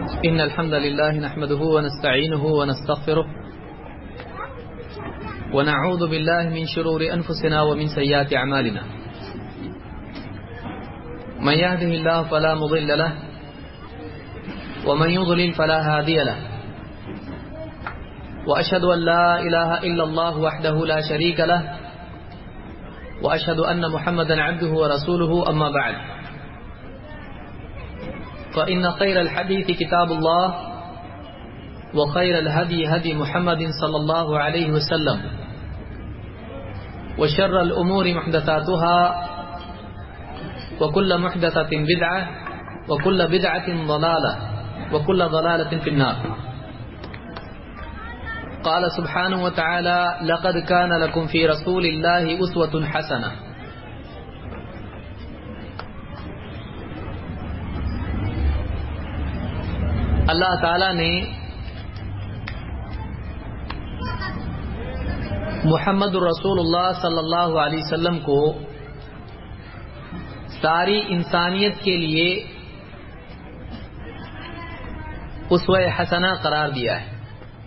إن الحمد لله نحمده ونستعينه ونستغفره ونعوذ بالله من شرور أنفسنا ومن سيئات أعمالنا من يهده الله فلا مضل له ومن يضلل فلا هادي له وأشهد أن لا إله إلا الله وحده لا شريك له وأشهد أن محمدا عبده ورسوله أما بعد فإن خير الحديث كتاب الله وخير الهدي هدي محمد صلى الله عليه وسلم وشر الأمور محدثاتها وكل محدثة بدعة وكل بدعة ضلالة وكل ضلالة في النار. قال سبحانه وتعالى لقد كان لكم في رسول الله أسوة حسنة. اللہ تعالیٰ نے محمد رسول اللہ صلی اللہ علیہ وسلم کو ساری انسانیت کے لیے اسوہ حسنہ قرار دیا ہے.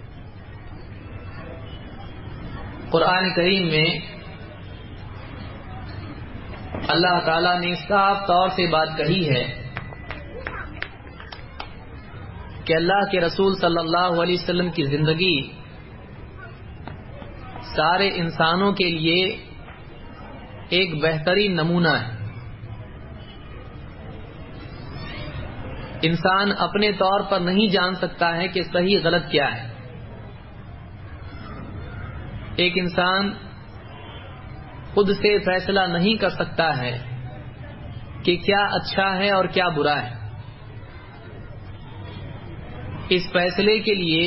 قرآن کریم میں اللہ تعالیٰ نے صاف طور سے بات کہی ہے کہ اللہ کے رسول صلی اللہ علیہ وسلم کی زندگی سارے انسانوں کے لیے ایک بہترین نمونہ ہے. انسان اپنے طور پر نہیں جان سکتا ہے کہ صحیح غلط کیا ہے. ایک انسان خود سے فیصلہ نہیں کر سکتا ہے کہ کیا اچھا ہے اور کیا برا ہے. اس فیصلے کے لیے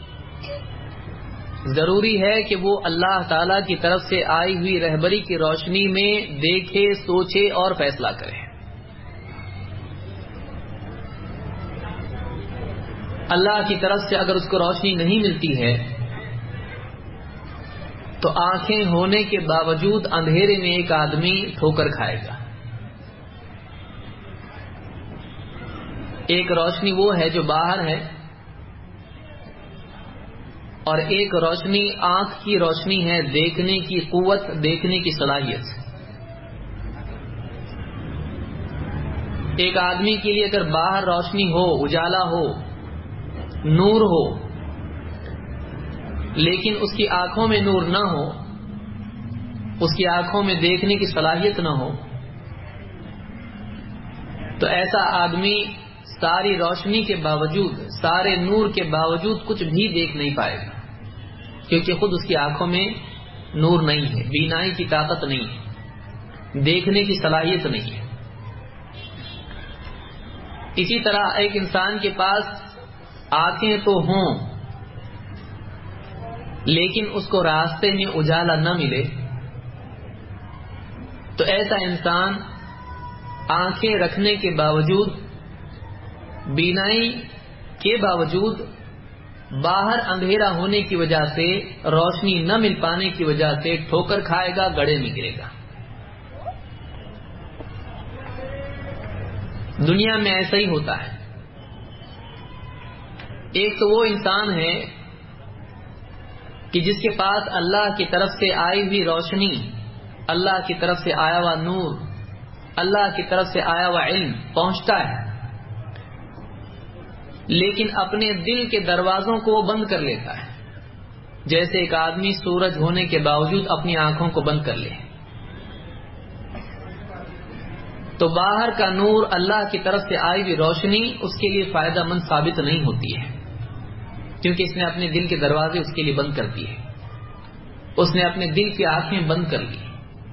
ضروری ہے کہ وہ اللہ تعالی کی طرف سے آئی ہوئی رہبری کی روشنی میں دیکھے، سوچے اور فیصلہ کرے. اللہ کی طرف سے اگر اس کو روشنی نہیں ملتی ہے تو آنکھیں ہونے کے باوجود اندھیرے میں ایک آدمی ٹھوکر کھائے گا. ایک روشنی وہ ہے جو باہر ہے اور ایک روشنی آنکھ کی روشنی ہے، دیکھنے کی قوت، دیکھنے کی صلاحیت. ایک آدمی کے لیے اگر باہر روشنی ہو، اجالا ہو، نور ہو، لیکن اس کی آنکھوں میں نور نہ ہو، اس کی آنکھوں میں دیکھنے کی صلاحیت نہ ہو، تو ایسا آدمی ساری روشنی کے باوجود، سارے نور کے باوجود کچھ بھی دیکھ نہیں پائے گا، کیونکہ خود اس کی آنکھوں میں نور نہیں ہے، بینائی کی طاقت نہیں ہے، دیکھنے کی صلاحیت نہیں ہے. اسی طرح ایک انسان کے پاس آنکھیں تو ہوں لیکن اس کو راستے میں اجالا نہ ملے تو ایسا انسان آنکھیں رکھنے کے باوجود، بینائی کے باوجود، باہر اندھیرا ہونے کی وجہ سے، روشنی نہ مل پانے کی وجہ سے ٹھوکر کھائے گا، گڑھے میں گرے گا. دنیا میں ایسا ہی ہوتا ہے. ایک تو وہ انسان ہے کہ جس کے پاس اللہ کی طرف سے آئی ہوئی روشنی، اللہ کی طرف سے آیا ہوا نور، اللہ کی طرف سے آیا ہوا علم پہنچتا ہے، لیکن اپنے دل کے دروازوں کو وہ بند کر لیتا ہے. جیسے ایک آدمی سورج ہونے کے باوجود اپنی آنکھوں کو بند کر لے تو باہر کا نور، اللہ کی طرف سے آئی ہوئی روشنی اس کے لیے فائدہ مند ثابت نہیں ہوتی ہے، کیونکہ اس نے اپنے دل کے دروازے اس کے لیے بند کر دیے، اس نے اپنے دل کی آنکھیں بند کر لی.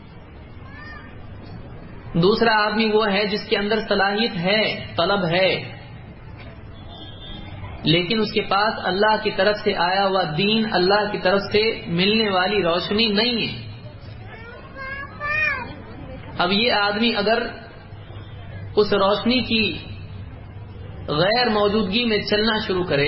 دوسرا آدمی وہ ہے جس کے اندر صلاحیت ہے، طلب ہے، لیکن اس کے پاس اللہ کی طرف سے آیا ہوا دین، اللہ کی طرف سے ملنے والی روشنی نہیں ہے. اب یہ آدمی اگر اس روشنی کی غیر موجودگی میں چلنا شروع کرے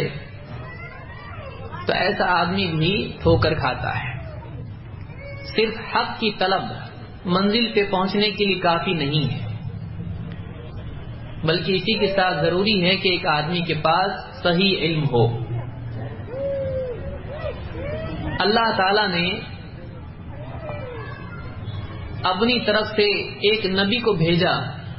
تو ایسا آدمی بھی ٹھوکر کھاتا ہے. صرف حق کی طلب منزل پہ پہنچنے کے لیے کافی نہیں ہے. بلکہ اسی کے ساتھ ضروری ہے کہ ایک آدمی کے پاس صحیح علم ہو. اللہ تعالی نے اپنی طرف سے ایک نبی کو بھیجا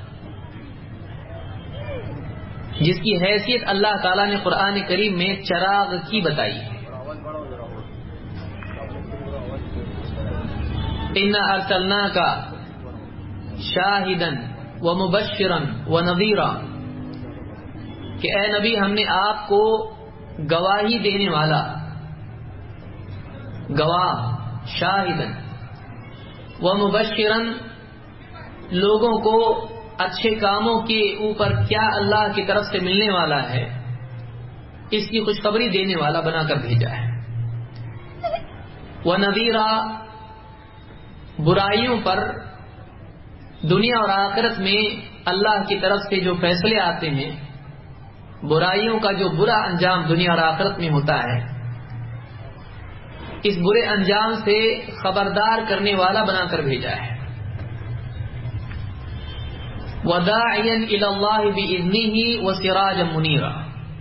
جس کی حیثیت اللہ تعالیٰ نے قرآن کریم میں چراغ کی بتائی ہے. اِنَّا أَرْسَلْنَاكَ شَاهِدًا وَمُبَشِّرًا وَنَذِيرًا کہ اے نبی ہم نے آپ کو گواہی دینے والا، گواہ، شاہدن ومبشرن، لوگوں کو اچھے کاموں کے اوپر کیا اللہ کی طرف سے ملنے والا ہے اس کی خوشخبری دینے والا بنا کر بھیجا ہے. وَنَذِيرًا، برائیوں پر دنیا اور آخرت میں اللہ کی طرف سے جو فیصلے آتے ہیں، برائیوں کا جو برا انجام دنیا اور آخرت میں ہوتا ہے، اس برے انجام سے خبردار کرنے والا بنا کر بھیجا ہے. وَدَاعِيًا إِلَى اللَّهِ بِإِذْنِهِ وَسِرَاجًا مُنِيرًا،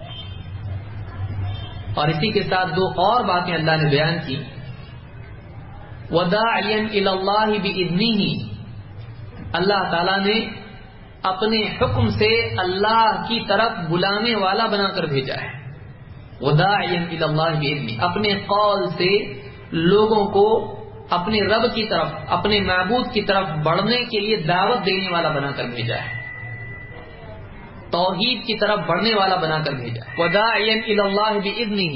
اور اسی کے ساتھ دو اور باتیں اللہ نے بیان کی. وَدَاعِيًا إِلَى اللَّهِ بِإِذْنِهِ، اللہ تعالیٰ نے اپنے حکم سے اللہ کی طرف بلانے والا بنا کر بھیجا ہے. وَدَاعِيًا إِلَى اللَّهِ بِإِذْنِهِ، اپنے قول سے لوگوں کو اپنے رب کی طرف، اپنے معبود کی طرف بڑھنے کے لیے دعوت دینے والا بنا کر بھیجا ہے، توحید کی طرف بڑھنے والا بنا کر بھیجا ہے. وَدَاعِيًا إِلَى اللَّهِ بِإِذْنِهِ،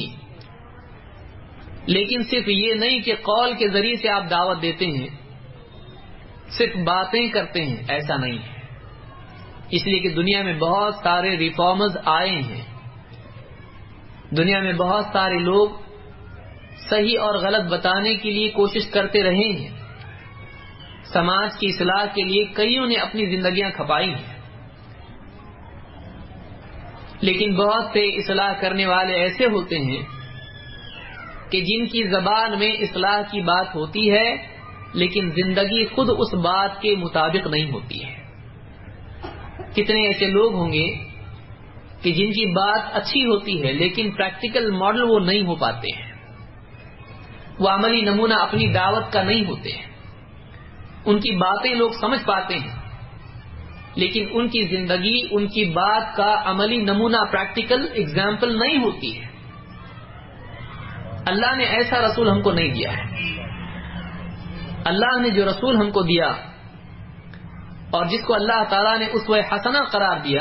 لیکن صرف یہ نہیں کہ قول کے ذریعے سے آپ دعوت دیتے ہیں، صرف باتیں کرتے ہیں، ایسا نہیں ہے. اس لیے کہ دنیا میں بہت سارے ریفارمرز آئے ہیں، دنیا میں بہت سارے لوگ صحیح اور غلط بتانے کے لیے کوشش کرتے رہے ہیں، سماج کی اصلاح کے لیے کئیوں نے اپنی زندگیاں کھپائی ہیں، لیکن بہت سے اصلاح کرنے والے ایسے ہوتے ہیں کہ جن کی زبان میں اصلاح کی بات ہوتی ہے لیکن زندگی خود اس بات کے مطابق نہیں ہوتی ہے. کتنے ایسے لوگ ہوں گے کہ جن کی بات اچھی ہوتی ہے لیکن پریکٹیکل ماڈل وہ نہیں ہو پاتے ہیں، وہ عملی نمونہ اپنی دعوت کا نہیں ہوتے ہیں. ان کی باتیں لوگ سمجھ پاتے ہیں لیکن ان کی زندگی، ان کی بات کا عملی نمونہ، پریکٹیکل اگزامپل نہیں ہوتی ہے. اللہ نے ایسا رسول ہم کو نہیں دیا ہے. اللہ نے جو رسول ہم کو دیا اور جس کو اللہ تعالیٰ نے اسوہ حسنہ قرار دیا،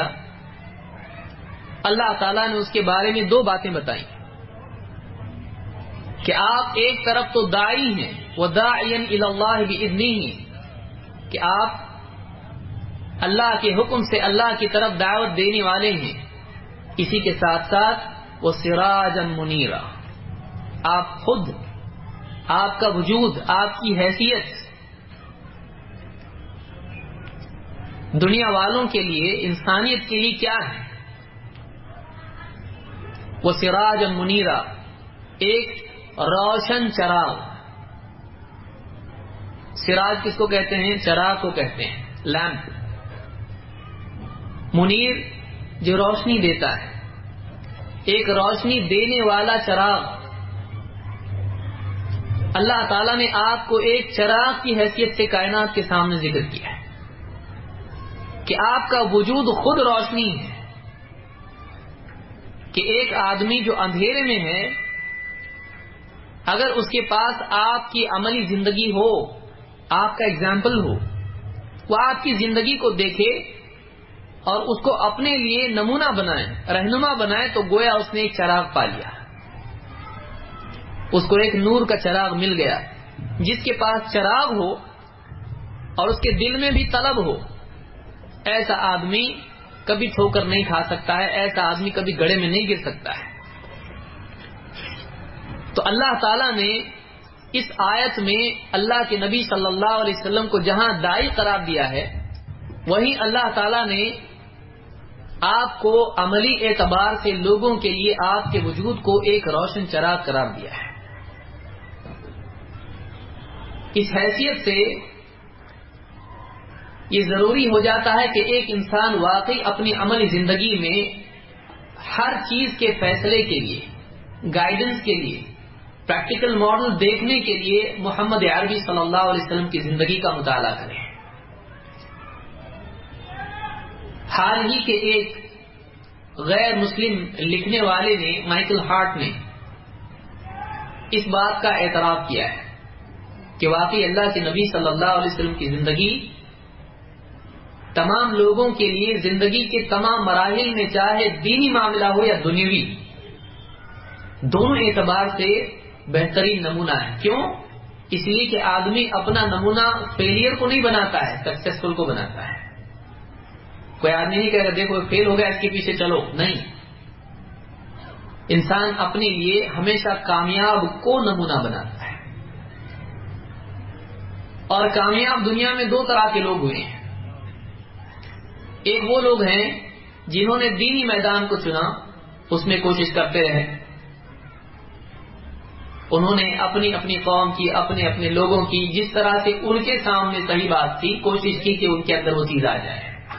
اللہ تعالیٰ نے اس کے بارے میں دو باتیں بتائیں کہ آپ ایک طرف تو داعی ہیں، وَدَاعِيًا إِلَى اللَّهِ بِإِذْنِهِ، کہ آپ اللہ کے حکم سے اللہ کی طرف دعوت دینے والے ہیں. اسی کے ساتھ ساتھ وَسِرَاجًا مُنِيرًا، آپ خود، آپ کا وجود، آپ کی حیثیت دنیا والوں کے لیے، انسانیت کے لیے کیا ہے؟ وَسِرَاجًا مُنِيرًا، ایک روشن چراغ. سراج کس کو کہتے ہیں؟ چراغ کو کہتے ہیں، لیمپ. منیر جو روشنی دیتا ہے، ایک روشنی دینے والا چراغ. اللہ تعالیٰ نے آپ کو ایک چراغ کی حیثیت سے کائنات کے سامنے ذکر کیا ہے کہ آپ کا وجود خود روشنی ہے. کہ ایک آدمی جو اندھیرے میں ہے، اگر اس کے پاس آپ کی عملی زندگی ہو، آپ کا اگزامپل ہو، وہ آپ کی زندگی کو دیکھے اور اس کو اپنے لیے نمونہ بنائے، رہنما بنائے، تو گویا اس نے ایک چراغ پا لیا، اس کو ایک نور کا چراغ مل گیا. جس کے پاس چراغ ہو اور اس کے دل میں بھی طلب ہو، ایسا آدمی کبھی ٹھوکر نہیں کھا سکتا ہے، ایسا آدمی کبھی گڑھے میں نہیں گر سکتا ہے. تو اللہ تعالیٰ نے اس آیت میں اللہ کے نبی صلی اللہ علیہ وسلم کو جہاں داعی قرار دیا ہے، وہیں اللہ تعالیٰ نے آپ کو عملی اعتبار سے لوگوں کے لیے آپ کے وجود کو ایک روشن چراغ قرار دیا ہے. اس حیثیت سے یہ ضروری ہو جاتا ہے کہ ایک انسان واقعی اپنی عملی زندگی میں ہر چیز کے فیصلے کے لیے، گائیڈنس کے لیے، پریکٹیکل ماڈل دیکھنے کے لیے محمد عربی صلی اللہ علیہ وسلم کی زندگی کا مطالعہ کرے۔ حال ہی کے ایک غیر مسلم لکھنے والے نے، مائیکل ہارٹ نے، اس بات کا اعتراف کیا ہے کہ واقعی اللہ کے نبی صلی اللہ علیہ وسلم کی زندگی تمام لوگوں کے لیے زندگی کے تمام مراحل میں، چاہے دینی معاملہ ہو یا دنیوی، دونوں اعتبار سے بہترین نمونہ ہے۔ کیوں؟ اس لیے کہ آدمی اپنا نمونہ فیلئر کو نہیں بناتا ہے، سکسیسفل کو بناتا ہے۔ کوئی آدمی نہیں کہہ رہا دیکھو فیل ہو گیا اس کے پیچھے چلو، نہیں، انسان اپنے لیے ہمیشہ کامیاب کو نمونہ بناتا ہے۔ اور کامیاب دنیا میں دو طرح کے لوگ ہوئے ہیں۔ ایک وہ لوگ ہیں جنہوں نے دینی میدان کو چنا، اس میں کوشش کرتے رہے، انہوں نے اپنی اپنی قوم کی، اپنے اپنے لوگوں کی، جس طرح سے ان کے سامنے صحیح بات تھی، کوشش کی کہ ان کے اندر وہ چیز آ جائے۔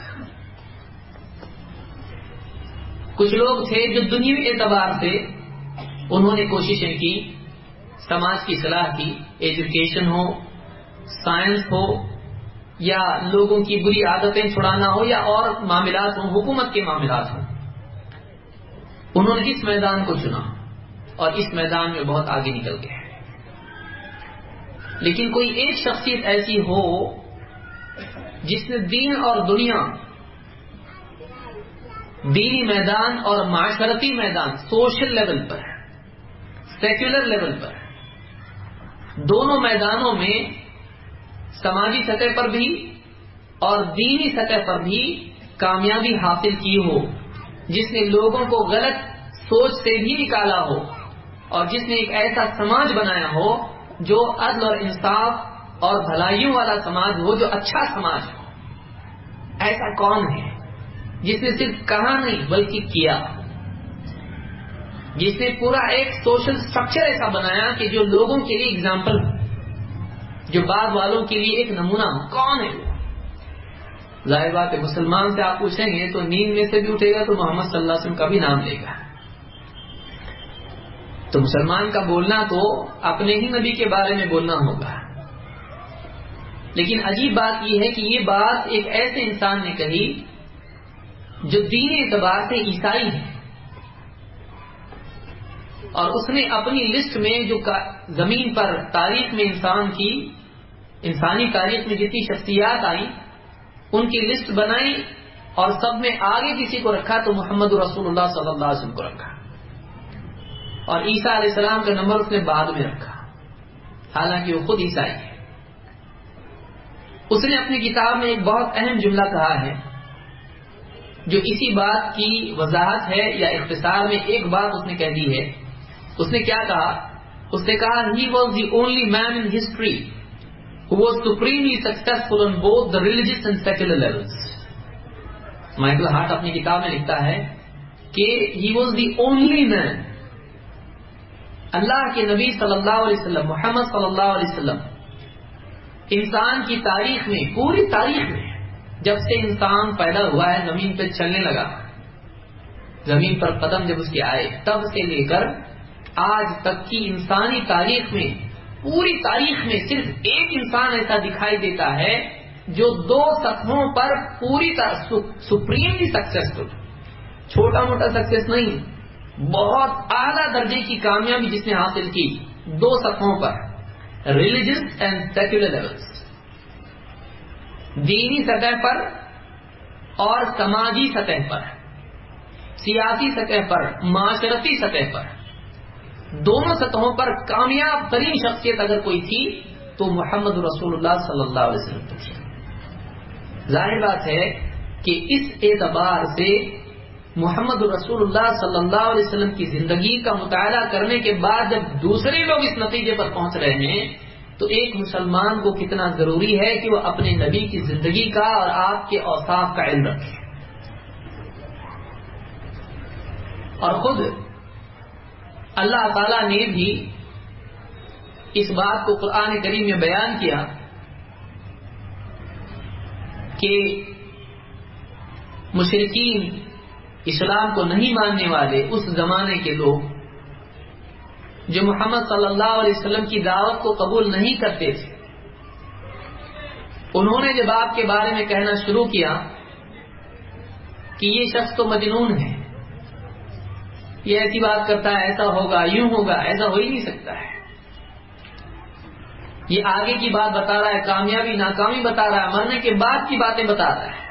کچھ لوگ تھے جو دنیوی اعتبار سے انہوں نے کوششیں کی، سماج کی اصلاح کی، ایجوکیشن ہو، سائنس ہو، یا لوگوں کی بری عادتیں چھڑانا ہو، یا اور معاملات ہوں، حکومت کے معاملات ہوں، انہوں نے اس میدان کو چنا اور اس میدان میں بہت آگے نکل گئے۔ لیکن کوئی ایک شخصیت ایسی ہو جس نے دین اور دنیا، دینی میدان اور معاشرتی میدان، سوشل لیول پر، سیکولر لیول پر، دونوں میدانوں میں سماجی سطح پر بھی اور دینی سطح پر بھی کامیابی حاصل کی ہو، جس نے لوگوں کو غلط سوچ سے بھی نکالا ہو، اور جس نے ایک ایسا سماج بنایا ہو جو عدل اور انصاف اور بھلائیوں والا سماج ہو، جو اچھا سماج ہو، ایسا کون ہے جس نے صرف کہا نہیں بلکہ کیا، جس نے پورا ایک سوشل سٹرکچر ایسا بنایا کہ جو لوگوں کے لیے اگزامپل ہو، جو بعد والوں کے لیے ایک نمونہ ہو؟ کون ہے وہ؟ ظاہر بات ہے مسلمان سے آپ پوچھیں گے تو نیند میں سے بھی اٹھے گا تو محمد صلی اللہ علیہ وسلم کا بھی نام لے گا۔ تو مسلمان کا بولنا تو اپنے ہی نبی کے بارے میں بولنا ہوگا۔ لیکن عجیب بات یہ ہے کہ یہ بات ایک ایسے انسان نے کہی جو دینی اعتبار سے عیسائی ہے، اور اس نے اپنی لسٹ میں جو زمین پر تاریخ میں انسان کی، انسانی تاریخ میں جتنی شخصیات آئیں ان کی لسٹ بنائی، اور سب میں آگے کسی کو رکھا تو محمد رسول اللہ صلی اللہ علیہ وسلم کو رکھا، اور عیسیٰ علیہ السلام کا نمبر اس نے بعد میں رکھا، حالانکہ وہ خود عیسائی ہے۔ اس نے اپنی کتاب میں ایک بہت اہم جملہ کہا ہے جو اسی بات کی وضاحت ہے، یا اختصار میں ایک بات اس نے کہہ دی ہے۔ اس نے کیا کہا؟ اس نے کہا he was the only man in history who was supremely successful on both the religious and secular levels۔ Michael Hart اپنی کتاب میں لکھتا ہے کہ he was the only man، اللہ کے نبی صلی اللہ علیہ وسلم، محمد صلی اللہ علیہ وسلم، انسان کی تاریخ میں، پوری تاریخ میں، جب سے انسان پیدا ہوا ہے، زمین پہ چلنے لگا، زمین پر قدم جب اس کے آئے، تب سے لے کر آج تک کی انسانی تاریخ میں، پوری تاریخ میں صرف ایک انسان ایسا دکھائی دیتا ہے جو دو سطحوں پر پوری سپریملی سکسیسفل، چھوٹا موٹا سکسیس نہیں، بہت اعلیٰ درجے کی کامیابی جس نے حاصل کی، دو سطحوں پر، ریلیجس اینڈ سیکولر لیولس، دینی سطح پر اور سماجی سطح پر، سیاسی سطح پر، معاشرتی سطح پر، دونوں سطحوں پر کامیاب ترین شخصیت اگر کوئی تھی تو محمد رسول اللہ صلی اللہ علیہ وسلم تھی۔ ظاہر بات ہے کہ اس اعتبار سے محمد رسول اللہ صلی اللہ علیہ وسلم کی زندگی کا مطالعہ کرنے کے بعد جب دوسرے لوگ اس نتیجے پر پہنچ رہے ہیں تو ایک مسلمان کو کتنا ضروری ہے کہ وہ اپنے نبی کی زندگی کا اور آپ کے اوصاف کا علم رکھے۔ اور خود اللہ تعالیٰ نے بھی اس بات کو قرآن کریم میں بیان کیا کہ مشرکین، اسلام کو نہیں ماننے والے اس زمانے کے لوگ جو محمد صلی اللہ علیہ وسلم کی دعوت کو قبول نہیں کرتے تھے، انہوں نے جب آپ کے بارے میں کہنا شروع کیا کہ یہ شخص تو مجنون ہے، یہ ایسی بات کرتا ہے، ایسا ہوگا، یوں ہوگا، ایسا ہو ہی نہیں سکتا ہے، یہ آگے کی بات بتا رہا ہے، کامیابی ناکامی بتا رہا ہے، مرنے کے بعد کی باتیں بتا رہا ہے،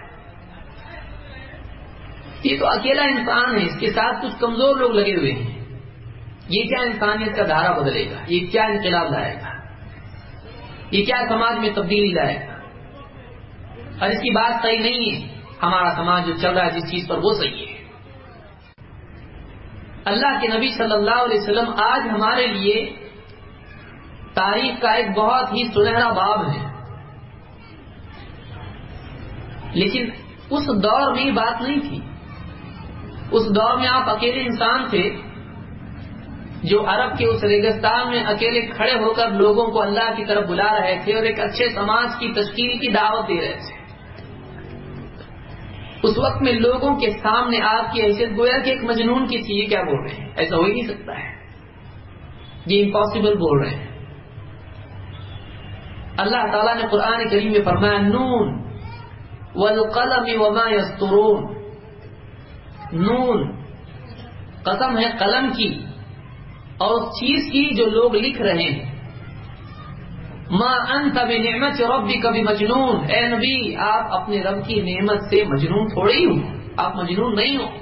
یہ تو اکیلا انسان ہے، اس کے ساتھ کچھ کمزور لوگ لگے ہوئے ہیں، یہ کیا انسانیت کا دھارا بدلے گا، یہ کیا انقلاب لائے گا، یہ کیا سماج میں تبدیلی لائے گا، اور اس کی بات صحیح نہیں ہے، ہمارا سماج جو چل رہا ہے جس چیز پر وہ صحیح ہے۔ اللہ کے نبی صلی اللہ علیہ وسلم آج ہمارے لیے تاریخ کا ایک بہت ہی سنہرا باب ہے، لیکن اس دور میں یہ بات نہیں تھی، اس دور میں آپ اکیلے انسان تھے جو عرب کے اس ریگستان میں اکیلے کھڑے ہو کر لوگوں کو اللہ کی طرف بلا رہے تھے اور ایک اچھے سماج کی تشکیل کی دعوت دے رہے تھے۔ اس وقت میں لوگوں کے سامنے آپ کی حیثیت گویا کہ ایک مجنون کی تھی، یہ کیا بول رہے ہیں، ایسا ہو ہی نہیں سکتا ہے، یہ امپاسبل بول رہے ہیں۔ اللہ تعالیٰ نے قرآن کریم میں فرمایا نون والقلم وما یسطرون، نون قسم ہے قلم کی اور اس چیز کی جو لوگ لکھ رہے ہیں، ما انت بنعمت ربک بمجنون، اے نبی آپ اپنے رب کی نعمت سے مجنون تھوڑے ہی ہو، آپ مجنون نہیں ہو،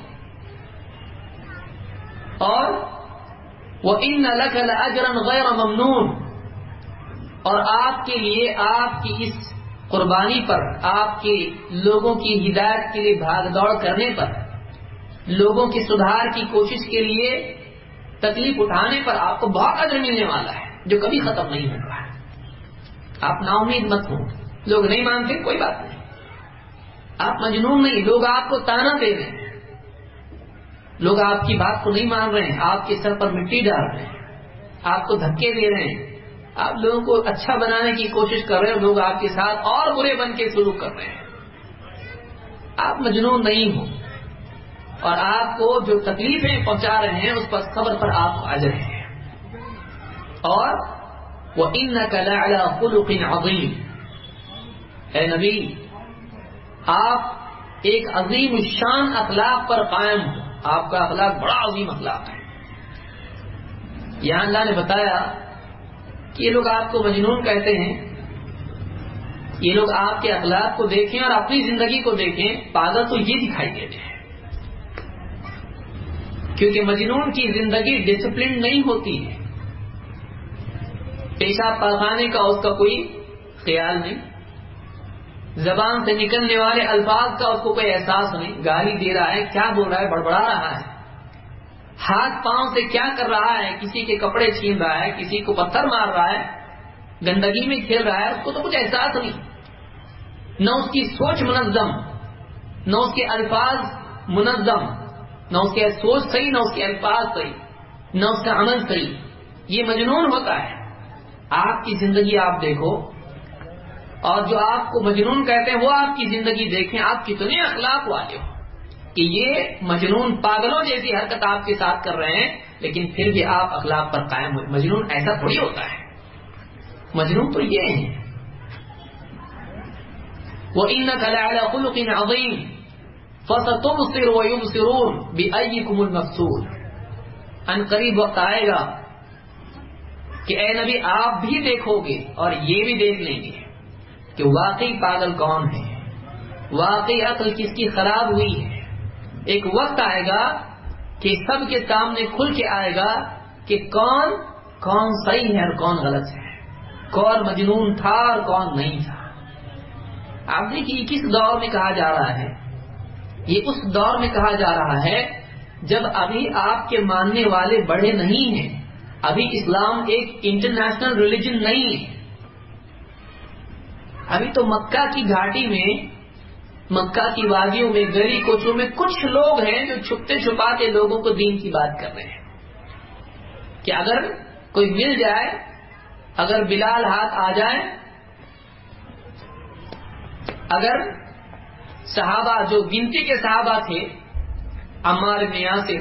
اور وَإِنَّ لَكَ لَأَجْرًا غَيْرَ مَمْنُونٍ، اور آپ کے لیے آپ کی اس قربانی پر، آپ کے لوگوں کی ہدایت کے لیے بھاگ دوڑ کرنے پر، لوگوں کے سدھار کی کوشش کے لیے تکلیف اٹھانے پر آپ کو بہت اجر ملنے والا ہے جو کبھی ختم نہیں ہوگا۔ آپ نا امید مت ہوں، لوگ نہیں مانتے کوئی بات نہیں، آپ مجنون نہیں، لوگ آپ کو تانا دے رہے ہیں، لوگ آپ کی بات کو نہیں مان رہے ہیں، آپ کے سر پر مٹی ڈال رہے ہیں، آپ کو دھکے دے رہے ہیں، آپ لوگوں کو اچھا بنانے کی کوشش کر رہے ہیں، لوگ آپ کے ساتھ اور برے بن کے سلوک کر رہے ہیں، آپ مجنون نہیں ہو، اور آپ کو جو تکلیفیں پہنچا رہے ہیں اس پر صبر پر آپ کو اجر ہے، اور وَإِنَّكَ لَعَلَىٰ خُلُقٍ عَظِيمٍ، اے نبی آپ ایک عظیم الشان اخلاق پر قائم ہو، آپ کا اخلاق بڑا عظیم اخلاق ہے۔ یہاں اللہ نے بتایا کہ یہ لوگ آپ کو مجنون کہتے ہیں، یہ لوگ آپ کے اخلاق کو دیکھیں اور اپنی زندگی کو دیکھیں، پاگل تو یہ دکھائی دیتے ہیں، کیونکہ مجنون کی زندگی ڈسپلن نہیں ہوتی ہے، پیشاب پاخانے کا اس کا کوئی خیال نہیں، زبان سے نکلنے والے الفاظ کا اس کو کوئی احساس نہیں، گالی دے رہا ہے، کیا بول رہا ہے، بڑبڑا رہا ہے، ہاتھ پاؤں سے کیا کر رہا ہے، کسی کے کپڑے چھین رہا ہے، کسی کو پتھر مار رہا ہے، گندگی میں کھیل رہا ہے، اس کو تو کچھ احساس نہیں، نہ اس کی سوچ منظم، نہ اس کے الفاظ منظم، نہ اس کی سوچ صحیح، نہ اس کے الفاظ صحیح، نہ اس کا عمل صحیح، یہ مجنون ہوتا ہے۔ آپ کی زندگی آپ دیکھو، اور جو آپ کو مجنون کہتے ہیں وہ آپ کی زندگی دیکھیں، آپ کتنے اخلاق والے ہو کہ یہ مجنون پاگلوں جیسی حرکت آپ کے ساتھ کر رہے ہیں، لیکن پھر بھی آپ اخلاق پر قائم ہوئے۔ مجنون ایسا تھوڑی ہوتا ہے، مجنون تو یہ ہے۔ وَإِنَّكَ لَعَلَىٰ خُلُقٍ عَظِيمٍ فَسَتُبْصِرُ وَيُبْصِرُونَ بِأَيِّكُمُ الْمَفْتُونُ، ان قریب وقت آئے گا کہ اے نبی آپ بھی دیکھو گے اور یہ بھی دیکھ لیں گے کہ واقعی پاگل کون ہے، واقعی عقل کس کی خراب ہوئی ہے۔ ایک وقت آئے گا کہ سب کے سامنے کھل کے آئے گا کہ کون صحیح ہے اور کون غلط ہے، کون مجنون تھا اور کون نہیں تھا۔ آپ دیکھیے کس دور میں کہا جا رہا ہے، یہ اس دور میں کہا جا رہا ہے جب ابھی آپ کے ماننے والے بڑے نہیں ہیں، ابھی اسلام ایک انٹرنیشنل ریلیجن نہیں ہے، ابھی تو مکہ کی گھاٹی میں، مکہ کی وادیوں میں، گلی کوچوں میں کچھ لوگ ہیں جو چھپتے چھپاتے لوگوں کو دین کی بات کر رہے ہیں کہ اگر کوئی مل جائے، اگر بلال ہاتھ آ جائے، اگر صحابہ جو گنتی کے صحابہ تھے، عمار بن یاسر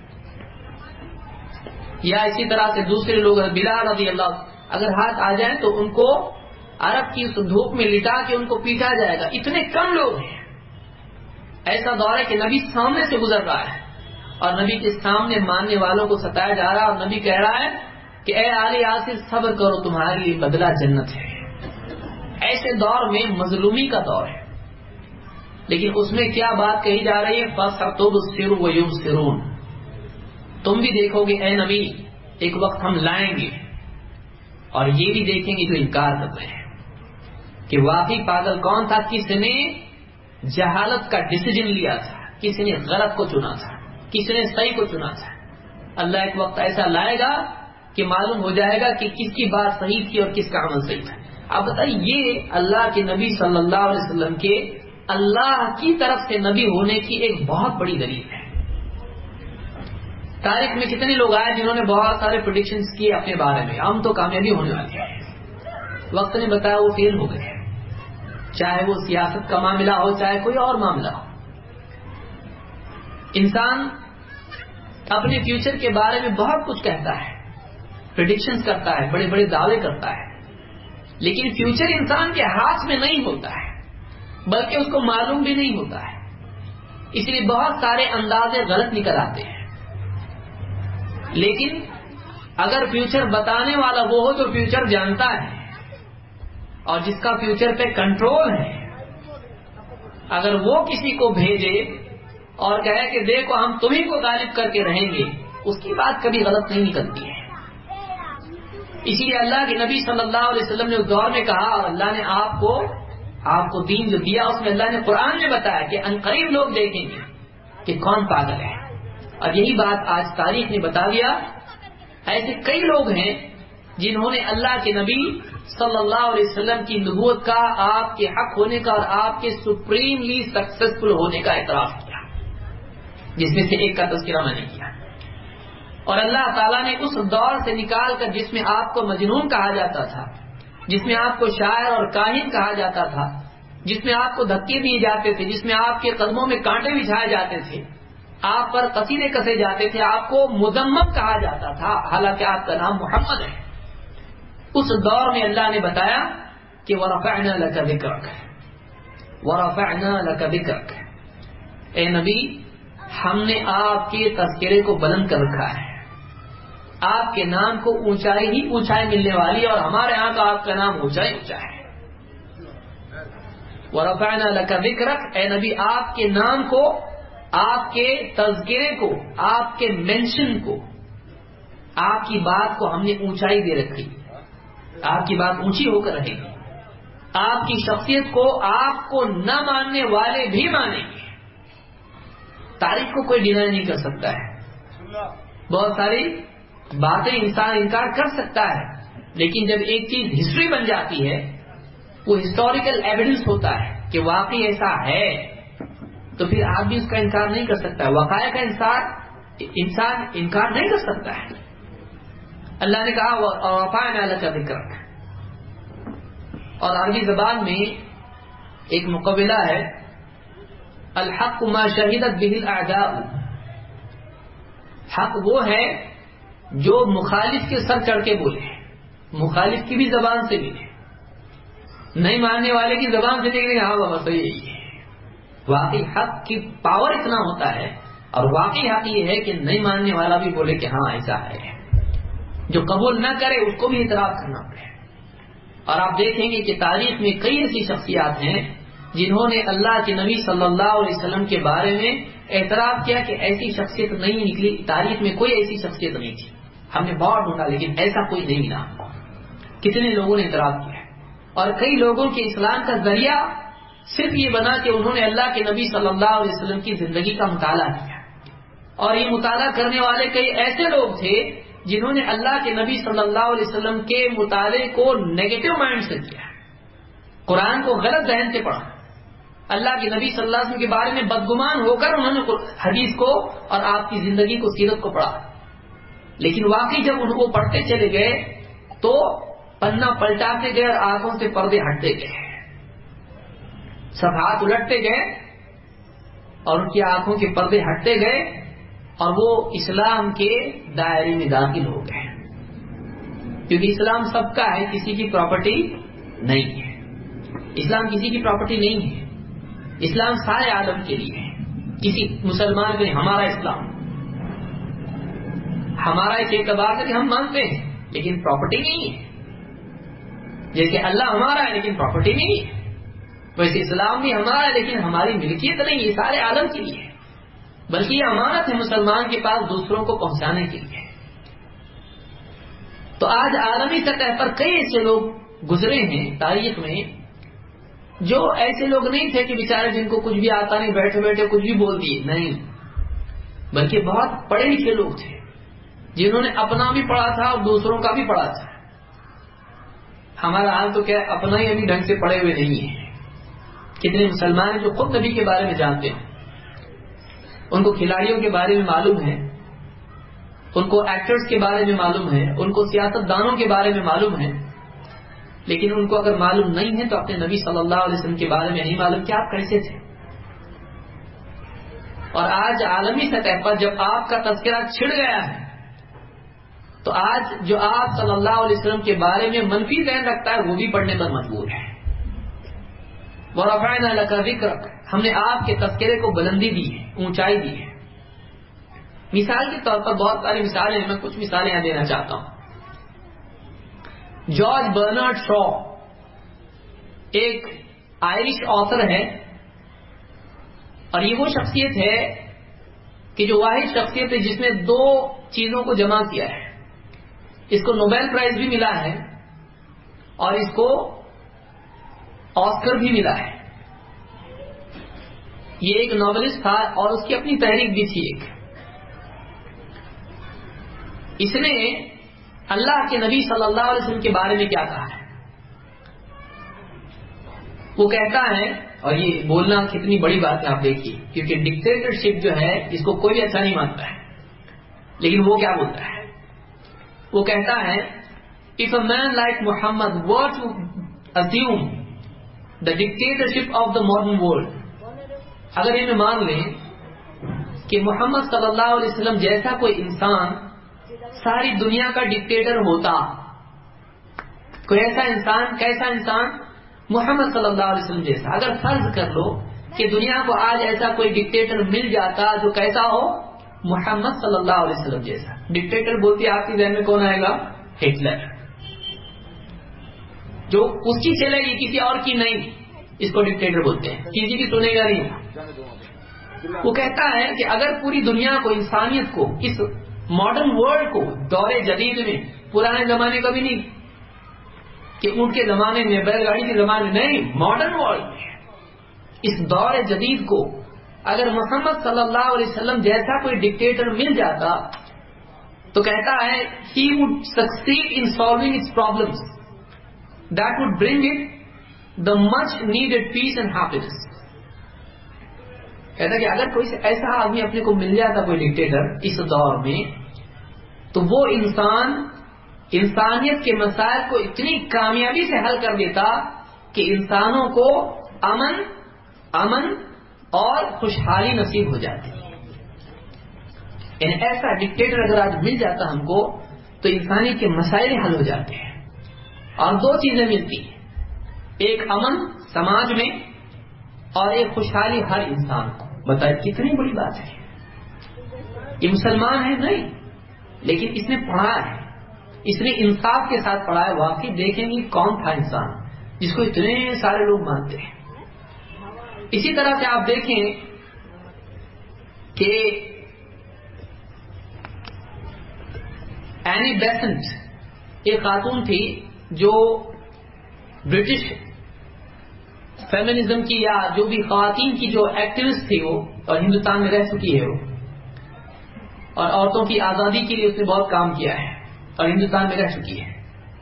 یا اسی طرح سے دوسرے لوگ بلال رضی اللہ، اگر ہاتھ آ جائیں تو ان کو عرب کی اس دھوپ میں لٹا کے ان کو پیٹا جائے گا. اتنے کم لوگ ہیں. ایسا دور ہے کہ نبی سامنے سے گزر رہا ہے اور نبی کے سامنے ماننے والوں کو ستایا جا رہا ہے، اور نبی کہہ رہا ہے کہ اے آل یاسر صبر کرو، تمہارے لیے بدلہ جنت ہے. ایسے دور میں مظلومی کا دور ہے، لیکن اس میں کیا بات کہی جا رہی ہے؟ فَسَتُبْصِرُ وَيُبْصِرُونَ، تم بھی دیکھو گے اے نبی، ایک وقت ہم لائیں گے اور یہ بھی دیکھیں گے جو انکار کر رہے ہیں کہ واقعی پاگل کون تھا، کس نے جہالت کا ڈیسیژن لیا تھا، کس نے غلط کو چنا تھا، کس نے صحیح کو چنا تھا. اللہ ایک وقت ایسا لائے گا کہ معلوم ہو جائے گا کہ کس کی بات صحیح تھی اور کس کا عمل صحیح تھا. آپ بتائیے، یہ اللہ کے نبی صلی اللہ علیہ وسلم کے اللہ کی طرف سے نبی ہونے کی ایک بہت بڑی دلیل ہے. تاریخ میں کتنے لوگ آئے جنہوں نے بہت سارے پریڈکشنز کیے اپنے بارے میں، ہم تو کامیابی ہونے والے ہیں. وقت نے بتایا وہ فیل ہو گئے، چاہے وہ سیاست کا معاملہ ہو چاہے کوئی اور معاملہ ہو. انسان اپنے فیوچر کے بارے میں بہت کچھ کہتا ہے، پریڈکشنز کرتا ہے، بڑے بڑے دعوے کرتا ہے، لیکن فیوچر انسان کے ہاتھ میں نہیں ہوتا ہے، بلکہ اس کو معلوم بھی نہیں ہوتا ہے. اس لیے بہت سارے اندازے غلط نکل آتے ہیں. لیکن اگر فیوچر بتانے والا وہ ہو جو فیوچر جانتا ہے اور جس کا فیوچر پہ کنٹرول ہے، اگر وہ کسی کو بھیجے اور کہے کہ دیکھو ہم تمہیں کو غالب کر کے رہیں گے، اس کی بات کبھی غلط نہیں نکلتی ہے. اسی لیے اللہ کے نبی صلی اللہ علیہ وسلم نے اس دور میں کہا، اور اللہ نے آپ کو دین جو دیا اس میں اللہ نے قرآن میں بتایا کہ عنقریب لوگ دیکھیں گے کہ کون پاگل ہے. اور یہی بات آج تاریخ نے بتا دیا. ایسے کئی لوگ ہیں جنہوں نے اللہ کے نبی صلی اللہ علیہ وسلم کی نبوت کا، آپ کے حق ہونے کا اور آپ کے سپریملی سکسیسفل ہونے کا اعتراف کیا، جس میں سے ایک کا تذکرہ میں نے کیا. اور اللہ تعالیٰ نے اس دور سے نکال کر جس میں آپ کو مجنون کہا جاتا تھا، جس میں آپ کو شاعر اور کاہن کہا جاتا تھا، جس میں آپ کو دھکے دیے جاتے تھے، جس میں آپ کے قدموں میں کانٹے بچھائے جاتے تھے، آپ پر قصیدے کسے جاتے تھے، آپ کو مذمم کہا جاتا تھا حالانکہ آپ کا نام محمد ہے. اس دور میں اللہ نے بتایا کہ وَرَفَعْنَا لَكَ ذِكْرَكَ وَرَفَعْنَا لَكَ ذِكْرَكَ، اے نبی ہم نے آپ کے تذکرے کو بلند کر رکھا ہے، آپ کے نام کو اونچائی ہی اونچائی ملنے والی ہے، اور ہمارے ہاں کا آپ کا نام اونچائی اونچا ہے. وَرَفَعْنَا لَكَ ذِكْرَكَ، اے نبی آپ کے نام کو، آپ کے تذکرے کو، آپ کے مینشن کو، آپ کی بات کو ہم نے اونچائی دے رکھی. آپ کی بات اونچی ہو کر رہے گی. آپ کی شخصیت کو آپ کو نہ ماننے والے بھی مانیں گے. تاریخ کو کوئی ڈینائی نہیں کر سکتا ہے. بہت ساری باتیں انسان انکار کر سکتا ہے، لیکن جب ایک چیز ہسٹری بن جاتی ہے، وہ ہسٹوریکل ایویڈنس ہوتا ہے کہ واقعی ایسا ہے، تو پھر آپ بھی اس کا انکار نہیں کر سکتا. وقائع کا انسان انکار نہیں کر سکتا ہے. اللہ نے کہا وَرَفَعْنَا لَكَ ذِكْرَكَ، اور عربی زبان میں ایک مقولہ ہے الحق ما شہدت به الاعداء، حق وہ ہے جو مخالف کے سر چڑھ کے بولے، مخالف کی بھی زبان سے ملے، نہیں ماننے والے کی زبان سے نکلے ہاں بابا صحیح ہے. واقعی حق کی پاور اتنا ہوتا ہے، اور واقعی حق یہ ہے کہ نہیں ماننے والا بھی بولے کہ ہاں ایسا ہے، جو قبول نہ کرے اس کو بھی اعتراف کرنا پڑے. اور آپ دیکھیں گے کہ تاریخ میں کئی ایسی شخصیات ہیں جنہوں نے اللہ کے نبی صلی اللہ علیہ وسلم کے بارے میں اعتراف کیا کہ ایسی شخصیت نہیں نکلی، تاریخ میں کوئی ایسی شخصیت نہیں تھی. ہم نے بہت ڈھونڈا لیکن ایسا کوئی نہیں ملا. کتنے لوگوں نے اعتراف کیا، اور کئی لوگوں کے اسلام کا ذریعہ صرف یہ بنا کہ انہوں نے اللہ کے نبی صلی اللہ علیہ وسلم کی زندگی کا مطالعہ کیا. اور یہ مطالعہ کرنے والے کئی ایسے لوگ تھے جنہوں نے اللہ کے نبی صلی اللہ علیہ وسلم کے مطالعے کو نیگیٹو مائنڈ سے کیا، قرآن کو غلط ذہن سے پڑھا، اللہ کے نبی صلی اللہ علیہ وسلم کے بارے میں بدگمان ہو کر انہوں نے حدیث کو اور آپ کی زندگی کو، سیرت کو پڑھا. لیکن واقعی جب ان کو پڑھتے چلے گئے تو پنا پلٹاتے گئے اور آنکھوں سے پردے ہٹتے گئے، صفحات الٹتے گئے اور ان کی آنکھوں کے پردے ہٹتے گئے اور وہ اسلام کے دائرے میں داخل ہو گئے، کیونکہ اسلام سب کا ہے، کسی کی پراپرٹی نہیں ہے. اسلام کسی کی پراپرٹی نہیں ہے، اسلام سارے عالم کے لیے ہے، کسی مسلمان کے لیے. ہمارا اسلام ہمارا اس اعتبار سے ہم مانتے ہیں لیکن پراپرٹی نہیں ہے. جیسے اللہ ہمارا ہے لیکن پراپرٹی نہیں ہے، ویسے اسلام بھی ہمارا ہے لیکن ہماری ملکیت نہیں، یہ سارے عالم کے لیے ہے، بلکہ یہ امانت ہے مسلمان کے پاس دوسروں کو پہنچانے کے لیے. تو آج عالمی سطح پر کئی ایسے لوگ گزرے ہیں تاریخ میں جو ایسے لوگ نہیں تھے کہ بیچارے جن کو کچھ بھی آتا نہیں، بیٹھے بیٹھے کچھ بھی بول دیے، نہیں، بلکہ بہت پڑھے لکھے لوگ تھے جنہوں نے اپنا بھی پڑھا تھا اور دوسروں کا بھی پڑھا تھا. ہمارا حال تو کیا اپنا ہی ابھی ڈھنگ سے پڑھے ہوئے نہیں ہے. کتنے مسلمان ہیں جو خود نبی کے بارے میں جانتے ہیں، ان کو کھلاڑیوں کے بارے میں معلوم ہے، ان کو ایکٹرز کے بارے میں معلوم ہے، ان کو سیاست دانوں کے بارے میں معلوم ہے، لیکن ان کو اگر معلوم نہیں ہے تو اپنے نبی صلی اللہ علیہ وسلم کے بارے میں نہیں معلوم کہ آپ کیسے تھے. اور آج عالمی سطح پر جب آپ کا تذکرہ چھڑ گیا ہے تو آج جو آپ صلی اللہ علیہ وسلم کے بارے میں منفی ذہن رکھتا ہے وہ بھی پڑھنے پر مجبور ہے. وَرَفَعْنَا لَكَ ذِكْرَكَ، ہم نے آپ کے تذکرے کو بلندی دی ہے، اونچائی دی ہے. مثال کے طور پر بہت ساری مثالیں ہیں، میں کچھ مثالیں یہاں دینا چاہتا ہوں. جارج برنارڈ شا ایک آئرش آتھر ہے، اور یہ وہ شخصیت ہے کہ جو واحد شخصیت ہے جس نے دو چیزوں کو جمع کیا ہے. اس کو نوبیل پرائز بھی ملا ہے اور اس کو آسکر بھی ملا ہے. یہ ایک ناولسٹ تھا اور اس کی اپنی تحریک بھی تھی. اس نے اللہ کے نبی صلی اللہ علیہ وسلم کے بارے میں کیا کہا ہے؟ وہ کہتا ہے، اور یہ بولنا کتنی بڑی بات ہے آپ دیکھیے، کیونکہ ڈکٹیٹرشپ جو ہے اس کو کوئی اچھا نہیں مانتا ہے، لیکن وہ کیا بولتا ہے؟ وہ کہتا ہے if a man like Muhammad were to assume the dictatorship of the modern world، اگر یہ مان لیں کہ محمد صلی اللہ علیہ وسلم جیسا کوئی انسان ساری دنیا کا ڈکٹیٹر ہوتا، کوئی ایسا انسان، کیسا انسان؟ محمد صلی اللہ علیہ وسلم جیسا. اگر فرض کر لو کہ دنیا کو آج ایسا کوئی ڈکٹیٹر مل جاتا جو کیسا ہو؟ محمد صلی اللہ علیہ وسلم جیسا. ڈکٹیٹر بولتی آپ کے ذہن میں کون آئے گا؟ ہٹلر. جو اس کی چلے گی کسی اور کی نہیں، اس کو ڈکٹیٹر بولتے ہیں، کسی کی سنے گا نہیں. وہ کہتا ہے کہ اگر پوری دنیا کو، انسانیت کو، اس ماڈرن ورلڈ کو، دور جدید میں، پرانے زمانے کا بھی نہیں کہ اونٹ کے زمانے میں، بیل گاڑی کے زمانے میں نہیں، ماڈرن ورلڈ میں، اس دور جدید کو اگر محمد صلی اللہ علیہ وسلم جیسا کوئی ڈکٹیٹر مل جاتا تو کہتا ہے he would succeed in solving its problems that would bring it the much needed peace and happiness. کہتا کہ اگر کوئی ایسا آدمی اپنے کو مل جاتا کوئی ڈکٹیٹر اس دور میں تو وہ انسان انسانیت کے مسائل کو اتنی کامیابی سے حل کر دیتا کہ انسانوں کو امن اور خوشحالی نصیب ہو جاتی. یعنی ایسا ڈکٹیٹر اگر آج مل جاتا ہم کو تو انسانی کے مسائل حل ہو جاتے ہیں اور دو چیزیں ملتی ہیں، ایک امن سماج میں اور ایک خوشحالی ہر انسان کو. بتائیں کتنی بڑی بات ہے. یہ مسلمان ہے نہیں، لیکن اس نے پڑھا ہے، اس نے انصاف کے ساتھ پڑھا ہے. واقعی دیکھیں گے کون تھا انسان جس کو اتنے سارے لوگ مانتے ہیں. اسی طرح سے آپ دیکھیں کہ اینی بیسنٹ ایک خاتون تھی جو برٹش فیمنزم کی یا جو بھی خواتین کی جو ایکٹیوسٹ تھی وہ، اور ہندوستان میں رہ چکی ہے وہ، اور عورتوں کی آزادی کے لیے اس نے بہت کام کیا ہے اور ہندوستان میں رہ چکی ہے.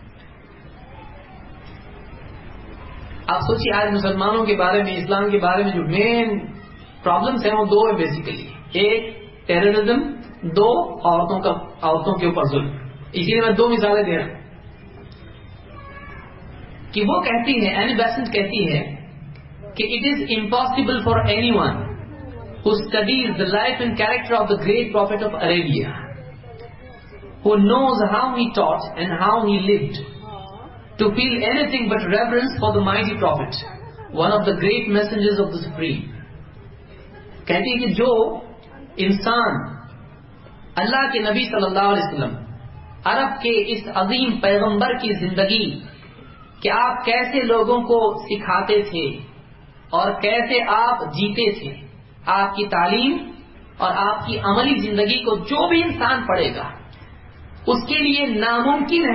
آپ سوچیے آج مسلمانوں کے بارے میں، اسلام کے بارے میں جو مین پرابلمس ہیں وہ دو ہیں بیسیکلی. ایک ٹیررزم، دو عورتوں کے اوپر ظلم. اسی لیے میں دو مثالیں دے رہا ہوں کہ وہ کہتی ہے، اینی بیسنٹ کہتی ہے کہ it is impossible for anyone who studies the life and character of the great prophet of Arabia, who knows how he taught and how he lived, to feel anything but reverence for the mighty prophet, one of the great messengers of the Supreme. کہتے ہیں کہ جو انسان اللہ کے نبی صلی اللہ علیہ وسلم عرب کے اس عظیم پیغمبر کی زندگی کہ آپ کیسے لوگوں کو سکھاتے تھے اور کیسے آپ جیتے تھے، آپ کی تعلیم اور آپ کی عملی زندگی کو جو بھی انسان پڑھے گا اس کے لیے ناممکن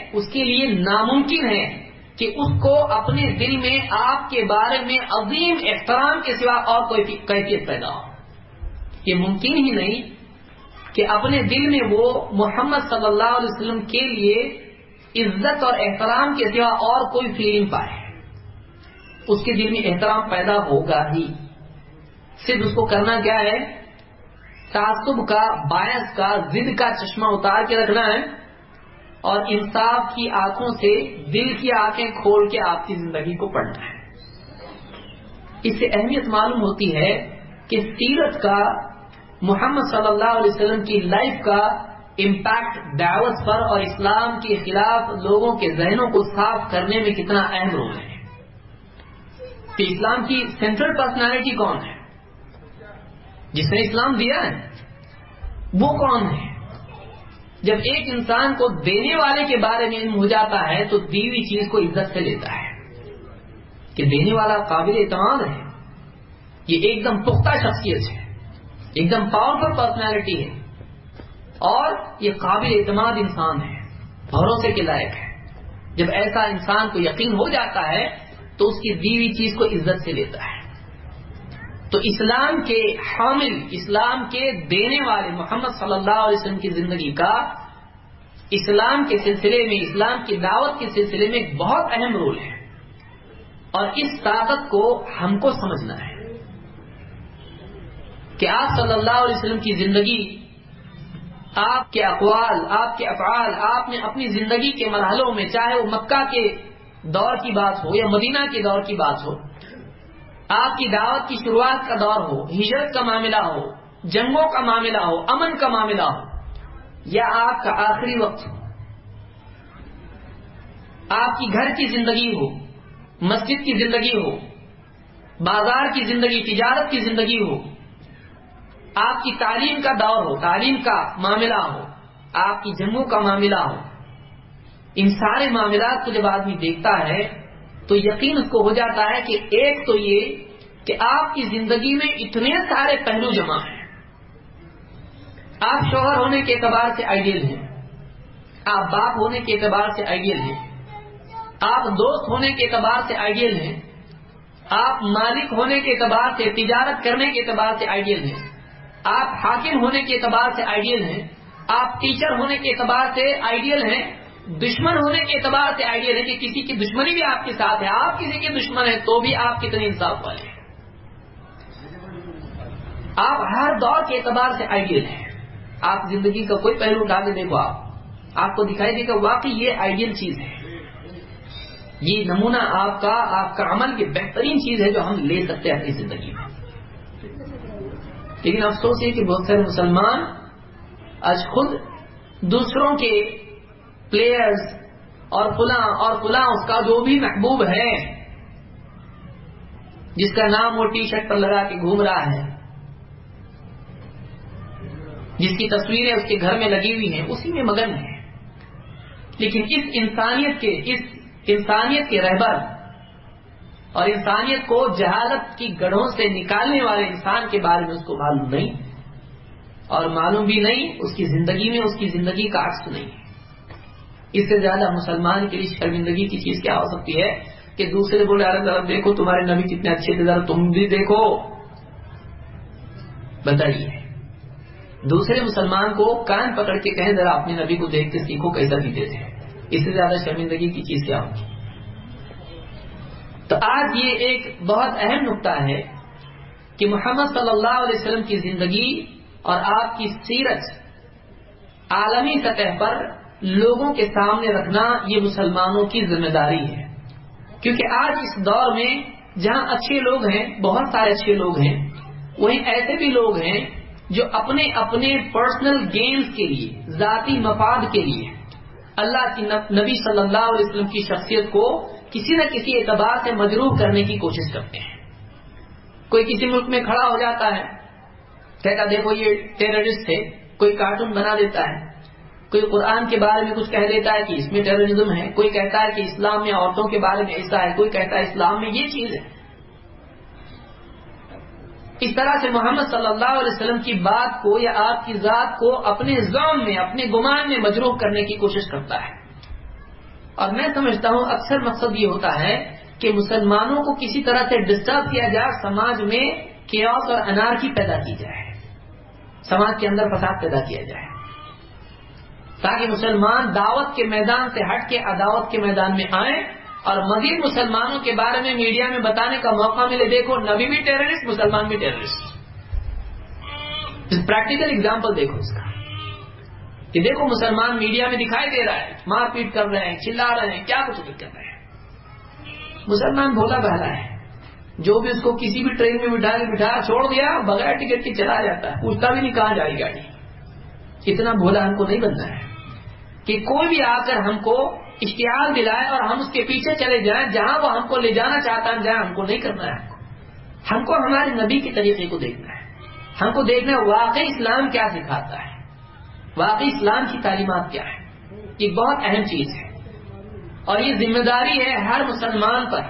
ہے کہ اس کو اپنے دل میں آپ کے بارے میں عظیم احترام کے سوا اور کوئی کیفیت پیدا ہو. یہ ممکن ہی نہیں کہ اپنے دل میں وہ محمد صلی اللہ علیہ وسلم کے لیے عزت اور احترام کے سوا اور کوئی فیلنگ پائے. اس کے دل میں احترام پیدا ہوگا ہی. صرف اس کو کرنا کیا ہے؟ تعصب کا، باعث کا، ضد کا چشمہ اتار کے رکھنا ہے اور انصاف کی آنکھوں سے دل کی آنکھیں کھول کے آپ کی زندگی کو پڑھنا ہے. اس سے اہمیت معلوم ہوتی ہے کہ سیرت کا، محمد صلی اللہ علیہ وسلم کی لائف کا امپیکٹ دعوت پر اور اسلام کے خلاف لوگوں کے ذہنوں کو صاف کرنے میں کتنا اہم رول ہے. کہ اسلام کی سینٹرل پرسنالٹی کون ہے؟ جس نے اسلام دیا ہے وہ کون ہے؟ جب ایک انسان کو دینے والے کے بارے میں علم ہو جاتا ہے تو دی ہوئی چیز کو عزت سے لیتا ہے کہ دینے والا قابل اعتماد ہے، یہ ایک دم پختہ شخصیت ہے، ایک دم پاورفل پرسنالٹی ہے اور یہ قابل اعتماد انسان ہے، بھروسے کے لائق ہے. جب ایسا انسان کو یقین ہو جاتا ہے تو اس کی دی ہوئی چیز کو عزت سے لیتا ہے. تو اسلام کے حامل، اسلام کے دینے والے محمد صلی اللہ علیہ وسلم کی زندگی کا اسلام کے سلسلے میں، اسلام کی دعوت کے سلسلے میں ایک بہت اہم رول ہے اور اس طاقت کو ہم کو سمجھنا ہے کہ آپ صلی اللہ علیہ وسلم کی زندگی، آپ کے اقوال، آپ کے افعال، آپ نے اپنی زندگی کے مرحلوں میں، چاہے وہ مکہ کے دور کی بات ہو یا مدینہ کے دور کی بات ہو، آپ کی دعوت کی شروعات کا دور ہو، ہجرت کا معاملہ ہو، جنگوں کا معاملہ ہو، امن کا معاملہ ہو، یا آپ کا آخری وقت ہو، آپ کی گھر کی زندگی ہو، مسجد کی زندگی ہو، بازار کی زندگی، تجارت کی زندگی ہو، آپ کی تعلیم کا دور ہو، تعلیم کا معاملہ ہو، آپ کی جنگوں کا معاملہ ہو، ان سارے معاملات کو جب آدمی دیکھتا ہے تو یقین اس کو ہو جاتا ہے کہ ایک تو یہ کہ آپ کی زندگی میں اتنے سارے پہلو جمع ہیں. آپ شوہر ہونے کے اعتبار سے آئیڈیل ہیں، آپ باپ ہونے کے اعتبار سے آئیڈیل ہیں، آپ دوست ہونے کے اعتبار سے آئیڈیل ہیں، آپ مالک ہونے کے اعتبار سے، تجارت کرنے کے اعتبار سے آئیڈیل ہیں، آپ حاکم ہونے کے اعتبار سے آئیڈیل ہیں، آپ ٹیچر ہونے کے اعتبار سے آئیڈیل ہیں، دشمن ہونے کے اعتبار سے آئیڈیل ہے کہ کسی کی دشمنی بھی آپ کے ساتھ ہے، آپ کسی کے دشمن ہیں تو بھی آپ کتنے انصاف والے ہیں. آپ ہر دور کے اعتبار سے آئیڈیل ہیں. آپ زندگی کا کوئی پہلو اٹھا کے دیکھو، آپ کو دکھائی دے گا واقعی یہ آئیڈیل چیز ہے، یہ نمونہ آپ کا عمل کی بہترین چیز ہے جو ہم لے سکتے ہیں اپنی زندگی میں. لیکن افسوس یہ کہ بہت سارے مسلمان آج خود دوسروں کے پلیئرز اور فلاں اس کا جو بھی محبوب ہے، جس کا نام وہ ٹی شرٹ پر لگا کے گھوم رہا ہے، جس کی تصویریں اس کے گھر میں لگی ہوئی ہیں، اسی میں مگن ہے. لیکن اس انسانیت کے رہبر اور انسانیت کو جہالت کی گڑھوں سے نکالنے والے انسان کے بارے میں اس کو معلوم نہیں، اور معلوم بھی نہیں اس کی زندگی میں اس کی زندگی کا عکس نہیں ہے. اس سے زیادہ مسلمان کے لیے شرمندگی کی چیز کیا ہو سکتی ہے کہ دوسرے بولے ارے ذرا دیکھو تمہارے نبی کتنے اچھے تھے، ذرا تم بھی دیکھو. بتائیے دوسرے مسلمان کو کان پکڑ کے کہیں ذرا اپنے نبی کو دیکھ کے سیکھو کیسا جیتے تھے، اس سے زیادہ شرمندگی کی چیز کیا ہوگی. تو آج یہ ایک بہت اہم نقطہ ہے کہ محمد صلی اللہ علیہ وسلم کی زندگی اور آپ کی سیرت عالمی سطح پر لوگوں کے سامنے رکھنا یہ مسلمانوں کی ذمہ داری ہے. کیونکہ آج اس دور میں جہاں اچھے لوگ ہیں، بہت سارے اچھے لوگ ہیں، وہیں ایسے بھی لوگ ہیں جو اپنے اپنے پرسنل گینز کے لیے، ذاتی مفاد کے لیے اللہ کی نبی صلی اللہ علیہ وسلم کی شخصیت کو کسی نہ کسی اعتبار سے مجروح کرنے کی کوشش کرتے ہیں۔ کوئی کسی ملک میں کھڑا ہو جاتا ہے، کہتا دیکھو یہ ٹیررسٹ ہے، کوئی کارٹون بنا دیتا ہے، کوئی قرآن کے بارے میں کچھ کہہ دیتا ہے کہ اس میں ٹیررزم ہے، کوئی کہتا ہے کہ اسلام میں عورتوں کے بارے میں ایسا ہے، کوئی کہتا ہے اسلام میں یہ چیز ہے۔ اس طرح سے محمد صلی اللہ علیہ وسلم کی بات کو یا آپ کی ذات کو اپنے ظلم میں، اپنے گمان میں مجروح کرنے کی کوشش کرتا ہے۔ اور میں سمجھتا ہوں اکثر مقصد یہ ہوتا ہے کہ مسلمانوں کو کسی طرح سے ڈسٹرب کیا جائے، سماج میں کیوس اور انارکی پیدا کی جائے، سماج کے اندر فساد پیدا کیا جائے، تاکہ مسلمان دعوت کے میدان سے ہٹ کے عداوت کے میدان میں آئیں اور مزید مسلمانوں کے بارے میں میڈیا میں بتانے کا موقع ملے، دیکھو نبی بھی ٹیررسٹ، مسلمان بھی ٹیررسٹ۔ پریکٹیکل ایگزامپل دیکھو اس کا کہ دیکھو مسلمان میڈیا میں دکھائی دے رہا ہے، مار پیٹ کر رہے ہیں، چلا رہے ہیں، کیا کچھ نہیں کر رہے ہیں۔ مسلمان بھولا بہلا ہے، جو بھی اس کو کسی بھی ٹرین میں بٹھا چھوڑ دیا، بغیر ٹکٹ کے چلا جاتا ہے، پوچھتا بھی نہیں کہاں جا رہی گاڑی۔ اتنا بھولا ہم کو نہیں بننا ہے کہ کوئی بھی آ کر ہم کو اشتعال دلائے اور ہم اس کے پیچھے چلے جائیں، جہاں وہ ہم کو لے جانا چاہتا ہے جہاں ہم کو نہیں کرنا ہے۔ ہم کو ہمارے نبی کے طریقے کو دیکھنا ہے، ہم کو دیکھنا ہے واقعی اسلام کیا سکھاتا ہے، واقعی اسلام کی تعلیمات کیا ہے۔ یہ بہت اہم چیز ہے اور یہ ذمہ داری ہے ہر مسلمان پر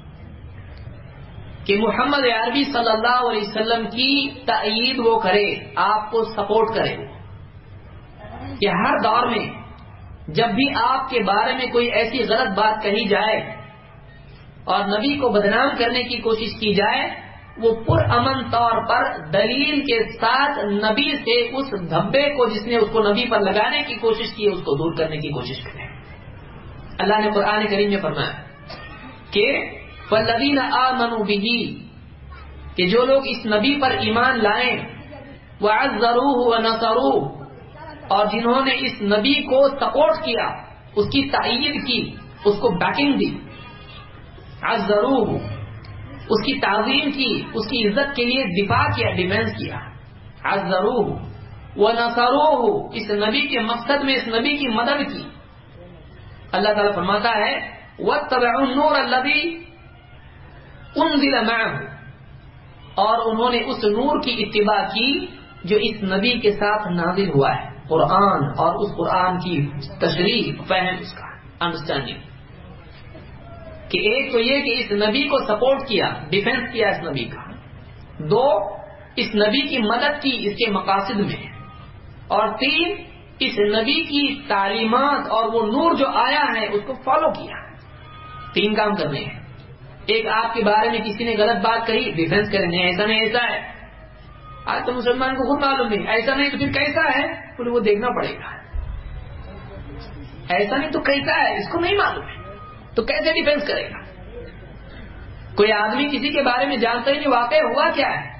کہ محمد عربی صلی اللہ علیہ وسلم کی تائید وہ کرے، آپ کو سپورٹ کرے کہ ہر دور میں جب بھی آپ کے بارے میں کوئی ایسی غلط بات کہی جائے اور نبی کو بدنام کرنے کی کوشش کی جائے، وہ پرامن طور پر دلیل کے ساتھ نبی سے اس دھبے کو جس نے اس کو نبی پر لگانے کی کوشش کی ہے اس کو دور کرنے کی کوشش کریں۔ اللہ نے قرآن کریم میں فرمایا کہ فَالَّذِينَ آمَنُوا بِهِ، کہ جو لوگ اس نبی پر ایمان لائیں، وَعَزَّرُوهُ وَنَصَرُوهُ، اور جنہوں نے اس نبی کو سپورٹ کیا، اس کی تائید کی، اس کو بیکنگ دی، عزروہ، اس کی تعظیم کی، اس کی عزت کے لیے دفاع کیا، ڈیفینس کیا، عزروہ ونصروہ، اس نبی کے مقصد میں اس نبی کی مدد کی۔ اللہ تعالیٰ فرماتا ہے وَاتَّبَعُوا النُّورَ الَّذِي أُنزِلَ مَعَهُ، اور انہوں نے اس نور کی اتباع کی جو اس نبی کے ساتھ نازل ہوا ہے، قرآن، اور اس قرآن کی تشریح، فہم، اس کا انڈرسٹینڈنگ، کہ ایک تو یہ کہ اس نبی کو سپورٹ کیا، ڈیفینس کیا اس نبی کا، دو اس نبی کی مدد کی اس کے مقاصد میں، اور تین اس نبی کی تعلیمات اور وہ نور جو آیا ہے اس کو فالو کیا۔ تین کام کرنے ہیں۔ ایک آپ کے بارے میں کسی نے غلط بات کہی، ڈیفینس کریں، نہیں ایسا نہیں ایسا ہے، آج تو مسلمان کو خود معلوم نہیں، ایسا نہیں تو پھر کیسا ہے، پھر وہ دیکھنا پڑے گا، ایسا نہیں تو کیسا ہے، اس کو نہیں معلوم ہے تو کیسے ڈیفینس کرے گا۔ کوئی آدمی کسی کے بارے میں جانتا ہی نہیں واقع ہوا کیا ہے،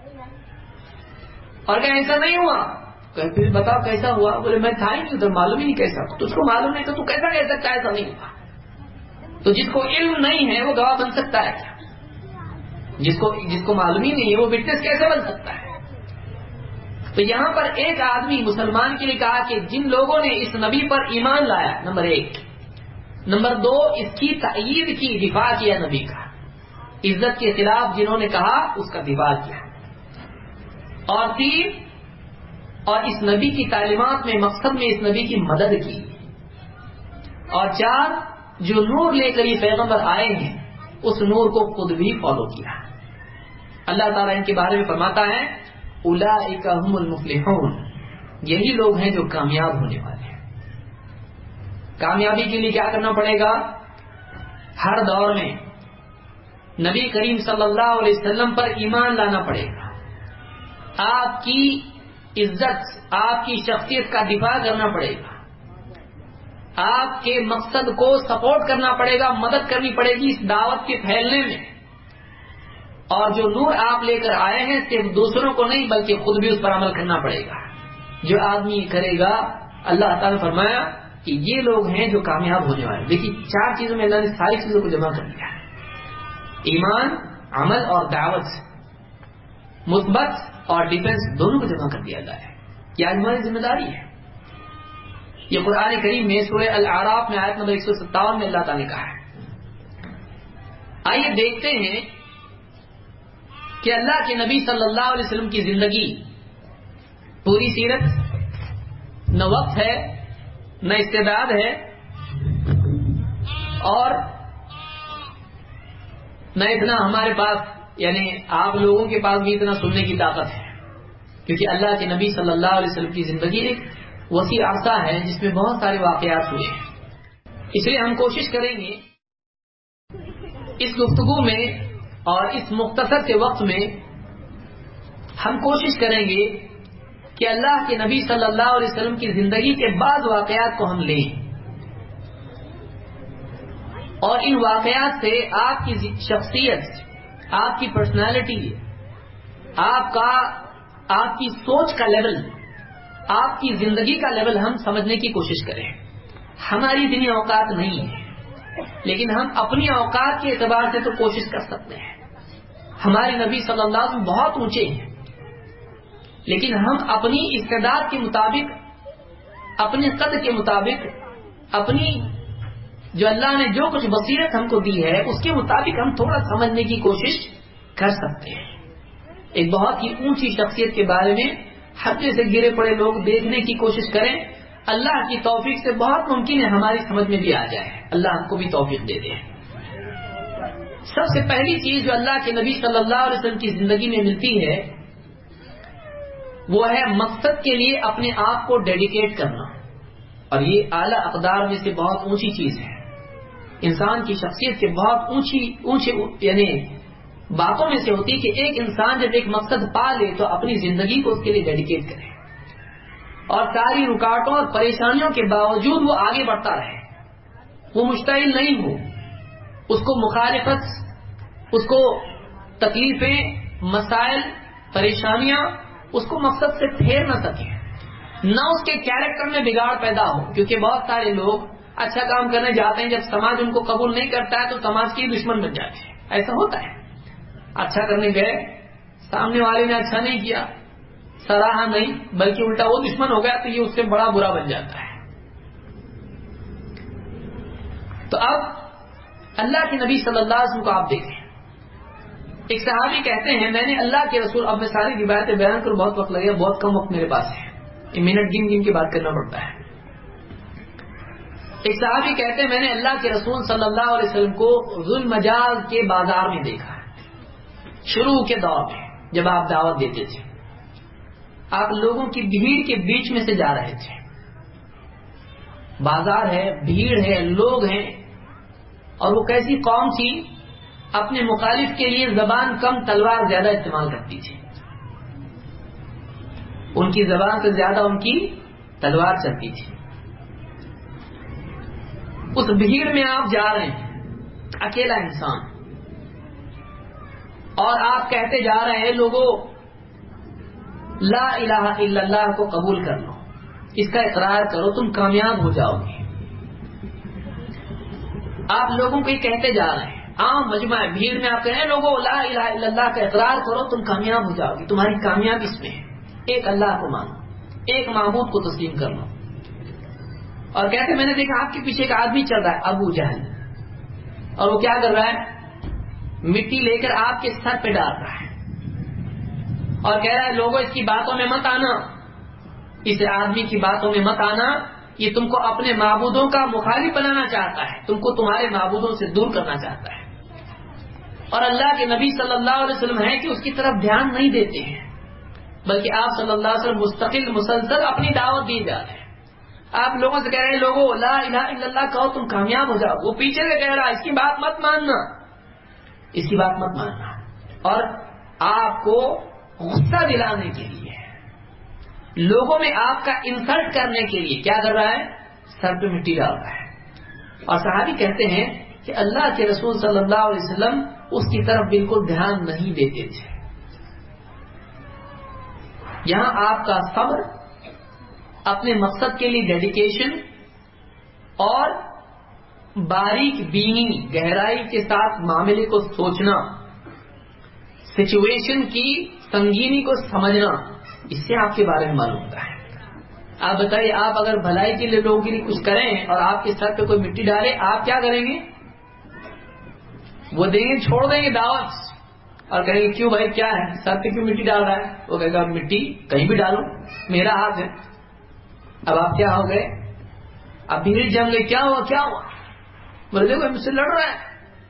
اور کہ ایسا نہیں ہوا، پھر بتاؤ کیسا ہوا، بولے میں تھا ہی نہیں ادھر، معلوم ہی نہیں کیسا، تجھ کو معلوم نہیں تو کیسا کہہ سکتا ہے ایسا نہیں ہوا۔ تو جس کو علم نہیں ہے وہ گواہ بن سکتا ہے کیا؟ جس کو معلوم ہی نہیں ہے وہ وٹنس کیسے بن سکتا ہے؟ تو یہاں پر ایک آدمی مسلمان کے لیے کہا کہ جن لوگوں نے اس نبی پر ایمان لایا، نمبر ایک، نمبر دو اس کی تائید کی، دفاع کیا نبی کا، عزت کے خلاف جنہوں نے کہا اس کا دفاع کیا، اور تین اور اس نبی کی تعلیمات میں مقصد میں اس نبی کی مدد کی، اور چار جو نور لے کر یہ پیغمبر آئے ہیں اس نور کو خود بھی فالو کیا۔ اللہ تعالیٰ ان کے بارے میں فرماتا ہے اولئک هم المفلحون، یہی لوگ ہیں جو کامیاب ہونے والے ہیں۔ کامیابی کے لیے کیا کرنا پڑے گا؟ ہر دور میں نبی کریم صلی اللہ علیہ وسلم پر ایمان لانا پڑے گا، آپ کی عزت، آپ کی شخصیت کا دفاع کرنا پڑے گا، آپ کے مقصد کو سپورٹ کرنا پڑے گا، مدد کرنی پڑے گی اس دعوت کے پھیلنے میں، اور جو نور آپ لے کر آئے ہیں صرف دوسروں کو نہیں بلکہ خود بھی اس پر عمل کرنا پڑے گا۔ جو آدمی کرے گا، اللہ تعالیٰ نے فرمایا کہ یہ لوگ ہیں جو کامیاب ہونے والے۔ دیکھیے چار چیزوں میں اللہ نے ساری چیزوں کو جمع کر دیا ہے، ایمان، عمل اور دعوت۔ مثبت اور ڈیفنس دونوں کو جمع کر دیا جائے. یہ آج ہماری ذمہ داری ہے. یہ قرآن کریم میں سورہ الاعراف میں آیت نمبر 157 میں اللہ تعالیٰ نے کہا ہے. آئیے دیکھتے ہیں کہ اللہ کے نبی صلی اللہ علیہ وسلم کی زندگی، پوری سیرت، نہ وقت ہے نہ استعداد ہے اور نہ اتنا ہمارے پاس، یعنی آپ لوگوں کے پاس بھی اتنا سننے کی طاقت ہے، کیونکہ اللہ کے نبی صلی اللہ علیہ وسلم کی زندگی ایک وسیع عرصہ ہے جس میں بہت سارے واقعات ہوئے ہیں. اس لیے ہم کوشش کریں گے اس گفتگو میں اور اس مختصر سے وقت میں ہم کوشش کریں گے کہ اللہ کے نبی صلی اللہ علیہ وسلم کی زندگی کے بعض واقعات کو ہم لیں اور ان واقعات سے آپ کی شخصیت، آپ کی پرسنالٹی، آپ کی سوچ کا لیول، آپ کی زندگی کا لیول ہم سمجھنے کی کوشش کریں. ہماری اتنی اوقات نہیں ہے، لیکن ہم اپنی اوقات کے اعتبار سے تو کوشش کر سکتے ہیں. ہمارے نبی صلی اللہ علیہ وسلم بہت اونچے ہیں، لیکن ہم اپنی استعداد کے مطابق، اپنے قد کے مطابق، اپنی جو اللہ نے جو کچھ بصیرت ہم کو دی ہے اس کے مطابق ہم تھوڑا سمجھنے کی کوشش کر سکتے ہیں. ایک بہت ہی اونچی شخصیت کے بارے میں ہتھے سے گرے پڑے لوگ دیکھنے کی کوشش کریں. اللہ کی توفیق سے بہت ممکن ہے ہماری سمجھ میں بھی آ جائے. اللہ ہم کو بھی توفیق دے دے. سب سے پہلی چیز جو اللہ کے نبی صلی اللہ علیہ وسلم کی زندگی میں ملتی ہے وہ ہے مقصد کے لیے اپنے آپ کو ڈیڈیکیٹ کرنا. اور یہ اعلیٰ اقدار میں سے بہت اونچی چیز ہے. انسان کی شخصیت کے بہت اونچے یعنی باتوں میں سے ہوتی ہے کہ ایک انسان جب ایک مقصد پا لے تو اپنی زندگی کو اس کے لیے ڈیڈیکیٹ کرے اور ساری رکاوٹوں اور پریشانیوں کے باوجود وہ آگے بڑھتا رہے. وہ مشتعل نہیں ہو، اس کو مخالفت، اس کو تکلیفیں، مسائل، پریشانیاں اس کو مقصد سے پھیر نہ سکے، نہ اس کے کیریکٹر میں بگاڑ پیدا ہو. کیونکہ بہت سارے لوگ اچھا کام کرنے جاتے ہیں، جب سماج ان کو قبول نہیں کرتا ہے تو سماج کے دشمن بن جاتے ہیں. ایسا ہوتا ہے. اچھا کرنے گئے، سامنے والے نے اچھا نہیں کیا، سراہا نہیں، بلکہ الٹا وہ دشمن ہو گیا تو یہ اس سے بڑا برا بن جاتا ہے. تو اب اللہ کے نبی صلی اللہ علیہ وسلم کو آپ دیکھیں. ایک صحابی کہتے ہیں میں نے اللہ کے رسول، اب میں ساری روایتیں بیان کروں بہت وقت لگے، بہت کم وقت میرے پاس ہے، یہ منٹ گن کے بات کرنا پڑتا ہے. ایک صحابی کہتے ہیں میں نے اللہ کے رسول صلی اللہ علیہ وسلم کو ذو المجاز کے بازار میں دیکھا. شروع کے دور میں جب آپ دعوت دیتے تھے، آپ لوگوں کی بھیڑ کے بیچ میں سے جا رہے تھے. بازار ہے، بھیڑ ہے، لوگ ہیں، اور وہ کیسی قوم تھی اپنے مخالف کے لیے زبان کم تلوار زیادہ استعمال کرتی تھی. ان کی زبان سے زیادہ ان کی تلوار چلتی تھی. اس بھیڑ میں آپ جا رہے ہیں اکیلا انسان، اور آپ کہتے جا رہے ہیں لوگوں لا الہ الا اللہ کو قبول کر لو، اس کا اقرار کرو، تم کامیاب ہو جاؤ گے. آپ لوگوں کو یہ کہتے جا رہے ہیں، عام مجمع بھیڑ میں آپ کہہ رہے ہیں لوگوں لا الہ الا اللہ کا اقرار کرو، تم کامیاب ہو جاؤ گے، تمہاری کامیابی اس میں ہے. ایک اللہ کو مانو، ایک معبود کو تسلیم کر لو. اور کہتے میں نے دیکھا آپ کے پیچھے ایک آدمی چل رہا ہے، ابو جہل، اور وہ کیا کر رہا ہے؟ مٹی لے کر آپ کے سر پہ ڈال رہا ہے اور کہہ رہا ہے لوگوں اس کی باتوں میں مت آنا، اس آدمی کی باتوں میں مت آنا، یہ تم کو اپنے معبودوں کا مخالف بنانا چاہتا ہے، تم کو تمہارے معبودوں سے دور کرنا چاہتا ہے. اور اللہ کے نبی صلی اللہ علیہ وسلم ہے کہ اس کی طرف دھیان نہیں دیتے ہیں، بلکہ آپ صلی اللہ علیہ وسلم مستقل مسلسل اپنی دعوت دی جاتے ہیں. آپ لوگوں سے کہہ رہے ہیں لوگوں لا الہ الا اللہ کہو تم کامیاب ہو جاؤ. وہ پیچھے سے کہہ رہا ہے اس کی بات مت ماننا، اس کی بات مت ماننا. اور آپ کو غصہ دلانے کے لیے، لوگوں میں آپ کا انسلٹ کرنے کے لیے کیا کر رہا ہے؟ سر پہ مٹی ڈال رہا ہے. اور صحابی کہتے ہیں کہ اللہ کے رسول صلی اللہ علیہ وسلم اس کی طرف بالکل دھیان نہیں دیتے تھے. یہاں آپ کا صبر، اپنے مقصد کے لیے ڈیڈیکیشن اور باریک بینی، گہرائی کے ساتھ معاملے کو سوچنا، سچویشن کی سنگینی کو سمجھنا، اس سے آپ کے بارے میں معلوم ہوتا ہے. آپ بتائیے، آپ اگر بھلائی کے لیے لوگوں کے لیے کچھ کریں اور آپ کے سر پہ کوئی مٹی ڈالے، آپ کیا کریں گے؟ وہ دیں گے، چھوڑ دیں گے دعوت اور کہیں گے کیوں بھائی کیا ہے، سر پہ کیوں مٹی ڈال رہا ہے؟ وہ کہے گا مٹی کہیں بھی ڈالو، میرا ہاتھ ہے. اب آپ کیا ہو گئے؟ اب بھیڑ جم گئی، کیا ہوا کیا ہوا؟ بولے دیکھو مجھ سے لڑ رہا ہے.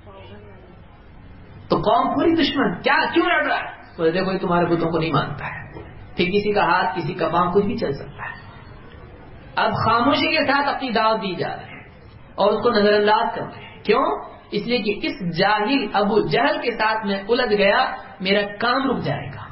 تو قوم پوری دشمن، کیا کیوں لڑ رہا ہے؟ بولے دیکھو یہ تمہارے بتوں کو نہیں مانتا ہے. پھر کسی کا ہاتھ کسی کا پاؤں کچھ بھی چل سکتا ہے. اب خاموشی کے ساتھ اپنی دعوت دی جا رہی ہے اور اس کو نظر انداز کر رہے ہیں. کیوں؟ اس لیے کہ اس جاہل ابو جہل کے ساتھ میں الجھ گیا، میرا کام رک جائے گا.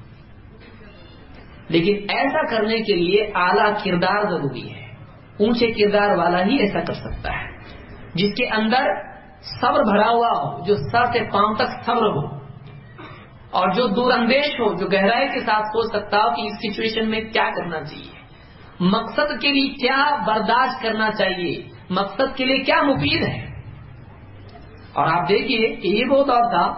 لیکن ایسا کرنے کے لیے اعلیٰ کردار ضروری ہے. اونچے کردار والا ہی ایسا کر سکتا ہے، جس کے اندر صبر بھرا ہوا ہو، جو سر سے پاؤں تک صبر ہو، اور جو دور اندیش ہو، جو گہرائی کے ساتھ سوچ سکتا ہو کہ اس سچویشن میں کیا کرنا چاہیے، مقصد کے لیے کیا برداشت کرنا چاہیے، مقصد کے لیے کیا مفید ہے. اور آپ دیکھیے کہ یہ وہ دور تھا،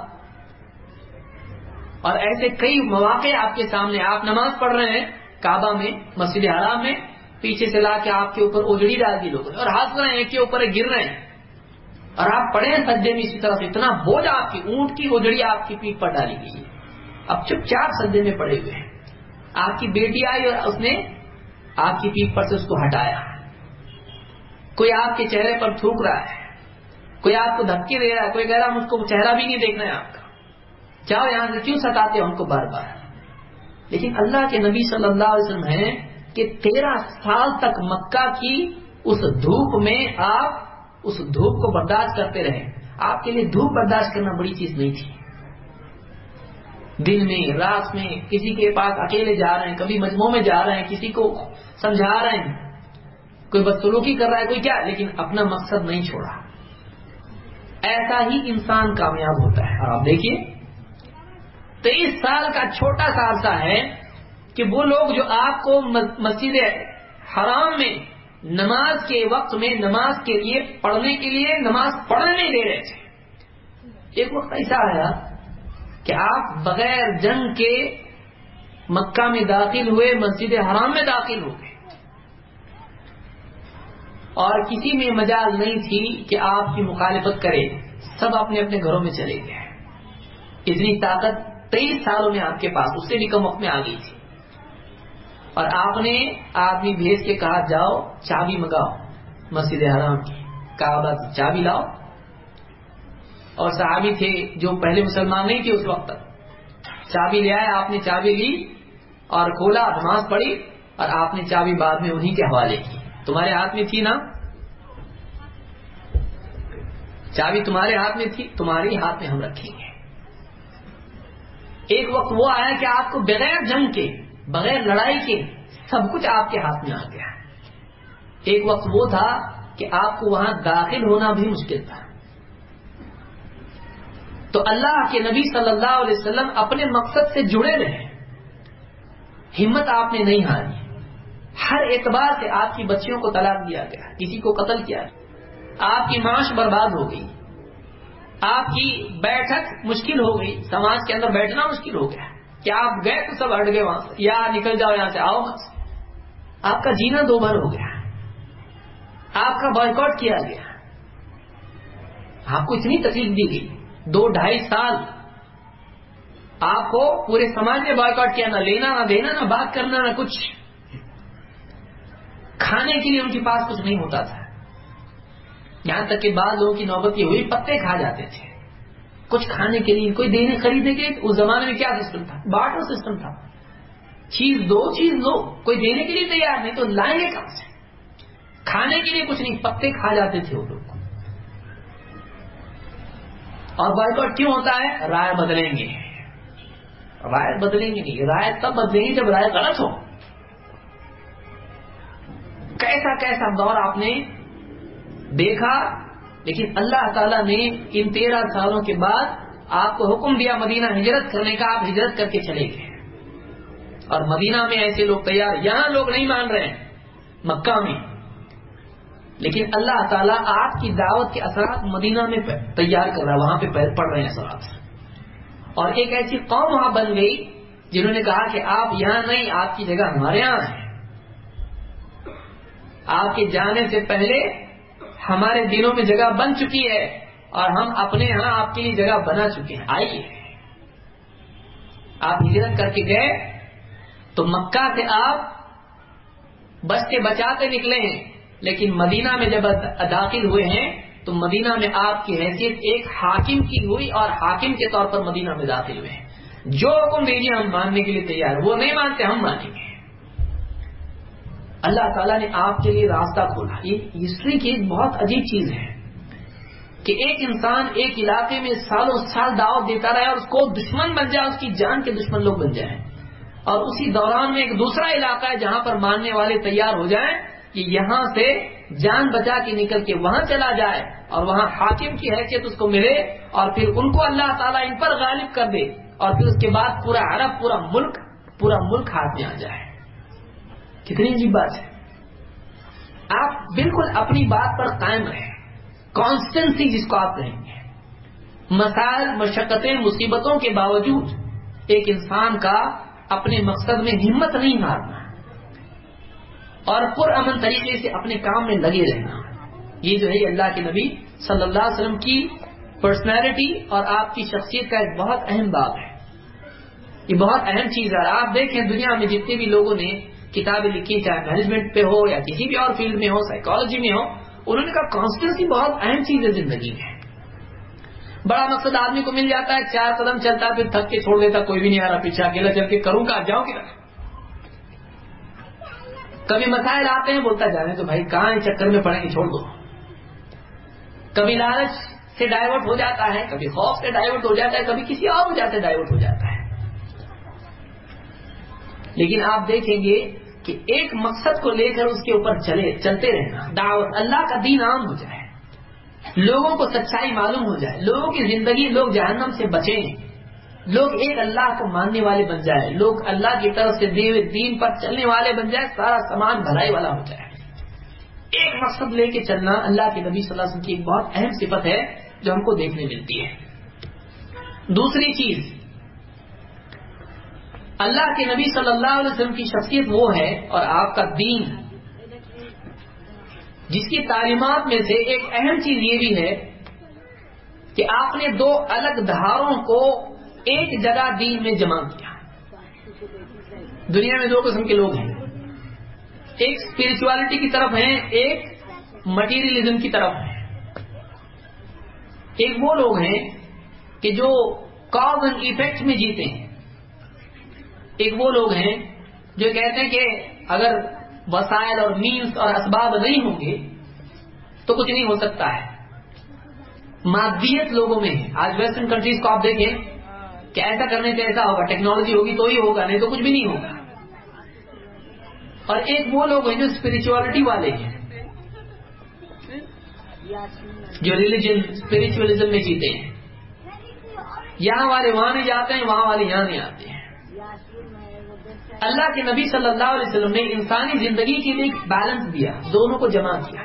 اور ایسے کئی مواقع آپ کے سامنے. آپ نماز پڑھ رہے ہیں کعبہ میں، مسجد حرام میں، پیچھے سے لا کے آپ کے اوپر اجڑی ڈال دی لوگوں نے اور ہنس رہے ہیں، ایک کے اوپر گر رہے ہیں، اور آپ پڑے ہیں سجدے میں. اسی طرح سے اتنا بوجھ آپ کی اونٹ کی اجڑی آپ کی پیٹھ پر ڈالی گئی ہے. اب چپ چاپ سجدے میں پڑے ہوئے ہیں. آپ کی بیٹی آئی اور اس نے آپ کی پیٹھ پر سے اس کو ہٹایا. کوئی آپ کے چہرے پر تھوک رہا ہے، کوئی آپ کو دھکے دے رہا ہے، کوئی کہہ رہا مجھ کو چہرہ بھی نہیں دیکھنا ہے آپ کا، جاؤ یہاں سے، کیوں ستاتے ہو ہم کو بار بار. لیکن اللہ کے نبی صلی اللہ علیہ وسلم ہیں کہ 13 سال تک مکہ کی اس دھوپ میں آپ اس دھوپ کو برداشت کرتے رہے. آپ کے لیے دھوپ برداشت کرنا بڑی چیز نہیں تھی. دن میں رات میں کسی کے پاس اکیلے جا رہے ہیں، کبھی مجموعوں میں جا رہے ہیں، کسی کو سمجھا رہے ہیں، کوئی بدسلوکی کر رہا ہے، کوئی کیا، لیکن اپنا مقصد نہیں چھوڑا. ایسا ہی انسان کامیاب ہوتا ہے. اور آپ دیکھیے 23 سال کا چھوٹا سا عرصہ ہے کہ وہ لوگ جو آپ کو مسجد حرام میں نماز کے وقت میں نماز کے لیے پڑھنے کے لیے نماز پڑھنے نہیں دے رہے تھے. ایک وقت ایسا آیا کہ آپ بغیر جنگ کے مکہ میں داخل ہوئے، مسجد حرام میں داخل ہو گئے، اور کسی میں مجال نہیں تھی کہ آپ کی مخالفت کرے. سب اپنے اپنے گھروں میں چلے گئے. اتنی طاقت 23 سالوں میں آپ کے پاس، اس سے بھی کم وقت میں آ گئی تھی. اور آپ نے آدمی بھیج کے کہا جاؤ چابی منگاؤ مسجد حرام کی، کعبہ کی چابی لاؤ. اور صحابی تھے جو پہلے مسلمان نہیں تھے اس وقت تک، چابی لے آئے. آپ نے چابی لی اور کھولا، نماز پڑھی، اور آپ نے چابی بعد میں انہی کے حوالے کی. تمہارے ہاتھ میں تھی نا چابی، تمہارے ہاتھ میں تھی، تمہارے ہاتھ میں ہم رکھیں گے. ایک وقت وہ آیا کہ آپ کو بغیر جنگ کے، بغیر لڑائی کے سب کچھ آپ کے ہاتھ میں آ گیا. ایک وقت وہ تھا کہ آپ کو وہاں داخل ہونا بھی مشکل تھا. تو اللہ کے نبی صلی اللہ علیہ وسلم اپنے مقصد سے جڑے رہے، ہمت آپ نے نہیں ہاری. ہر اعتبار سے آپ کی بچیوں کو طلاق دیا گیا، کسی کو قتل کیا، آپ کی معاش برباد ہو گئی، آپ کی بیٹھک مشکل ہو گئی، سماج کے اندر بیٹھنا مشکل ہو گیا کہ آپ گئے تو سب ہٹ گئے وہاں سے، یا نکل جاؤ یہاں سے، آؤ مت. آپ کا جینا دو بھر ہو گیا، آپ کا بائیکاٹ کیا گیا، آپ کو اتنی تکلیف دی گئی. 2-2.5 سال آپ کو پورے سماج نے بائیکاٹ کیا، نہ لینا نہ دینا، نہ بات کرنا، نہ کچھ. کھانے کے لیے ان کے پاس کچھ نہیں ہوتا تھا. یہاں تک کہ بعض لوگوں کی نوبت یہ ہوئی پتے کھا جاتے تھے. کچھ کھانے کے لیے، کوئی دینے خریدنے کے لیے. اس زمانے میں کیا سسٹم تھا؟ بارٹر سسٹم تھا. چیز دو چیز لو، کوئی دینے کے لیے تیار نہیں تو لائیں گے کہاں سے؟ کھانے کے لیے کچھ نہیں، پتے کھا جاتے تھے وہ لوگ. اور بائیکاٹ کیوں ہوتا ہے؟ رائے بدلیں گے. رائے بدلیں گے نہیں، رائے تب بدلیں گے جب رائے غلط ہو. کیسا کیسا دور آپ نے دیکھا. لیکن اللہ تعالیٰ نے ان 13 سالوں کے بعد آپ کو حکم دیا مدینہ ہجرت کرنے کا. آپ ہجرت کر کے چلے گئے، اور مدینہ میں ایسے لوگ تیار، یہاں لوگ نہیں مان رہے ہیں مکہ میں، لیکن اللہ تعالیٰ آپ کی دعوت کے اثرات مدینہ میں تیار کر رہا ہے، وہاں پہ پڑھ رہے ہیں اثرات. اور ایک ایسی قوم وہاں بن گئی جنہوں نے کہا کہ آپ یہاں نہیں، آپ کی جگہ ہمارے یہاں ہے، آپ کے جانے سے پہلے ہمارے دلوں میں جگہ بن چکی ہے اور ہم اپنے یہاں آپ کے لیے جگہ بنا چکے ہیں، آئیے۔ آپ ہجرت کر کے گئے تو مکہ سے آپ بچتے بچاتے نکلے ہیں، لیکن مدینہ میں جب داخل ہوئے ہیں تو مدینہ میں آپ کی حیثیت ایک حاکم کی ہوئی اور حاکم کے طور پر مدینہ میں داخل ہوئے ہیں۔ جو حکم دیجیے ہم ماننے کے لیے تیار، وہ نہیں مانتے ہم مانیں گے۔ اللہ تعالیٰ نے آپ کے لیے راستہ کھولا۔ یہ ہسٹری کی ایک بہت عجیب چیز ہے کہ ایک انسان ایک علاقے میں سالوں سال دعوت دیتا رہے اور اس کو دشمن بن جائے، اس کی جان کے دشمن لوگ بن جائیں، اور اسی دوران میں ایک دوسرا علاقہ ہے جہاں پر ماننے والے تیار ہو جائیں کہ یہاں سے جان بچا کے نکل کے وہاں چلا جائے اور وہاں حاکم کی حیثیت اس کو ملے، اور پھر ان کو اللہ تعالیٰ ان پر غالب کر دے، اور پھر اس کے بعد پورا عرب پورا ملک ہاتھ میں آ جائے۔ کتنی عجیب بات ہے۔ آپ بالکل اپنی بات پر قائم رہیں، کانسٹنسی جس کو آپ کہیں گے۔ مسائل، مشقتیں، مصیبتوں کے باوجود ایک انسان کا اپنے مقصد میں ہمت نہیں ہارنا اور پرامن طریقے سے اپنے کام میں لگے رہنا، یہ جو ہے اللہ کے نبی صلی اللہ علیہ وسلم کی پرسنالٹی اور آپ کی شخصیت کا ایک بہت اہم باب ہے۔ یہ بہت اہم چیز ہے۔ آپ دیکھیں دنیا میں جتنے بھی لوگوں نے کتابیں لکھی، چاہے مینجمنٹ پہ ہو یا کسی بھی اور فیلڈ میں ہو، سائیکالوجی میں ہو، انہوں نے کہا کانسٹنسی بہت اہم چیز ہے زندگی میں۔ بڑا مقصد آدمی کو مل جاتا ہے، 4 قدم چلتا ہے پھر تھک کے چھوڑ دیتا، کوئی بھی نہیں آ رہا، پیچھے اکیلا چل کے کروں کہاں، جاؤں کدھر۔ کبھی مسائل آتے ہیں بولتا جانے تو بھائی کہاں اس چکر میں پڑیں گے، چھوڑ دو۔ کبھی لالچ سے ڈائیورٹ ہو جاتا ہے، کبھی خوف سے ڈائیورٹ ہو جاتا ہے، کبھی کسی اور وجہ سے ڈائیورٹ ہو جاتا ہے۔ لیکن آپ دیکھیں گے کہ ایک مقصد کو لے کر اس کے اوپر چلتے رہنا، دعوت، اللہ کا دین عام ہو جائے، لوگوں کو سچائی معلوم ہو جائے، لوگوں کی زندگی، لوگ جہنم سے بچیں، لوگ ایک اللہ کو ماننے والے بن جائے، لوگ اللہ کی طرف سے دیے ہوئے دین پر چلنے والے بن جائے، سارا سامان بھلائی والا ہو جائے۔ ایک مقصد لے کے چلنا اللہ کے نبی صلی اللہ علیہ وسلم کی ایک بہت اہم صفت ہے جو ہم کو دیکھنے ملتی ہے۔ دوسری چیز، اللہ کے نبی صلی اللہ علیہ وسلم کی شخصیت وہ ہے اور آپ کا دین جس کی تعلیمات میں سے ایک اہم چیز یہ بھی ہے کہ آپ نے 2 الگ دھاروں کو ایک جگہ دین میں جمع کیا۔ دنیا میں 2 قسم کے لوگ ہیں، ایک اسپرچوالٹی کی طرف ہیں، ایک مٹیریلزم کی طرف ہیں۔ ایک وہ لوگ ہیں کہ جو کاز اینڈ ایفیکٹ میں جیتے ہیں، ایک وہ لوگ ہیں جو کہتے ہیں کہ اگر وسائل اور مینز اور اسباب نہیں ہوں گے تو کچھ نہیں ہو سکتا ہے۔ مادیت لوگوں میں ہے۔ آج ویسٹرن کنٹریز کو آپ دیکھیں کہ ایسا کرنے سے ایسا ہوگا، ٹیکنالوجی ہوگی تو ہی ہوگا، نہیں تو کچھ بھی نہیں ہوگا۔ اور ایک وہ لوگ ہیں جو اسپرچوالٹی والے ہیں، جو ریلیجن، اسپرچوالزم میں جیتے ہیں۔ یہاں والے وہاں نہیں جاتے ہیں، وہاں والے یہاں نہیں آتے ہیں۔ اللہ کے نبی صلی اللہ علیہ وسلم نے انسانی زندگی کے لیے ایک بیلنس دیا، دونوں کو جمع کیا۔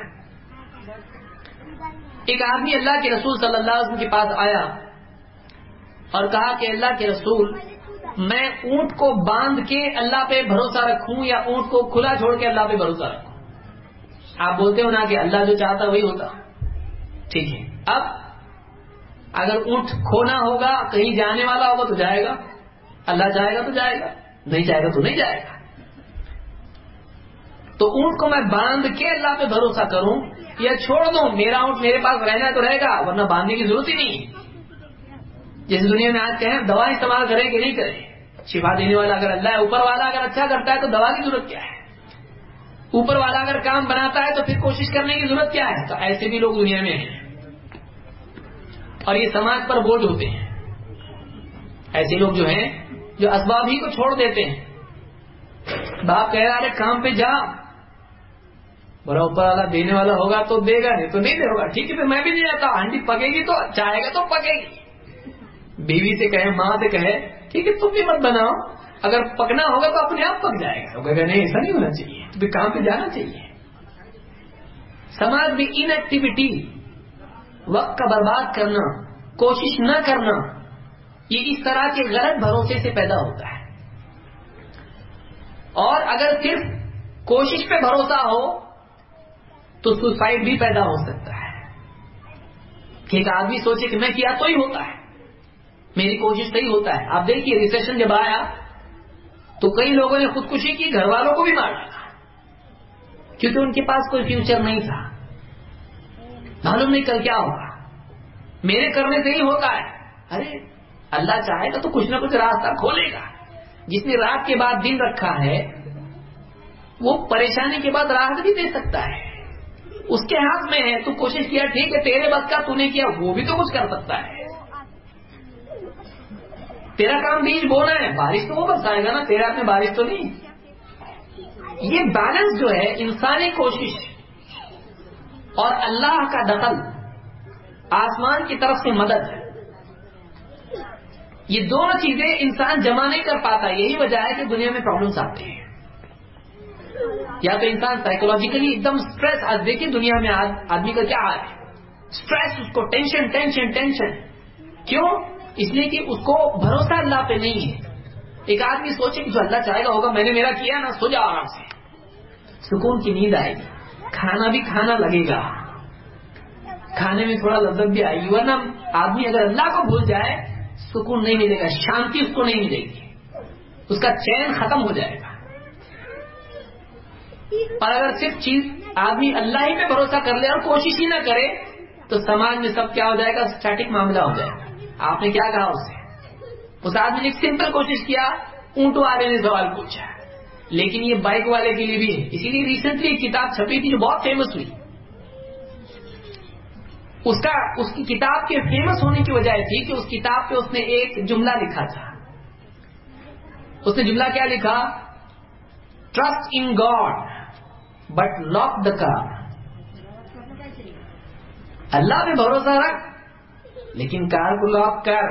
ایک آدمی اللہ کے رسول صلی اللہ علیہ وسلم کے پاس آیا اور کہا کہ اللہ کے رسول، میں اونٹ کو باندھ کے اللہ پہ بھروسہ رکھوں یا اونٹ کو کھلا چھوڑ کے اللہ پہ بھروسہ رکھوں؟ آپ بولتے ہو نا کہ اللہ جو چاہتا وہی ہوتا، ٹھیک ہے۔ اب اگر اونٹ کھونا ہوگا، کہیں جانے والا ہوگا تو جائے گا، اللہ چاہے گا تو جائے گا، نہیں چاہے گا تو نہیں جائے گا۔ تو اونٹ کو میں باندھ کے اللہ پہ بھروسہ کروں یا چھوڑ دوں؟ میرا اونٹ میرے پاس رہنا تو رہے گا، ورنہ باندھنے کی ضرورت ہی نہیں۔ جس دنیا میں آج کہیں دوا استعمال کریں کہ نہیں کریں، شفا دینے والا اگر اللہ ہے، اوپر والا اگر اچھا کرتا ہے تو دوا کی ضرورت کیا ہے؟ اوپر والا اگر کام بناتا ہے تو پھر کوشش کرنے کی ضرورت کیا ہے؟ تو ایسے بھی لوگ دنیا میں ہیں اور یہ سماج پر بوجھ ہوتے ہیں۔ ایسے لوگ جو ہیں جو اسباب ہی کو چھوڑ دیتے ہیں۔ باپ کہہ رہا ہے کام پہ جا، بڑا اوپر والا دینے والا ہوگا تو دے گا، نہیں تو نہیں دے ہوگا، ٹھیک ہے پھر میں بھی نہیں جاتا، ہانڈی پکے گی تو چاہے گا تو پکے گی۔ بیوی سے کہے، ماں سے کہے ٹھیک ہے تم بھی مت بناؤ، اگر پکنا ہوگا تو اپنے آپ پک جائے گا، کہے گا نہیں ایسا نہیں ہونا چاہیے، تو پھر کام پہ جانا چاہیے۔ سماج میں ان ایکٹیویٹی، وقت کا برباد کرنا، کوشش نہ کرنا، یہ اس طرح کے غلط بھروسے سے پیدا ہوتا ہے. اور اگر صرف کوشش پہ بھروسہ ہو تو سوسائڈ بھی پیدا ہو سکتا ہے کہ ایک آدمی سوچے کہ میں کیا تو ہی ہوتا ہے, میری کوشش صحیح ہوتا ہے. آپ دیکھیے ریسیشن جب آیا تو کئی لوگوں نے خودکشی کی, گھر والوں کو بھی مار ڈالا کیونکہ ان کے پاس کوئی فیوچر نہیں تھا, معلوم نہیں کل کیا ہوگا, میرے کرنے سے ہی ہوتا ہے. ارے اللہ چاہے گا تو کچھ نہ کچھ راستہ کھولے گا. جس نے رات کے بعد دن رکھا ہے وہ پریشانی کے بعد راحت بھی دے سکتا ہے, اس کے ہاتھ میں ہے. تو کوشش کیا, ٹھیک ہے تیرے بس کا تو نے کیا, وہ بھی تو کچھ کر سکتا ہے. تیرا کام بیج بونا ہے, بارش تو وہ برسائے گا نا, تیرے ہاتھ میں بارش تو نہیں. یہ بیلنس جو ہے انسانی کوشش اور اللہ کا دخل, آسمان کی طرف سے مدد, یہ دونوں چیزیں انسان جمع نہیں کر پاتا. یہی وجہ ہے کہ دنیا میں پرابلمس آتے ہیں. یا تو انسان سائیکولوجیکلی ایک دم سٹریس, آج دیکھیں دنیا میں آدمی کا کیا حال ہے, سٹریس, اس کو ٹینشن ٹینشن ٹینشن. کیوں؟ اس لیے کہ اس کو بھروسہ اللہ پہ نہیں ہے. ایک آدمی سوچے کہ جو اللہ چاہے گا ہوگا, میں نے میرا کیا نا, سو جاؤ آرام سے, سکون کی نیند آئے گی, کھانا بھی کھانا لگے گا, کھانے میں تھوڑا لذت بھی آئے گی. ورنہ آدمی اگر اللہ کو بھول جائے سکون نہیں ملے گا, شانتی اس کو نہیں ملے گی, اس کا چین ختم ہو جائے گا. اور اگر صرف چیز آدمی اللہ ہی پہ بھروسہ کر لے اور کوشش ہی نہ کرے تو سماج میں سب کیا ہو جائے گا, اسٹیٹک معاملہ ہو جائے گا. آپ نے کیا کہا اسے, اس آدمی نے ایک سمپل کوشش کیا, اونٹ والے نے سوال پوچھا, لیکن یہ بائک والے کے لیے بھی ہے. اسی لیے ریسنٹلی ایک کتاب چھپی تھی جو بہت فیمس ہوئی. اس کی کتاب کے فیمس ہونے کی وجہ تھی کہ اس کتاب پہ اس نے ایک جملہ لکھا تھا. اس نے جملہ کیا لکھا, trust in God but lock the car. Allah پہ بھروسہ رکھ لیکن کار کو لاک کر.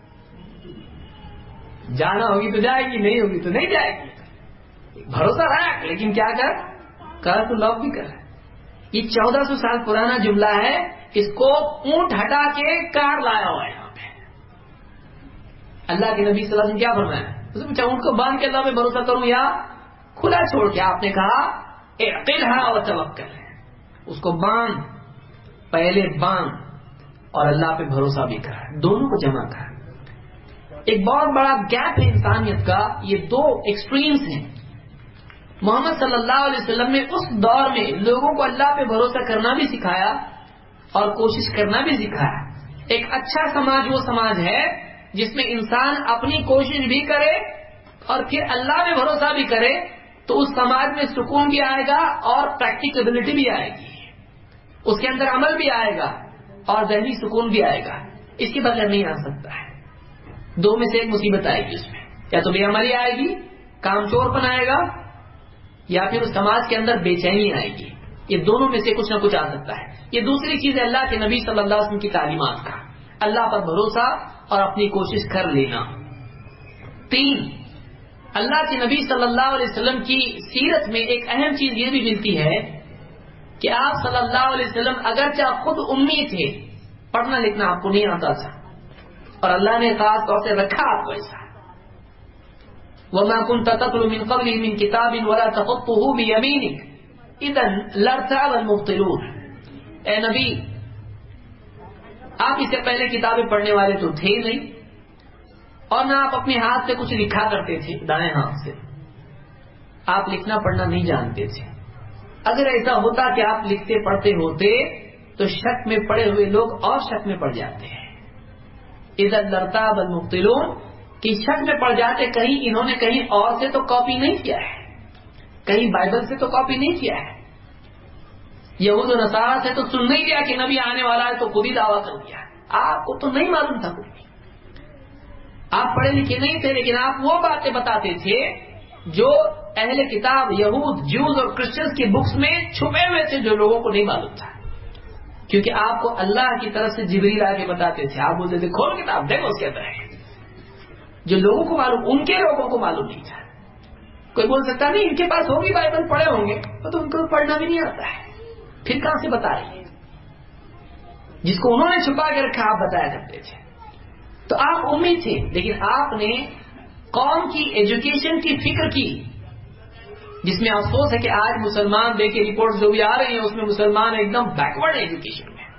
جانا ہوگی تو جائے گی, نہیں ہوگی تو نہیں جائے گی. بھروسہ رکھ لیکن کیا کر, کار کو لاک بھی کر. یہ 1400 سال پرانا جملہ ہے, اس کو اونٹ ہٹا کے کار لایا ہوا ہے یہاں پہ. اللہ کے نبی صلی اللہ علیہ وسلم کیا فرمایا, اس نے پوچھا اونٹ کو باندھ کے اللہ پہ بھروسہ کروں یا کھلا چھوڑ کے. آپ نے کہا اعقلها وتوکل, اس کو باندھ, پہلے باندھ اور اللہ پہ بھروسہ بھی کر, دونوں کو جمع کر. ایک بہت بڑا گیپ ہے انسانیت کا, یہ دو ایکسٹریمز ہیں. محمد صلی اللہ علیہ وسلم نے اس دور میں لوگوں کو اللہ پہ بھروسہ کرنا بھی سکھایا اور کوشش کرنا بھی سکھایا. ایک اچھا سماج وہ سماج ہے جس میں انسان اپنی کوشش بھی کرے اور پھر اللہ پہ بھروسہ بھی کرے, تو اس سماج میں سکون بھی آئے گا اور پریکٹیکیبلٹی بھی آئے گی, اس کے اندر عمل بھی آئے گا اور ذہنی سکون بھی آئے گا. اس کے بغیر نہیں آ سکتا ہے. دو میں سے ایک مصیبت آئے گی اس میں, یا تو بے عملی آئے گی, کام چور بن آئے گا, یا پھر اس سماج کے اندر بے چینی آئے گی. یہ دونوں میں سے کچھ نہ کچھ آ سکتا ہے. یہ دوسری چیز ہے اللہ کے نبی صلی اللہ علیہ وسلم کی تعلیمات کا, اللہ پر بھروسہ اور اپنی کوشش کر لینا. 3, اللہ کے نبی صلی اللہ علیہ وسلم کی سیرت میں ایک اہم چیز یہ بھی ملتی ہے کہ آپ صلی اللہ علیہ وسلم اگرچہ خود امی تھے, پڑھنا لکھنا آپ کو نہیں آتا تھا, اور اللہ نے خاص طور سے رکھا آپ کو ایسا. وَمَا كُنْتَ تَتْلُو مِنْ قَبْلِهِ مِنْ كِتَابٍ وَلَا تَخُطُّهُ بِيَمِينِكَ إِذًا لَارْتَابَ الْمُبْطِلُونَ. اے نبی, آپ اس سے پہلے کتابیں پڑھنے والے تو تھے نہیں, اور نہ آپ اپنے ہاتھ سے کچھ لکھا کرتے تھے, دائیں ہاتھ سے آپ لکھنا پڑھنا نہیں جانتے تھے. اگر ایسا ہوتا کہ آپ لکھتے پڑھتے ہوتے تو شک میں پڑے ہوئے لوگ اور شک میں پڑ جاتے ہیں. اذا لارتاب المبطلون, کہ شک میں پڑ جاتے, کہیں انہوں نے کہیں اور سے تو کاپی نہیں کیا ہے, کہیں بائبل سے تو کاپی نہیں کیا ہے, یہود و نصارہ سے تو سن نہیں لیا کہ نبی آنے والا ہے تو خود ہی دعویٰ کر دیا. آپ کو تو نہیں معلوم تھا کچھ بھی, آپ پڑھے لکھے نہیں تھے, لیکن آپ وہ باتیں بتاتے تھے جو اہل کتاب یہود, جوز اور کرسچنز کی بکس میں چھپے ہوئے تھے, جو لوگوں کو نہیں معلوم تھا. کیونکہ آپ کو اللہ کی طرف سے جبریل آ کے بتاتے تھے, آپ بولتے تھے کھول کتاب دیکھو اس کے اندر ہے. جو لوگوں کو معلوم, ان کے لوگوں کو معلوم نہیں تھا. کوئی بول سکتا نہیں ان کے پاس ہوگی بائبل, پڑھے ہوں گے, تو ان کو پڑھنا بھی نہیں آتا ہے, پھر کہاں سے بتا رہی ہے. جس کو انہوں نے چھپا کے رکھا آپ بتایا کرتے تھے. تو آپ امید تھے، لیکن آپ نے قوم کی ایجوکیشن کی فکر کی، جس میں افسوس ہے کہ آج مسلمان دیکھے رپورٹ جو بھی آ رہی ہیں اس میں مسلمان ایک دم بیکورڈ ایجوکیشن میں۔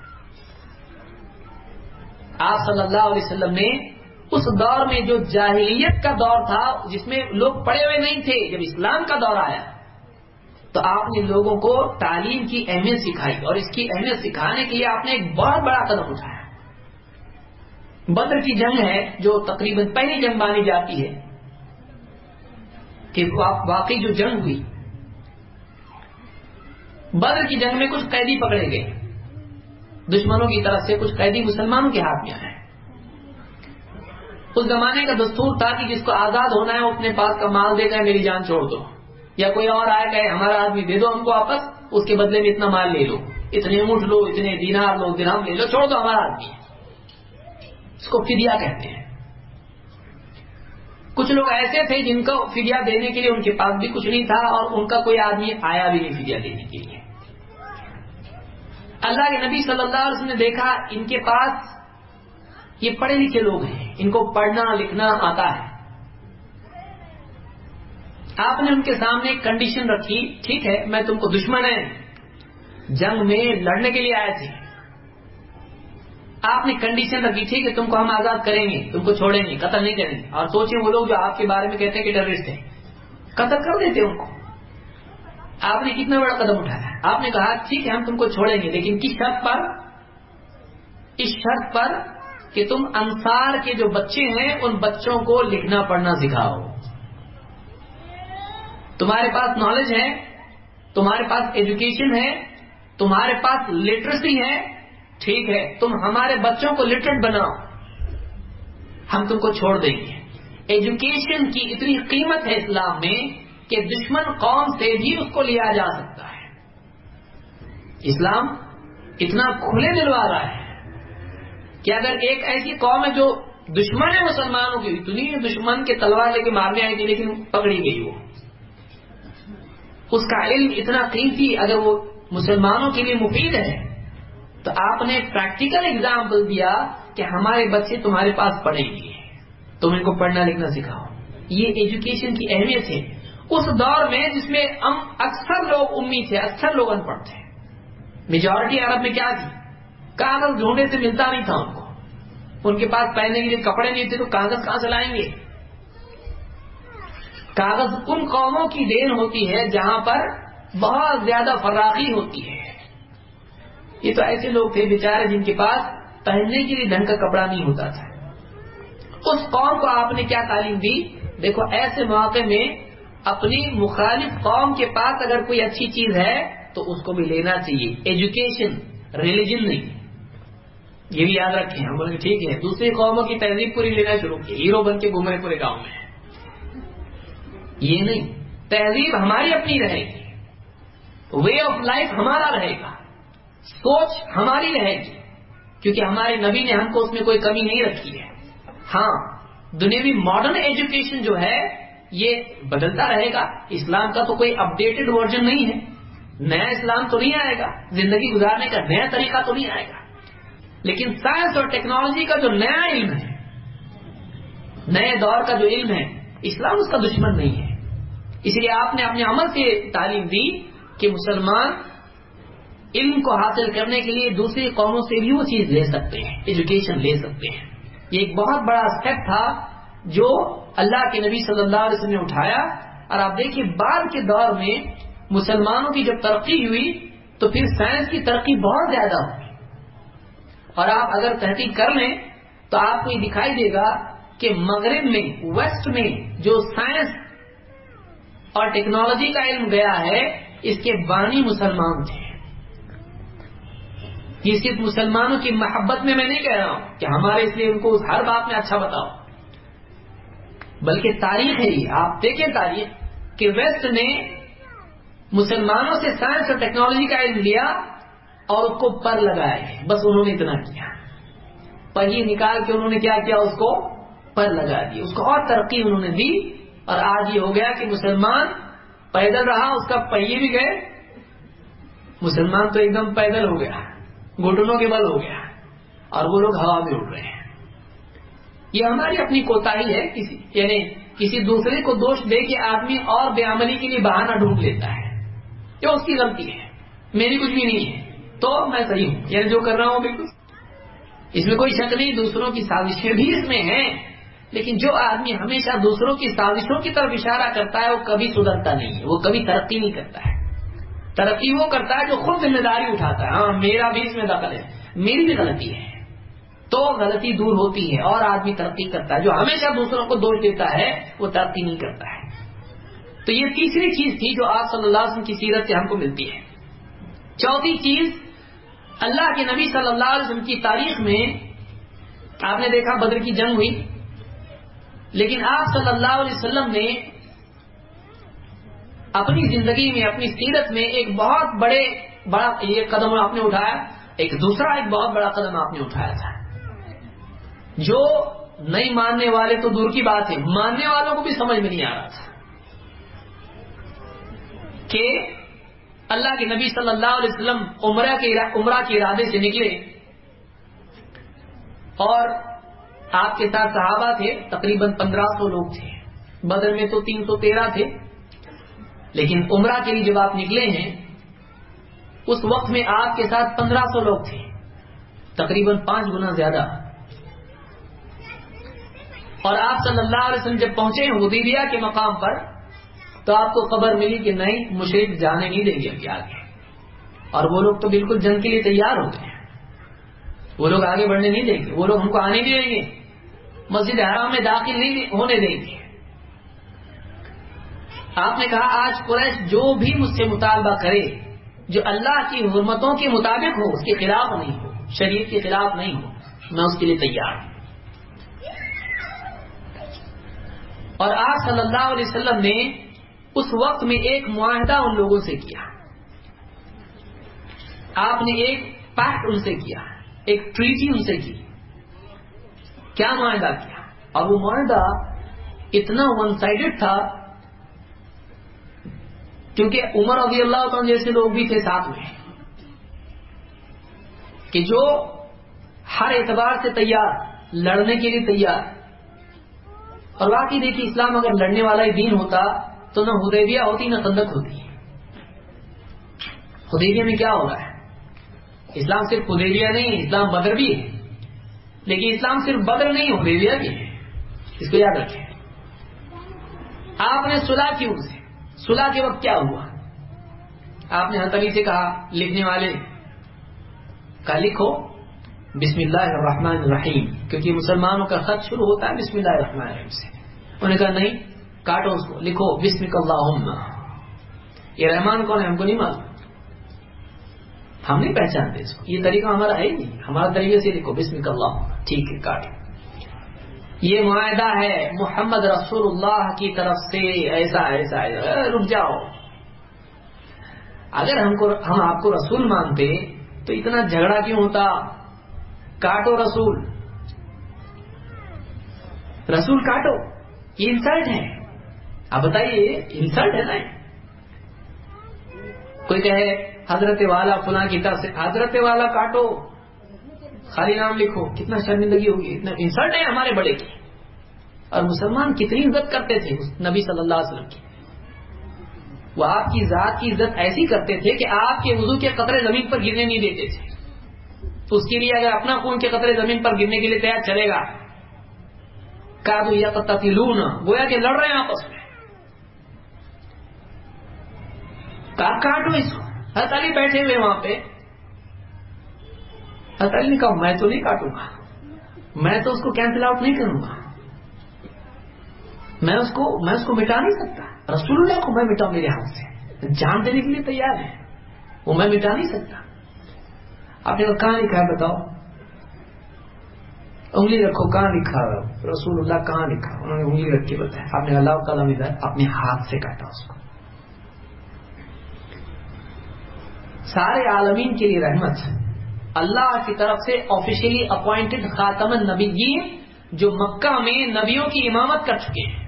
آپ صلی اللہ علیہ وسلم نے اس دور میں جو جاہلیت کا دور تھا، جس میں لوگ پڑھے ہوئے نہیں تھے، جب اسلام کا دور آیا تو آپ نے لوگوں کو تعلیم کی اہمیت سکھائی، اور اس کی اہمیت سکھانے کے لیے آپ نے ایک بہت بڑا قدم اٹھایا۔ بدر کی جنگ ہے جو تقریباً پہلی جنگ مانی جاتی ہے کہ واقعی جو جنگ ہوئی، بدر کی جنگ میں کچھ قیدی پکڑے گئے دشمنوں کی طرف سے، کچھ قیدی مسلمانوں کے ہاتھ میں آئے۔ اس زمانے کا دستور تھا کہ جس کو آزاد ہونا ہے وہ اپنے پاس کا مال دے کر میری جان چھوڑ دو، یا کوئی اور آئے کہ ہمارا آدمی دے دو ہم کو واپس، اس کے بدلے میں اتنا مال لے لو، اتنے اونٹ لو، اتنے دینار لو، درہم لے لو، چھوڑ دو ہمارا آدمی ہے۔ اس کو فدیہ کہتے ہیں۔ کچھ لوگ ایسے تھے جن کو فدیہ دینے کے لیے ان کے پاس بھی کچھ نہیں تھا، اور ان کا کوئی آدمی آیا بھی نہیں فدیہ دینے کے لیے۔ اللہ کے نبی صلی اللہ علیہ وسلم نے دیکھا ان کے پاس یہ پڑھے لکھے لوگ ہیں، ان کو پڑھنا لکھنا آتا ہے۔ آپ نے ان کے سامنے ایک کنڈیشن رکھی، ٹھیک ہے میں تم کو دشمن ہے، جنگ میں لڑنے کے لیے آئے تھے، آپ نے کنڈیشن رکھی، ٹھیک ہے تم کو ہم آزاد کریں گے، تم کو چھوڑیں گے، قتل نہیں کریں گے۔ اور سوچیں وہ لوگ جو آپ کے بارے میں کہتے ہیں کہ ٹیررسٹ ہیں، قتل کر دیتے ان کو۔ آپ نے کتنا بڑا قدم اٹھایا، آپ نے کہا ٹھیک ہے ہم تم کو چھوڑیں گے، لیکن کس شرط پر؟ اس شرط پر کہ تم انصار کے جو بچے ہیں ان بچوں کو لکھنا پڑھنا سکھاؤ۔ تمہارے پاس نالج ہے، تمہارے پاس ایجوکیشن ہے، تمہارے پاس لٹریسی ہے، ٹھیک ہے تم ہمارے بچوں کو لٹریٹ بناؤ، ہم تم کو چھوڑ دیں گے۔ ایجوکیشن کی اتنی قیمت ہے اسلام میں کہ دشمن قوم سے بھی اس کو لیا جا سکتا ہے۔ اسلام اتنا کھلے دل والا ہے کہ اگر ایک ایسی قوم ہے جو دشمن ہے مسلمانوں کی، اتنی دشمن کے تلوار لے کے مارنے آئی تھی لیکن پکڑی گئی، وہ اس کا علم اتنا قیمتی، اگر وہ مسلمانوں کے لیے مفید ہے تو آپ نے پریکٹیکل اگزامپل دیا کہ ہمارے بچے تمہارے پاس پڑھیں گے، تم ان کو پڑھنا لکھنا سکھاؤ۔ یہ ایجوکیشن کی اہمیت ہے اس دور میں جس میں اکثر لوگ امی تھے، اکثر لوگ ان پڑھ تھے۔ میجورٹی عرب میں کیا تھی؟ کاغذ ڈھونڈے سے ملتا نہیں تھا ان کو، ان کے پاس پہننے کے لیے کپڑے نہیں تھے تو کاغذ کہاں سے لائیں گے؟ کاغذ ان قوموں کی دین ہوتی ہے جہاں پر بہت زیادہ فراخی ہوتی ہے۔ یہ تو ایسے لوگ تھے بیچارے جن کے پاس پہننے کے لیے ڈھنگ کا کپڑا نہیں ہوتا تھا۔ اس قوم کو آپ نے کیا تعلیم دی؟ دیکھو ایسے مواقع میں اپنی مخالف قوم کے پاس اگر کوئی اچھی چیز ہے تو اس کو بھی لینا چاہیے۔ ایجوکیشن، ریلیجن نہیں، یہ بھی یاد رکھیں۔ ہم بولیں ٹھیک ہے دوسری قوموں کی تہذیب پوری لینا شروع کی، ہیرو بن کے گھوم رہے پورے گاؤں میں، یہ نہیں۔ تہذیب ہماری اپنی رہے گی، وے آف لائف ہمارا رہے گا، سوچ ہماری رہے گی، کیونکہ ہمارے نبی نے ہم کو اس میں کوئی کمی نہیں رکھی ہے۔ ہاں دنیاوی ماڈرن ایجوکیشن جو ہے یہ بدلتا رہے گا، اسلام کا تو کوئی اپڈیٹڈ ورژن نہیں ہے، نیا اسلام تو نہیں آئے گا، زندگی گزارنے کا نیا طریقہ تو نہیں آئے گا، لیکن سائنس اور ٹیکنالوجی کا جو نیا علم ہے، نئے دور کا جو علم ہے، اسلام اس کا دشمن نہیں ہے۔ اس لیے آپ نے اپنے عمل سے تعلیم دی کہ مسلمان علم کو حاصل کرنے کے لیے دوسری قوموں سے بھی وہ چیز لے سکتے ہیں، ایجوکیشن لے سکتے ہیں۔ یہ ایک بہت بڑا اسٹیپ تھا جو اللہ کے نبی صلی اللہ علیہ وسلم نے اٹھایا، اور آپ دیکھیے بعد کے دور میں مسلمانوں کی جب ترقی ہوئی تو پھر سائنس کی ترقی بہت زیادہ ہوئی، اور آپ اگر تحقیق کر لیں تو آپ کو یہ دکھائی دے گا کہ مغرب میں، ویسٹ میں جو سائنس اور ٹیکنالوجی کا علم گیا ہے اس کے بانی مسلمان تھے۔ یہ صرف مسلمانوں کی محبت میں نہیں کہہ رہا ہوں کہ ہمارے اس لیے ان کو ہر بات میں اچھا بتاؤ، بلکہ تاریخ ہے یہ، آپ دیکھیں تاریخ کہ ویسٹ نے مسلمانوں سے سائنس اور ٹیکنالوجی کا علم لیا اور اس کو پر لگائے، بس انہوں نے اتنا کیا، پہیے نکال کے انہوں نے کیا کیا، اس کو پر لگا دی، اس کو اور ترقی انہوں نے دی، اور آج یہ ہو گیا کہ مسلمان پیدل رہا اس کا پہیے بھی گئے، مسلمان تو ایک دم پیدل ہو گیا، گھٹنوں کے بل ہو گیا، اور وہ لوگ ہوا میں اڑ رہے ہیں۔ یہ ہماری اپنی کوتاہی ہے، یعنی کسی دوسرے کو دوش دے کے آدمی اور بے عملی کے لیے بہانہ ڈھونڈ لیتا ہے، یہ اس کی غلطی ہے، میری کچھ بھی نہیں ہے، تو میں صحیح ہوں، یعنی جو کر رہا ہوں بالکل، اس میں کوئی شک نہیں، دوسروں کی سازشیں بھی اس میں ہیں، لیکن جو آدمی ہمیشہ دوسروں کی سازشوں کی طرف اشارہ کرتا ہے وہ کبھی سدھرتا نہیں ہے، وہ کبھی ترقی نہیں کرتا ہے۔ ترقی وہ کرتا ہے جو خود ذمہ داری اٹھاتا ہے، ہاں میرا بھی اس میں دخل ہے، میری بھی غلطی ہے، تو غلطی دور ہوتی ہے اور آدمی ترقی کرتا ہے۔ جو ہمیشہ دوسروں کو دوش دیتا ہے وہ ترقی نہیں کرتا ہے۔ تو یہ تیسری چیز تھی جو آپ صلی اللہ علیہ وسلم کی سیرت سے ہم کو ملتی ہے۔ چوتھی چیز، اللہ کے نبی صلی اللہ علیہ وسلم کی تاریخ میں آپ نے دیکھا بدر کی جنگ ہوئی، لیکن آپ صلی اللہ علیہ وسلم نے اپنی زندگی میں، اپنی سیرت میں ایک بہت بڑا یہ قدم آپ نے اٹھایا، ایک بہت بڑا قدم آپ نے اٹھایا تھا، جو نہیں ماننے والے تو دور کی بات ہے، ماننے والوں کو بھی سمجھ میں نہیں آ رہا تھا کہ اللہ کے نبی صلی اللہ علیہ وسلم عمرہ کے ارادے سے نکلے اور آپ کے ساتھ صحابہ تھے، تقریباً 1500 لوگ تھے، بدر میں تو 313 تھے، لیکن عمرہ کے لیے جب آپ نکلے ہیں اس وقت میں آپ کے ساتھ 1500 لوگ تھے، تقریباً 5 گنا زیادہ، اور آپ صلی اللہ علیہ وسلم جب پہنچے حدیبیہ کے مقام پر تو آپ کو خبر ملی کہ نہیں، مشرک جانے نہیں دیں گے ابھی آگے، اور وہ لوگ تو بالکل جنگ کے لیے تیار ہو گئے، وہ لوگ آگے بڑھنے نہیں دیں گے، وہ لوگ ہم کو آنے نہیں دیں گے، مسجد حرام میں داخل نہیں ہونے دیں گے۔ آپ نے کہا آج قریش جو بھی مجھ سے مطالبہ کرے جو اللہ کی حرمتوں کے مطابق ہو، اس کے خلاف نہیں ہو، شریعت کے خلاف نہیں ہو، میں اس کے لیے تیار ہوں۔ اور آپ صلی اللہ علیہ وسلم نے اس وقت میں ایک معاہدہ ان لوگوں سے کیا، آپ نے ایک پیکٹ ان سے کیا، ایک ٹریٹی ان سے کی۔ کیا معاہدہ کیا؟ اور وہ معاہدہ اتنا ون سائیڈڈ تھا کیونکہ عمر رضی اللہ عنہ جیسے لوگ بھی تھے ساتھ میں، کہ جو ہر اعتبار سے تیار، لڑنے کے لیے تیار۔ اور واقعی دیکھیے، اسلام اگر لڑنے والا ہی دین ہوتا تو نہ حدیبیہ ہوتی نہ خندق ہوتی۔ حدیبیہ میں کیا ہو رہا ہے؟ اسلام صرف حدیبیہ نہیں، اسلام بدر بھی ہے، لیکن اسلام صرف بدر نہیں، حدیبیہ بھی ہے، اس کو یاد رکھیں۔ آپ نے صلح کی، ان سے صلح کے وقت کیا ہوا؟ آپ نے حضرت علی سے کہا، لکھنے والے کا لکھو بسم اللہ الرحمن الرحیم، کیونکہ مسلمانوں کا خط شروع ہوتا ہے بسم اللہ الرحمن الرحیم سے۔ انہوں نے کہا نہیں، کاٹو اس کو، لکھو بسمک اللہم۔ یہ رحمان کون ہے ہم کو نہیں معلوم، ہم نہیں پہچانتے اس کو، یہ طریقہ ہمارا ہے ہی نہیں، ہمارا طریقے سے لکھو بسمک اللہم، ٹھیک ہے کاٹو۔ یہ معاہدہ ہے محمد رسول اللہ کی طرف سے، ایسا ایسا ایسا۔ رک جاؤ، اگر ہم آپ کو رسول مانتے تو اتنا جھگڑا کیوں ہوتا؟ کاٹو رسول، رسول کاٹو، یہ انسلٹ ہے۔ آپ بتائیے، انسلٹ ہے نا؟ کوئی کہے حضرت والا فلاں کی طرف سے، حضرت والا کاٹو، خالی نام لکھو، کتنا شرمندگی ہوگی، اتنا انسلٹ ہے ہمارے بڑے کی۔ اور مسلمان کتنی عزت کرتے تھے نبی صلی اللہ علیہ وسلم کی، وہ آپ کی ذات کی عزت ایسی کرتے تھے کہ آپ کے وضو کے قطرے زمین پر گرنے نہیں دیتے تھے، تو اس کے لیے اگر اپنا خون کے قطرے زمین پر گرنے کے لیے تیار چلے گا، کادو یقتتلون، گویا کہ لڑ رہے ہیں آپس میں، کاٹو اس کو۔ حضرت علی بیٹھے ہوئے وہاں پہ، حضرت علی نے کہا میں تو نہیں کاٹوں گا، میں تو اس کو کینسل آؤٹ نہیں کروں گا، میں اس کو مٹا نہیں سکتا، رسول اللہ کو میں مٹاؤں میرے ہاتھ سے، جان دینے کے لیے تیار ہے، وہ میں مٹا نہیں سکتا۔ آپ نے کہا کہاں لکھا ہے بتاؤ، انگلی رکھو، کہاں لکھا ہے رسول اللہ، کہاں لکھا؟ انہوں نے انگلی رکھ کے بتایا، آپ نے اللہ قلم ادھر، اپنے ہاتھ سے کاٹا اس کو۔ سارے عالمین کے لیے رحمت، اللہ کی طرف سے آفیشیلی اپوائنٹڈ خاتم النبیین، جو مکہ میں نبیوں کی امامت کر چکے ہیں،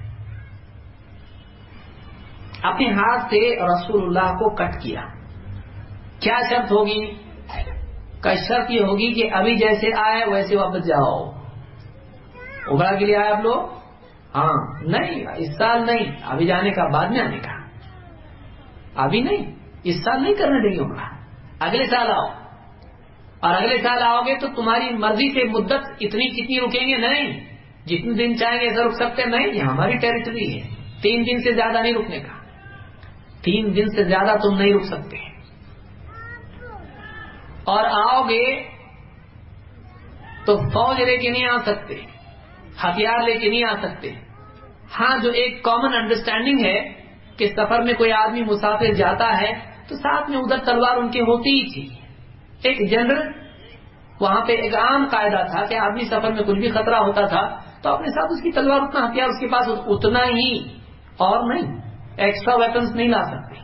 اپنے ہاتھ سے رسول اللہ کو کٹ کیا۔ کیا شرط ہوگی؟ کا شرط یہ ہوگی کہ ابھی جیسے آئے ویسے واپس جاؤ، ابھرا کے لیے آئے آپ لوگ؟ ہاں نہیں اس سال نہیں، ابھی جانے کا، بعد میں آنے کا، ابھی نہیں، اس سال نہیں کرنے دیں گے عمرہ، اگلے سال آؤ، اور اگلے سال آؤ گے تو تمہاری مرضی سے مدت اتنی کتنی رکیں گے، نہیں جتنے دن چاہیں گے ایسا رک سکتے، نہیں یہ ہماری ٹیریٹری ہے، 3 دن سے زیادہ نہیں رکنے کا، 3 دن سے زیادہ تم نہیں رک سکتے، اور آؤ گے تو فوج لے کے نہیں آ سکتے، ہتھیار لے کے نہیں آ سکتے۔ ہاں جو ایک کامن انڈرسٹینڈنگ ہے کہ سفر میں کوئی آدمی مسافر جاتا ہے تو ساتھ میں ادھر تلوار ان کے ہوتی ہی تھی، ایک جنرل وہاں پہ ایک عام قاعدہ تھا کہ آدمی سفر میں کچھ بھی خطرہ ہوتا تھا تو اپنے ساتھ اس کی تلوار، اتنا ہتھیار اس کے پاس اتنا ہی، اور نہیں، ایکسٹرا ویپنس نہیں لا سکتے،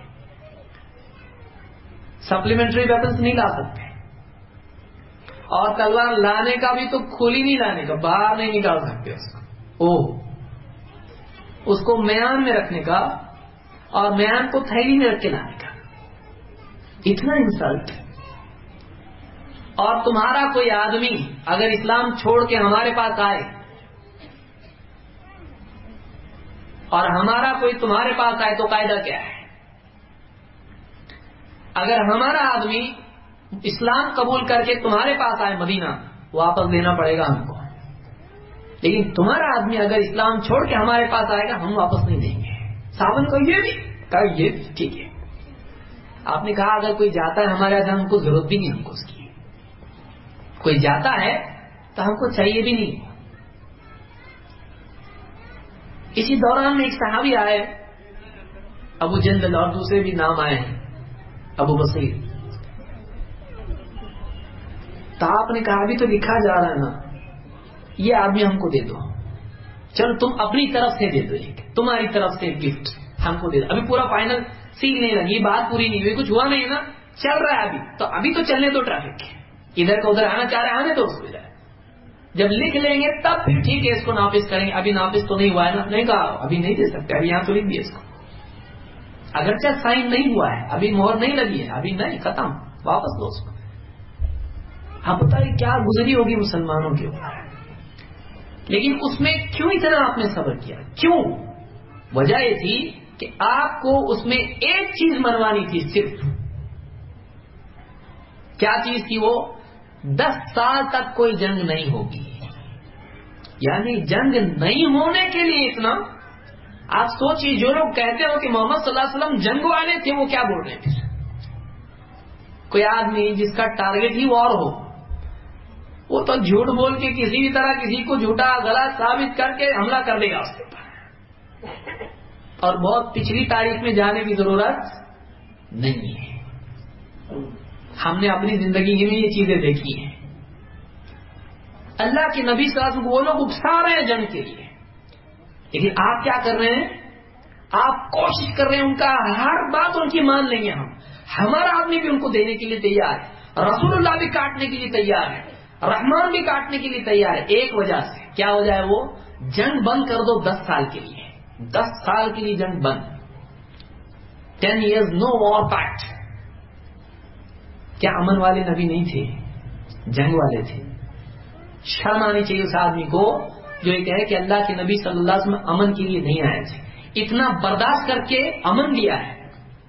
سپلیمنٹری ویپنس نہیں لا سکتے، اور تلوار لانے کا بھی تو کھلی نہیں لانے کا، باہر نہیں نکال سکتے اس کو میان میں رکھنے کا، اور میان کو تھیلی میں رکھ کے لانے کا، اتنا انسلٹ۔ اور تمہارا کوئی آدمی اگر اسلام چھوڑ کے ہمارے پاس آئے اور ہمارا کوئی تمہارے پاس آئے تو قاعدہ کیا ہے؟ اگر ہمارا آدمی اسلام قبول کر کے تمہارے پاس آئے مدینہ، واپس دینا پڑے گا ہم کو، لیکن تمہارا آدمی اگر اسلام چھوڑ کے ہمارے پاس آئے گا ہم واپس نہیں دیں گے۔ صحابہ کو یہ بھی کہا یہ بھی ٹھیک ہے۔ آپ نے کہا اگر کوئی جاتا ہے ہمارے یہاں ہم کو ضرورت بھی نہیں، ہم کو اس کی، کوئی جاتا ہے تو ہم کو چاہیے بھی نہیں۔ اسی دوران میں ایک صحابی آئے، ابو جندل، اور دوسرے بھی نام آئے ہیں، ابو بصیر، تو آپ نے کہا ابھی تو لکھا جا رہا ہے نا، یہ آدمی ہم کو دے دو، چلو تم اپنی طرف سے دے دو، ایک تمہاری طرف سے گفٹ ہم کو دے دو، ابھی پورا فائنل سیل نہیں لگی، بات پوری نہیں ہوئی، کچھ ہوا نہیں ہے نا، چل رہا ہے ابھی تو چلنے دو، ٹریفک ادھر کا ادھر آنا چاہ رہے آنے دو اس کو، جب لکھ لیں گے تب پھر ٹھیک ہے اس کو نافذ کریں گے، ابھی نافذ تو نہیں ہوا ہے نا، نہیں کہا ابھی نہیں دے سکتے، ابھی یہاں تو لکھ دیا اس کو، اگرچہ سائن نہیں ہوا ہے، ابھی مہر نہیں لگی ہے، ابھی نہیں، ختم، واپس دو اس کو۔ آپ بتائیے کیا گزری ہوگی مسلمانوں کے اوپر، لیکن اس میں کیوں اتنا آپ نے صبر کیا؟ کیوں؟ وجہ یہ تھی کہ آپ کو اس میں ایک چیز منوانی تھی صرف، کیا چیز تھی وہ؟ 10 سال تک کوئی جنگ نہیں ہوگی، یعنی جنگ نہیں ہونے کے لیے اتنا۔ آپ سوچیے جو لوگ کہتے ہو کہ محمد صلی اللہ علیہ وسلم جنگ والے تھے، وہ کیا بول رہے تھے؟ کوئی آدمی جس کا ٹارگٹ ہی وار ہو، وہ تو جھوٹ بول کے کسی بھی طرح کسی کو جھوٹا غلط ثابت کر کے حملہ کر دے گا اس کے اوپر، اور بہت پچھلی تاریخ میں جانے کی ضرورت نہیں ہے، ہم نے اپنی زندگی میں یہ چیزیں دیکھی ہیں۔ اللہ کے نبی صلی اللہ علیہ وسلم کو وہ لوگ اکسا رہے ہیں جنگ کے لیے، لیکن آپ کیا کر رہے ہیں؟ آپ کوشش کر رہے ہیں ان کا ہر بات ان کی مان لیں گے ہم، ہمارا آدمی بھی ان کو دینے کے لیے تیار ہے، رسول اللہ بھی کاٹنے کے لیے تیار ہے، رحمان بھی کاٹنے کے لیے تیار ہے، ایک وجہ سے۔ کیا ہو جائے وہ؟ جنگ بند کر دو 10 سال کے لیے، 10 سال کے لیے جنگ بند، 10 years no war pact۔ کیا امن والے نبی نہیں تھے؟ جنگ والے تھے۔ شرم آنی چاہیے اس آدمی کو جو یہ کہے کہ اللہ کے نبی صلی اللہ علیہ وسلم امن کے لیے نہیں آئے تھے، اتنا برداشت کر کے امن دیا ہے۔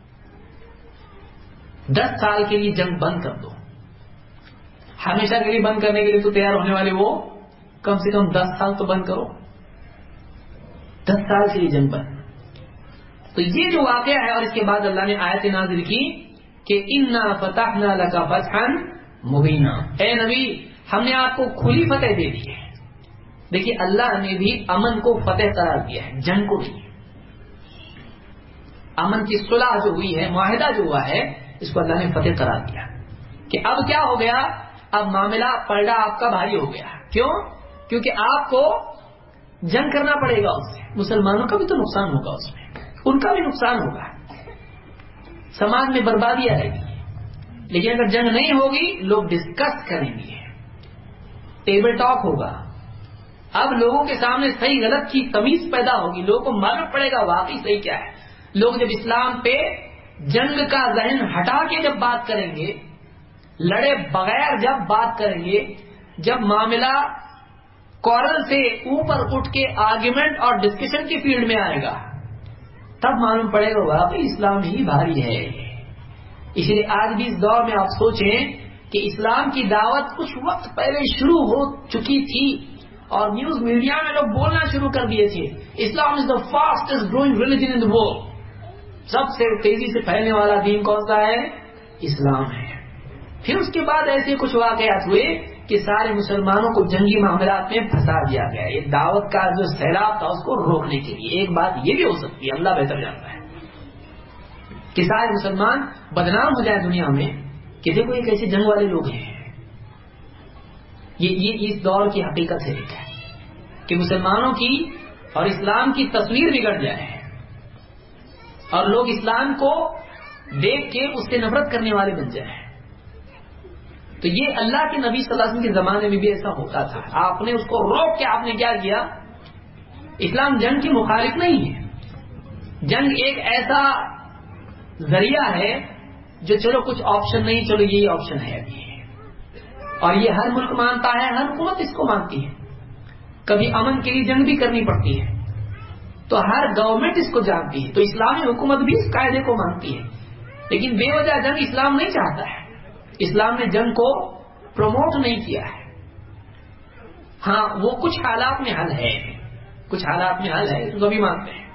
10 سال کے لیے جنگ بند کر دو، ہمیشہ کے لیے بند کرنے کے لیے تو تیار ہونے والے وہ کم سے کم 10 سال تو بند کرو، 10 سال کے لیے جنگ بند۔ تو یہ جو واقعہ ہے، اور اس کے بعد اللہ نے آیت نازل کی کہ انا فتحنا لک فتحا مبینا، اے نبی ہم نے آپ کو کھلی فتح دے دی ہے۔ دیکھیے اللہ نے بھی امن کو فتح قرار دیا ہے، جنگ کو نہیں۔ امن کی صلح جو ہوئی ہے، معاہدہ جو ہوا ہے، اس کو اللہ نے فتح قرار دیا کہ اب کیا ہو گیا؟ اب معاملہ پلڑا آپ کا بھاری ہو گیا۔ کیوں؟ کیونکہ آپ کو جنگ کرنا پڑے گا، اس سے مسلمانوں کا بھی تو نقصان ہوگا، اس میں ان کا بھی نقصان ہوگا، سماج میں بربادی آئے گی۔ لیکن اگر جنگ نہیں ہوگی، لوگ ڈسکس کریں گے، ٹیبل ٹاک ہوگا، اب لوگوں کے سامنے صحیح غلط کی تمیز پیدا ہوگی، لوگوں کو معلوم پڑے گا واقعی صحیح کیا ہے۔ لوگ جب اسلام پہ جنگ کا ذہن ہٹا کے جب بات کریں گے، لڑے بغیر جب بات کریں گے، جب معاملہ کورل سے اوپر اٹھ کے آرگیومنٹ اور ڈسکشن کی فیلڈ میں آئے گا، تب معلوم پڑے گا واقعی اسلام ہی بھاری ہے۔ اس لیے آج بھی اس دور میں آپ سوچیں کہ اسلام کی دعوت کچھ وقت پہلے شروع ہو چکی تھی اور نیوز میڈیا میں لوگ بولنا شروع کر دیے تھے Islam is the fastest growing religion in the world, سب سے تیزی سے پھیلنے والا دین کون سا ہے؟ اسلام ہے۔ پھر اس کے بعد ایسے کچھ واقعات ہوئے کہ سارے مسلمانوں کو جنگی معاملات میں پھنسا دیا گیا۔ یہ دعوت کا جو سیلاب تھا اس کو روکنے کے لیے ایک بات یہ بھی ہو سکتی ہے، اللہ بہتر جانتا ہے، کہ سارے مسلمان بدنام ہو جائے دنیا میں کہ دیکھو یہ کیسے جنگ والے لوگ ہیں۔ یہ اس دور کی حقیقت ہے کہ مسلمانوں کی اور اسلام کی تصویر بگڑ جائے اور لوگ اسلام کو دیکھ کے اس سے نفرت کرنے والے بن جائیں۔ تو یہ اللہ کے نبی صلی اللہ علیہ وسلم کے زمانے میں بھی ایسا ہوتا تھا۔ آپ نے اس کو روک کے آپ نے کیا کیا؟ اسلام جنگ کی مخالف نہیں ہے، جنگ ایک ایسا ذریعہ ہے جو چلو کچھ آپشن نہیں، چلو یہی آپشن ہے ابھی، اور یہ ہر ملک مانتا ہے، ہر حکومت اس کو مانتی ہے۔ کبھی امن کے لیے جنگ بھی کرنی پڑتی ہے تو ہر گورنمنٹ اس کو جانتی ہے، تو اسلامی حکومت بھی اس قاعدے کو مانتی ہے۔ لیکن بے وجہ جنگ اسلام نہیں چاہتا ہے، اسلام نے جنگ کو پروموٹ نہیں کیا ہے۔ ہاں وہ کچھ حالات میں حل ہے، کچھ حالات میں حل ہے، تو کبھی مانتے ہیں۔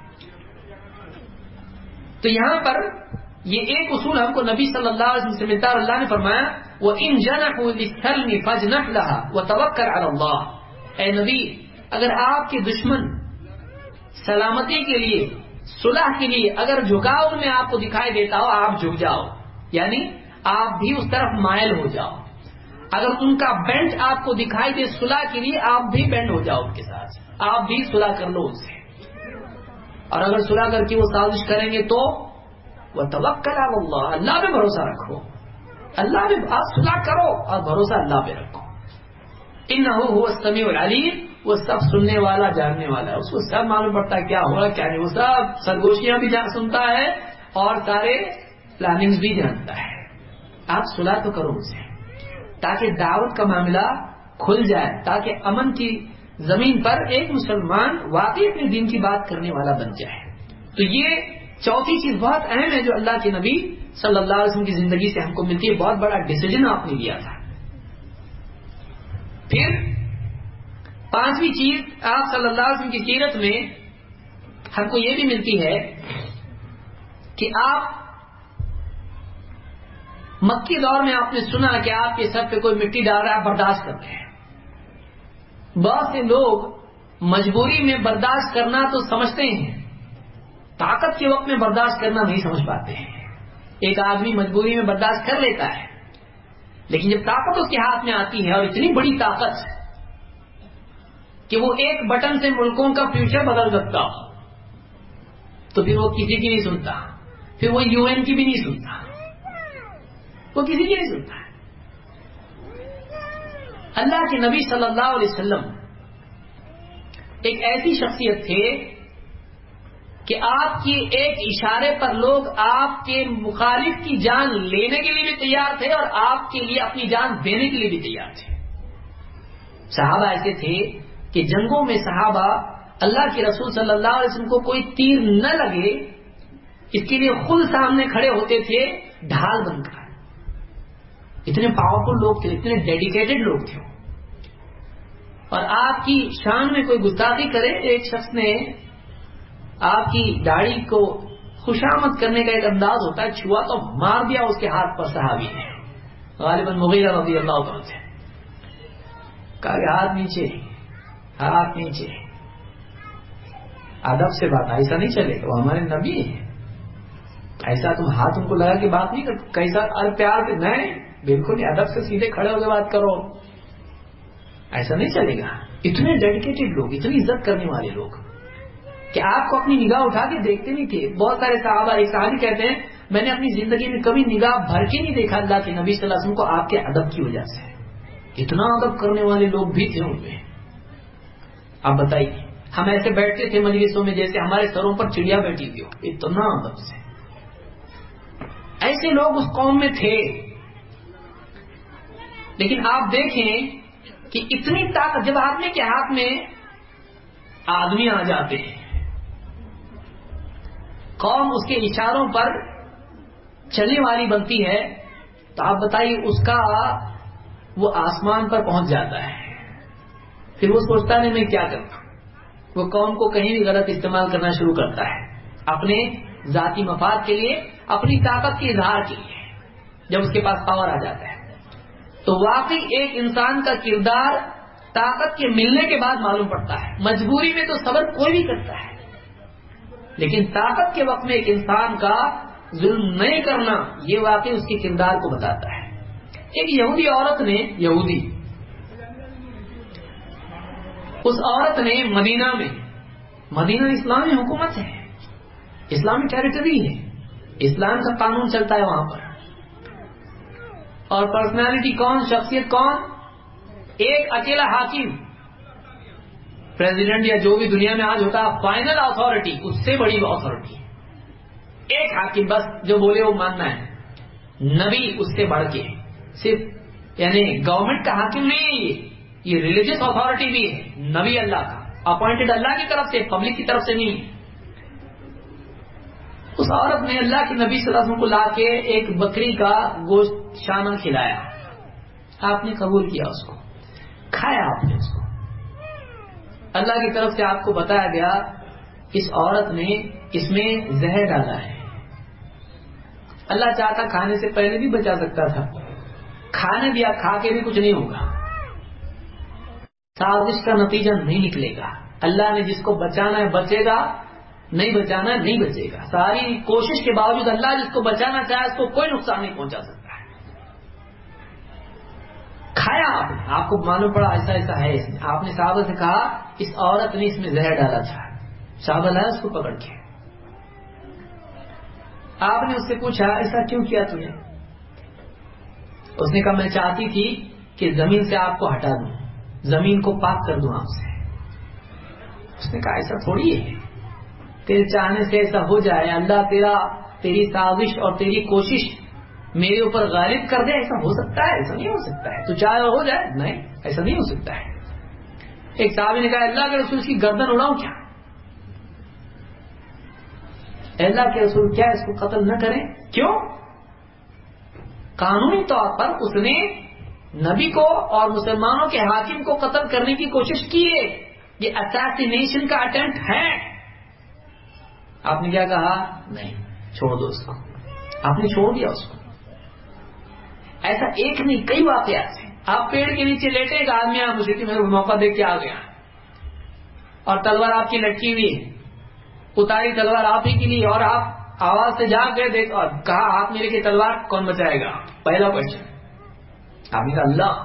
تو یہاں پر یہ ایک اصول ہم کو نبی صلی اللہ علیہ وسلم سے ملتا ہے، اللہ نے فرمایا وَإِن جَنَحُوا لِلسَّلْمِ فَاجْنَحْ لَهَا وَتَوَكَّلْ عَلَى اللَّهِ۔ اے نبی اگر آپ کے دشمن سلامتی کے لیے، صلح کے لیے اگر جھکاؤ میں آپ کو دکھائی دیتا ہو، آپ جھک جاؤ، یعنی آپ بھی اس طرف مائل ہو جاؤ۔ اگر ان کا بینڈ آپ کو دکھائی دے صلح کے لیے، آپ بھی بینڈ ہو جاؤ ان کے ساتھ، آپ بھی صلح کر لو ان سے۔ اور اگر صلح کر کے وہ سازش کریں گے تو وَتَوَكَّلْ عَلَى اللَّهِ، اللہ پہ بھروسہ رکھو، اللہ پہ آپ صلح کرو اور بھروسہ اللہ پہ رکھو۔ إِنَّهُ هُوَ السَّمِيعُ الْعَلِيمُ، وہ سب سننے والا جاننے والا ہے، اس کو سب معلوم پڑتا ہے کیا ہو رہا کیا نہیں، وہ سب سرگوشیاں بھی سنتا ہے اور سارے پلاننگز بھی جانتا ہے۔ آپ صلح تو کرو ان سے تاکہ دعوت کا معاملہ کھل جائے، تاکہ امن کی زمین پر ایک مسلمان واقعی اپنے دین کی بات کرنے والا بن جائے۔ تو یہ چوتھی چیز بہت اہم ہے جو اللہ کے نبی صلی اللہ علیہ وسلم کی زندگی سے ہم کو ملتی ہے، بہت بڑا ڈیسیجن آپ نے لیا تھا۔ پھر پانچویں چیز آپ صلی اللہ علیہ وسلم کی سیرت میں ہم کو یہ بھی ملتی ہے کہ آپ مکی دور میں آپ نے سنا کہ آپ کے سر پہ کوئی مٹی ڈال رہا ہے، آپ برداشت کر رہے ہیں۔ بہت سے لوگ مجبوری میں برداشت کرنا تو سمجھتے ہیں، طاقت کے وقت میں برداشت کرنا نہیں سمجھ پاتے ہیں۔ ایک آدمی مجبوری میں برداشت کر لیتا ہے، لیکن جب طاقت اس کے ہاتھ میں آتی ہے اور اتنی بڑی طاقت کہ وہ ایک بٹن سے ملکوں کا فیوچر بدل سکتا ہو، تو پھر وہ کسی کی نہیں سنتا، پھر وہ UN کی بھی نہیں سنتا، وہ کسی کی نہیں سنتا ہے۔ اللہ کے نبی صلی اللہ علیہ وسلم ایک ایسی شخصیت تھے کہ آپ کے ایک اشارے پر لوگ آپ کے مخالف کی جان لینے کے لیے بھی تیار تھے اور آپ کے لیے اپنی جان دینے کے لیے بھی تیار تھے۔ صحابہ ایسے تھے کہ جنگوں میں صحابہ اللہ کے رسول صلی اللہ علیہ وسلم کو کوئی تیر نہ لگے اس کے لیے خود سامنے کھڑے ہوتے تھے ڈھال بن کر۔ اتنے پاورفل لوگ تھے، اتنے ڈیڈیکیٹڈ لوگ تھے۔ اور آپ کی شان میں کوئی گستاخی کرے، ایک شخص نے آپ کی داڑھی کو خوشامد کرنے کا ایک انداز ہوتا ہے، چھوا تو مار دیا اس کے ہاتھ پر صحابی نے، غالباً مغیرہ رضی اللہ عنہ تھے۔ کہا کہ ہاتھ نیچے، ہاتھ نیچے، ادب سے بات، ایسا نہیں چلے گا، وہ ہمارے نبی ہیں، ایسا تم ہاتھ ان کو لگا کے بات نہیں کرتے، کیسا پیار سے نہیں، بالکل ادب سے سیدھے کھڑے ہو کے بات کرو، ایسا نہیں چلے گا۔ اتنے ڈیڈیکیٹڈ لوگ، اتنی عزت کرنے والے لوگ کہ آپ کو اپنی نگاہ اٹھا کے دیکھتے نہیں تھے۔ بہت سارے صحابہ، ایک صحابی کہتے ہیں میں نے اپنی زندگی میں کبھی نگاہ بھر کے نہیں دیکھا اللہ کے نبی صلی اللہ علیہ وسلم کو آپ کے ادب کی وجہ سے۔ اتنا ادب کرنے والے لوگ بھی تھے ان میں۔ آپ بتائیے، ہم ایسے بیٹھتے تھے مجلسوں میں جیسے ہمارے سروں پر چڑیا بیٹھی تھی، اتنا ادب سے۔ ایسے لوگ اس قوم میں تھے، لیکن آپ دیکھیں کہ اتنی طاقت جب آدمی کے ہاتھ میں آدمی آ جاتے ہیں، قوم اس کے اشاروں پر چلنے والی بنتی ہے، تو آپ بتائیے اس کا وہ آسمان پر پہنچ جاتا ہے، پھر وہ سوچتا نہیں میں کیا کرتا، وہ قوم کو کہیں بھی غلط استعمال کرنا شروع کرتا ہے اپنے ذاتی مفاد کے لیے، اپنی طاقت کے اظہار کے لیے، جب اس کے پاس پاور آ جاتا ہے۔ تو واقعی ایک انسان کا کردار طاقت کے ملنے کے بعد معلوم پڑتا ہے، مجبوری میں تو صبر کوئی بھی کرتا ہے، لیکن طاقت کے وقت میں ایک انسان کا ظلم نہیں کرنا یہ واقعی اس کے کردار کو بتاتا ہے۔ ایک یہودی عورت نے اس عورت نے مدینہ اسلامی حکومت ہے، اسلامی ٹیریٹری ہے، اسلام کا قانون چلتا ہے وہاں پر، اور پرسنالٹی کون، شخصیت کون، ایک اکیلا حاکم، پریزیڈنٹ یا جو بھی دنیا میں آج ہوتا ہے فائنل اتھارٹی، اس سے بڑی اتھارٹی ایک حاکم بس جو بولے وہ ماننا ہے، نبی اس سے بڑھ کے، صرف یعنی گورنمنٹ کا حاکم نہیں ہے یہ ریلیجس اتھارٹی بھی ہے، نبی اللہ کا اپوائنٹڈ اللہ کی طرف سے، پبلک کی طرف سے نہیں۔ اس عورت نے اللہ کے نبی صلی اللہ علیہ وسلم کو لا کے ایک بکری کا گوشت شانہ کھلایا، آپ نے قبول کیا، اس کو کھایا، آپ نے اس کو، اللہ کی طرف سے آپ کو بتایا گیا اس عورت نے اس میں زہر ڈالا ہے، اللہ چاہتا کھانے سے پہلے بھی بچا سکتا تھا، کھانے دیا، کھا کے بھی کچھ نہیں ہوگا، سازش کا نتیجہ نہیں نکلے گا، اللہ نے جس کو بچانا ہے بچے گا، نہیں بچانا ہے نہیں بچے گا، ساری کوشش کے باوجود اللہ جس کو بچانا چاہے اس کو کوئی نقصان نہیں پہنچا سکتا ہے۔ کھایا آپ کو معلوم پڑا ایسا ایسا ہے اس میں، آپ نے صحابہ سے کہا اس عورت نے اس میں زہر ڈالا تھا، صحابہ لایا اس کو پکڑ کے، آپ نے اس سے پوچھا ایسا کیوں کیا تم نے؟ اس نے کہا میں چاہتی تھی کہ زمین سے آپ کو ہٹا دوں، زمین کو پاک کر دوں آپ سے۔ اس نے کہا ایسا تھوڑی ہے، تیرے چاہنے سے ایسا ہو جائے، اللہ تیری سازش اور تیری کوشش میرے اوپر غالب کر دے، ایسا ہو سکتا ہے؟ ایسا نہیں ہو سکتا ہے، تو چاہے ہو جائے، نہیں ایسا نہیں ہو سکتا ہے۔ ایک صحابی نے کہا اللہ کے رسول کی گردن اڑاؤں کیا؟ اللہ کے رسول کیا اس کو قتل نہ کریں؟ کیوں؟ قانونی طور پر اس نے نبی کو اور مسلمانوں کے حاکم کو قتل کرنے کی کوشش کی ہے، یہ اساسینیشن کا اٹیمپٹ ہے۔ آپ نے کیا کہا؟ نہیں، چھوڑ دو اس کو، آپ نے چھوڑ دیا اس کو۔ ایسا ایک نہیں کئی واقعات ہیں، آپ پیڑ کے نیچے لیٹے، ایک آدمی آپ مجھے کہ میں موقع دیکھ کے آ گیا اور تلوار آپ کی لٹکی ہوئی، اتاری تلوار آپ ہی کے لیے، اور آپ آواز سے جا کے دیکھ اور کہا ہاتھ میرے کی تلوار کون بچائے گا؟ پہلا کوشچن آپ نے کہا اللہ۔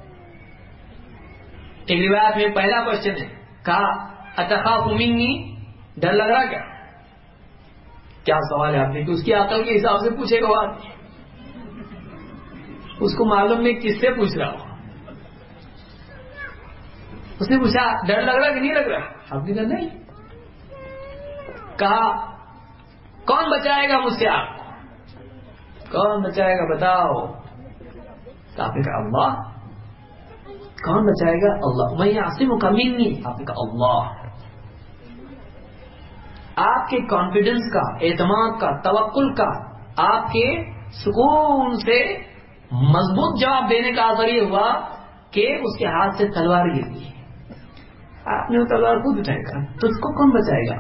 ایک روایت میں پہلا کوشچن ہے، کہا اتخاف منی، ڈر لگ رہا کیا سوال ہے آپ نے کہ اس کی عقل کے حساب سے پوچھے گا بات، اس کو معلوم نہیں کس سے پوچھ رہا ہوں۔ اس نے پوچھا ڈر لگ رہا کہ نہیں لگ رہا؟ آپ نے کہا نہیں۔ کہا کون بچائے گا مجھ سے؟ آپ کون بچائے گا بتاؤ؟ تو آپ نے کہا اللہ۔ کون بچائے گا؟ اللہ۔ میں یعصمک منی، آپ نے کہا اللہ۔ آپ کے کانفیڈنس کا، اعتماد کا، توکل کا، آپ کے سکون سے مضبوط جواب دینے کا اثر یہ ہوا کہ اس کے ہاتھ سے تلوار گر گئی، آپ نے وہ تلوار خود اٹھائے گا، تو اس کو کون بچائے گا؟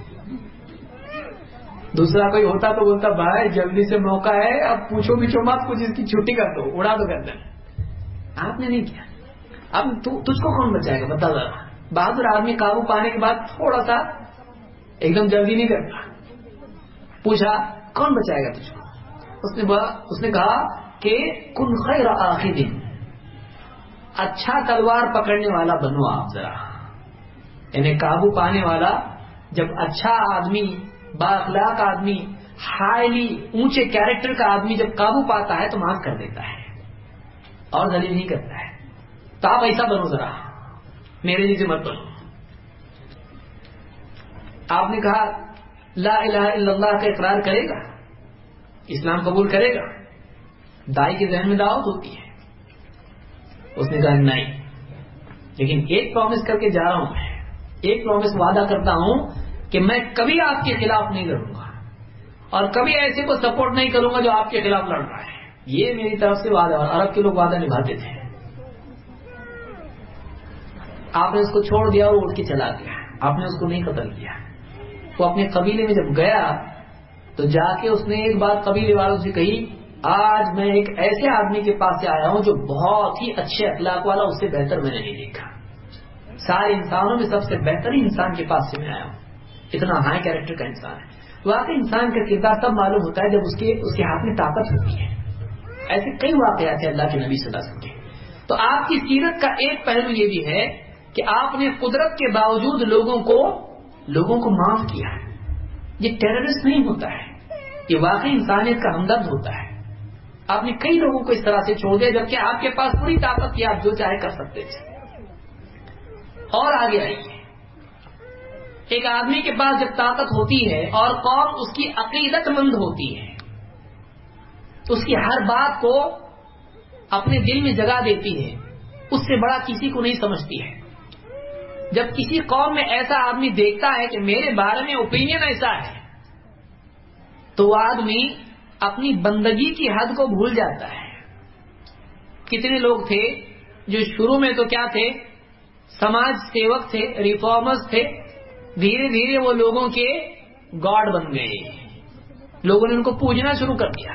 دوسرا کوئی ہوتا تو بولتا بھائی جلدی سے موقع ہے، اب پوچھو بیچو مت، کچھ اس کی چھٹی کر دو، اڑا دو گردن۔ آپ نے نہیں کیا، اب تجھ کو کون بچائے گا بتا ذرا۔ بہادر آدمی قابو پانے کے بعد تھوڑا سا ایک دم جلدی نہیں کرتا، پوچھا کون بچائے گا تجھ کو؟ اس نے کہا کہ کن خیر آخذ، اچھا تلوار پکڑنے والا بنو آپ ذرا، یعنی قابو پانے والا۔ جب اچھا آدمی، با اخلاق آدمی، ہائیلی اونچے کیریکٹر کا آدمی جب قابو پاتا ہے تو معاف کر دیتا ہے اور ذلیل نہیں کرتا ہے، تو آپ ایسا بنو ذرا، میرے جیسے مت بنو۔ آپ نے کہا لا الہ الا اللہ کا اقرار کرے گا، اسلام قبول کرے گا؟ دائی کے ذہن میں دعوت ہوتی ہے، اس نے کہا نہیں، لیکن ایک پرومس کر کے جا رہا ہوں، میں ایک پرومس وعدہ کرتا ہوں کہ میں کبھی آپ کے خلاف نہیں لڑوں گا اور کبھی ایسے کو سپورٹ نہیں کروں گا جو آپ کے خلاف لڑ رہا ہے. یہ میری طرف سے وعدہ. اور عرب کے لوگ وعدہ نبھاتے تھے. آپ نے اس کو چھوڑ دیا اور اٹھ کے چلا گیا، آپ نے اس کو نہیں قتل کیا. وہ اپنے قبیلے میں جب گیا تو جا کے اس نے ایک بات قبیلے والوں سے کہی، آج میں ایک ایسے آدمی کے پاس سے آیا ہوں جو بہت ہی اچھے اخلاق والا، اس سے بہتر میں نے نہیں دیکھا. سارے انسانوں میں سب سے بہترین انسان کے پاس سے میں آیا ہوں. اتنا ہائی کیریکٹر کا انسان ہے. واقعی انسان کا کردار تب معلوم ہوتا ہے جب اس کے ہاتھ میں طاقت ہوتی ہے. ایسے کئی واقعات ہیں اللہ کے نبی صلی اللہ علیہ وسلم کے. تو آپ کی سیرت کا ایک پہلو یہ بھی ہے کہ آپ نے قدرت کے باوجود لوگوں کو معاف کیا ہے. یہ ٹیررسٹ نہیں ہوتا ہے، یہ واقعی انسانیت کا ہمدرد ہوتا ہے. آپ نے کئی لوگوں کو اس طرح سے چھوڑ دیا جبکہ آپ کے پاس پوری طاقت تھی، آپ جو چاہے کر سکتے تھے. اور آگے آئیے، ایک آدمی کے پاس جب طاقت ہوتی ہے اور قوم اس کی عقیدت مند ہوتی ہے تو اس کی ہر بات کو اپنے دل میں جگہ دیتی ہے، اس سے بڑا کسی کو نہیں سمجھتی ہے. جب کسی قوم میں ایسا آدمی دیکھتا ہے کہ میرے بارے میں اوپینین ایسا ہے تو وہ آدمی اپنی بندگی کی حد کو بھول جاتا ہے. کتنے لوگ تھے جو شروع میں تو کیا تھے، سماج سیوک تھے، ریفارمرز تھے، دھیرے دھیرے وہ لوگوں کے گاڈ بن گئے. لوگوں نے ان کو پوجنا شروع کر دیا،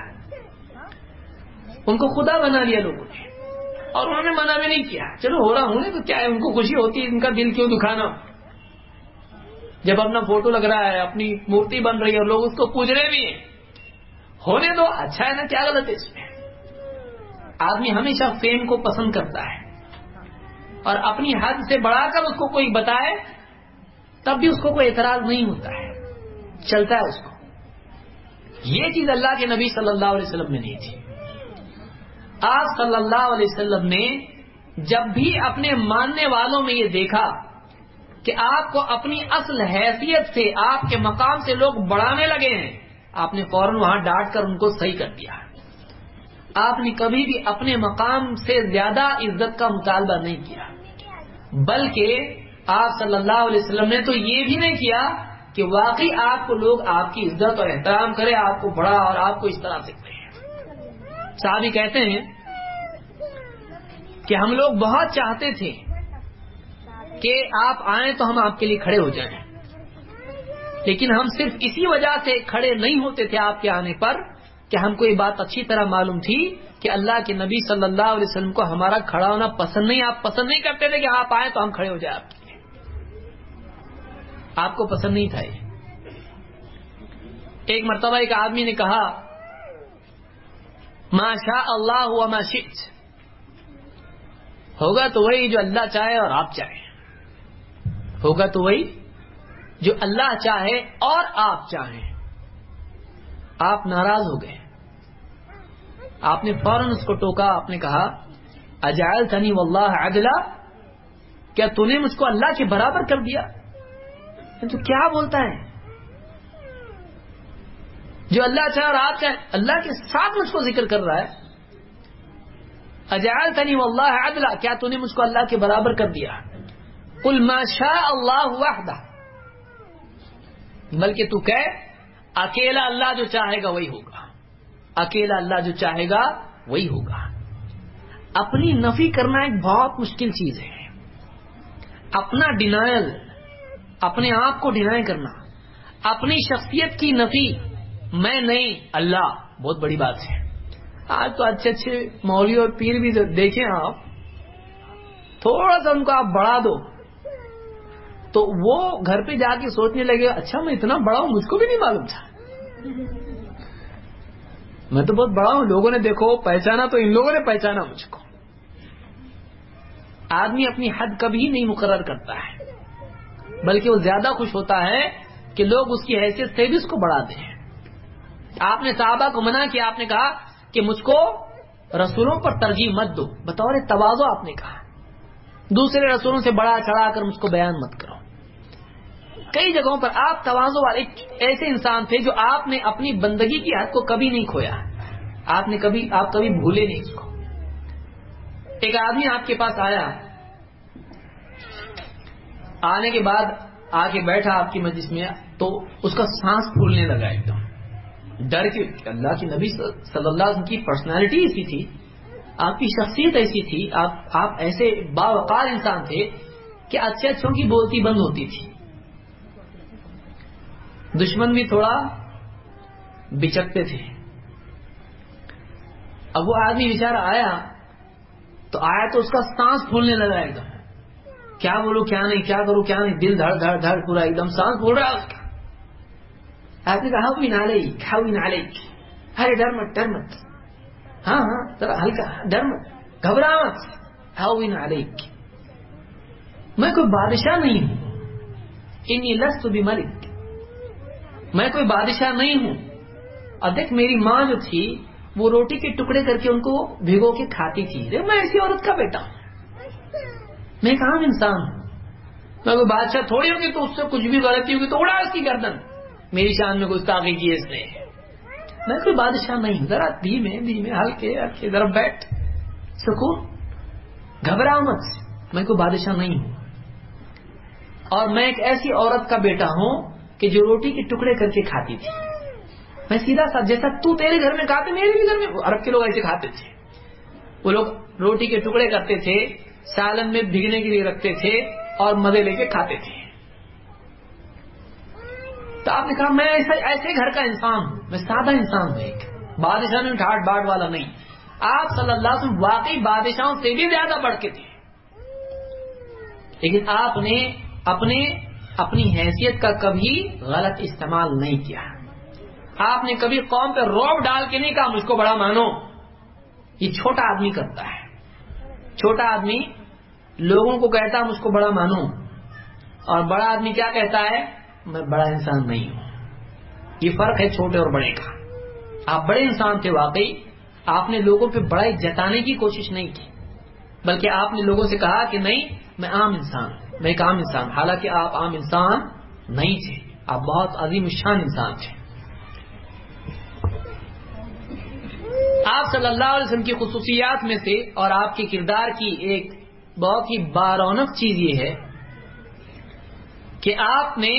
ان کو خدا بنا لیا لوگوں نے. اور انہوں نے منع بھی نہیں کیا، چلو ہو رہا ہوں تو کیا ہے، ان کو خوشی ہوتی ہے، ان کا دل کیوں دکھانا. جب اپنا فوٹو لگ رہا ہے، اپنی مورتی بن رہی ہے اور لوگ اس کو پوج رہے بھی ہیں، ہونے دو، اچھا ہے نا، کیا غلط ہے اس میں. آدمی ہمیشہ فیم کو پسند کرتا ہے اور اپنی حد سے بڑھا کر اس کو کوئی بتائے تب بھی اس کو کوئی اعتراض نہیں ہوتا ہے، چلتا ہے اس کو. یہ چیز اللہ کے نبی صلی اللہ علیہ وسلم میں نہیں تھی. آپ صلی اللہ علیہ وسلم نے جب بھی اپنے ماننے والوں میں یہ دیکھا کہ آپ کو اپنی اصل حیثیت سے، آپ کے مقام سے لوگ بڑھانے لگے ہیں، آپ نے فوراً وہاں ڈانٹ کر ان کو صحیح کر دیا. آپ نے کبھی بھی اپنے مقام سے زیادہ عزت کا مطالبہ نہیں کیا، بلکہ آپ صلی اللہ علیہ وسلم نے تو یہ بھی نہیں کیا کہ واقعی آپ کو لوگ آپ کی عزت اور احترام کرے، آپ کو بڑا اور آپ کو اس طرح سے کرے. صحابی کہتے ہیں کہ ہم لوگ بہت چاہتے تھے کہ آپ آئیں تو ہم آپ کے لیے کھڑے ہو جائیں، لیکن ہم صرف اسی وجہ سے کھڑے نہیں ہوتے تھے آپ کے آنے پر کہ ہم کو یہ بات اچھی طرح معلوم تھی کہ اللہ کے نبی صلی اللہ علیہ وسلم کو ہمارا کھڑا ہونا پسند نہیں. آپ پسند نہیں کرتے تھے کہ آپ آئیں تو ہم کھڑے ہو جائیں آپ کے لیے، آپ کو پسند نہیں تھا یہ. ایک مرتبہ ایک آدمی نے کہا، ما شاء اللہ و ما شئت، ہوگا تو وہی جو اللہ چاہے اور آپ چاہیں، ہوگا تو وہی جو اللہ چاہے اور آپ چاہیں. آپ ناراض ہو گئے، آپ نے فوراً اس کو ٹوکا. آپ نے کہا، اجعلتنی واللہ عدلا، کیا تو نے مجھ کو اللہ کے برابر کر دیا؟ تو کیا بولتا ہے، جو اللہ چاہے اور آپ چاہے، اللہ کے ساتھ مجھ کو ذکر کر رہا ہے. اجعلتنی واللہ عدلا، کیا تو نے مجھ کو اللہ کے برابر کر دیا؟ قل ما شاء اللہ وحدہ، بلکہ تو کہہ اکیلا اللہ جو چاہے گا وہی ہوگا، اکیلا اللہ جو چاہے گا وہی ہوگا. اپنی نفی کرنا ایک بہت مشکل چیز ہے. اپنا ڈینائل، اپنے آپ کو ڈینائی کرنا، اپنی شخصیت کی نفی، میں نہیں اللہ، بہت بڑی بات ہے. آج تو اچھے اچھے مولوی اور پیر بھی دیکھیں آپ، تھوڑا سا ان کو آپ بڑھا دو تو وہ گھر پہ جا کے سوچنے لگے، اچھا میں اتنا بڑا ہوں، مجھ کو بھی نہیں معلوم تھا، میں تو بہت بڑا ہوں، لوگوں نے دیکھو پہچانا تو ان لوگوں نے پہچانا مجھ کو. آدمی اپنی حد کبھی نہیں مقرر کرتا ہے، بلکہ وہ زیادہ خوش ہوتا ہے کہ لوگ اس کی حیثیت سے بھی اس کو بڑھا دیں. آپ نے صحابہ کو منع کیا، آپ نے کہا کہ مجھ کو رسولوں پر ترجیح مت دو، بطور تواضع آپ نے کہا، دوسرے رسولوں سے بڑا چڑھا کر مجھ کو بیان مت کرو. کئی جگہوں پر آپ تواضع والے ایسے انسان تھے جو آپ نے اپنی بندگی کی حد کو کبھی نہیں کھویا، آپ کبھی بھولے نہیں اس کو. ایک آدمی آپ کے پاس آیا آنے کے بعد آ کے بیٹھا آپ کی مجلس میں تو اس کا سانس پھولنے لگا ایک دم ڈر کے. اللہ کے نبی صلی اللہ علیہ وسلم کی پرسنالٹی ایسی تھی, آپ کی شخصیت ایسی تھی, آپ ایسے باوقار انسان تھے کہ اچھے اچھوں کی بولتی بند ہوتی تھی. دشمن بھی تھوڑا بچکتے تھے. اب وہ آدمی بیچارہ آیا تو اس کا سانس پھولنے لگا ایک دم, کیا بولو کیا نہیں, کیا کرو کیا نہیں, دل دھڑ دھڑ دھڑ پورا ایک دم سانس پھول رہا ہے اس کا. آپ نے کہا ہاؤ نالیک, ارے ڈر مت, ہاں ذرا ہلکا, ڈر مت, گھبرا مت, ہاؤ نالیک, میں کوئی بادشاہ نہیں ہوں, انی لست بملک, میں کوئی بادشاہ نہیں ہوں. اور دیکھ میری ماں جو تھی وہ روٹی کے ٹکڑے کر کے ان کو بھگو کے کھاتی تھی. میں ایسی عورت کا بیٹا ہوں, میں ایک عام انسان ہوں, میں کوئی بادشاہ تھوڑی ہوگی تو اس سے کچھ بھی غلطی ہوگی تو اڑا اس کی گردن, میری شان میں گستاخی کی اس نے. میں کوئی بادشاہ نہیں ہوں, ذرا دھیمے ہلکے ذرا بیٹھ, سکون, گھبرا مت, میں کوئی بادشاہ نہیں ہوں. اور میں ایک ایسی عورت کا بیٹا ہوں کہ جو روٹی کے ٹکڑے کر کے کھاتی تھی. میں سیدھا سا جیسا تو تیرے گھر میں کھاتے میرے بھی گھر میں عرب کے لوگ ایسے کھاتے تھے. وہ لوگ روٹی کے ٹکڑے کرتے تھے, سالن میں بھگنے کے لیے رکھتے تھے اور مزے لے کے کھاتے تھے. تو آپ نے کہا میں ایسے گھر کا انسان ہوں, میں سادہ انسان ہوں, ایک بادشاہ میں ٹھاٹ باٹ والا نہیں. آپ صلی اللہ علیہ وسلم واقعی بادشاہوں سے بھی زیادہ بڑھ کے تھے, لیکن آپ نے اپنی حیثیت کا کبھی غلط استعمال نہیں کیا. آپ نے کبھی قوم پہ رعب ڈال کے نہیں کہا مجھ کو بڑا مانو. یہ چھوٹا آدمی کرتا ہے. چھوٹا آدمی لوگوں کو کہتا ہے مجھ کو بڑا مانو, اور بڑا آدمی کیا کہتا ہے, میں بڑا انسان نہیں ہوں. یہ فرق ہے چھوٹے اور بڑے کا. آپ بڑے انسان تھے واقعی, آپ نے لوگوں پہ بڑائی جتانے کی کوشش نہیں کی, بلکہ آپ نے لوگوں سے کہا کہ نہیں میں عام انسان ہوں, میں ایک عام انسان. حالانکہ آپ عام انسان نہیں تھے, آپ بہت عظیم الشان انسان تھے. آپ صلی اللہ علیہ وسلم کی خصوصیات میں سے اور آپ کے کردار کی ایک بہت ہی بارونق چیز یہ ہے کہ آپ نے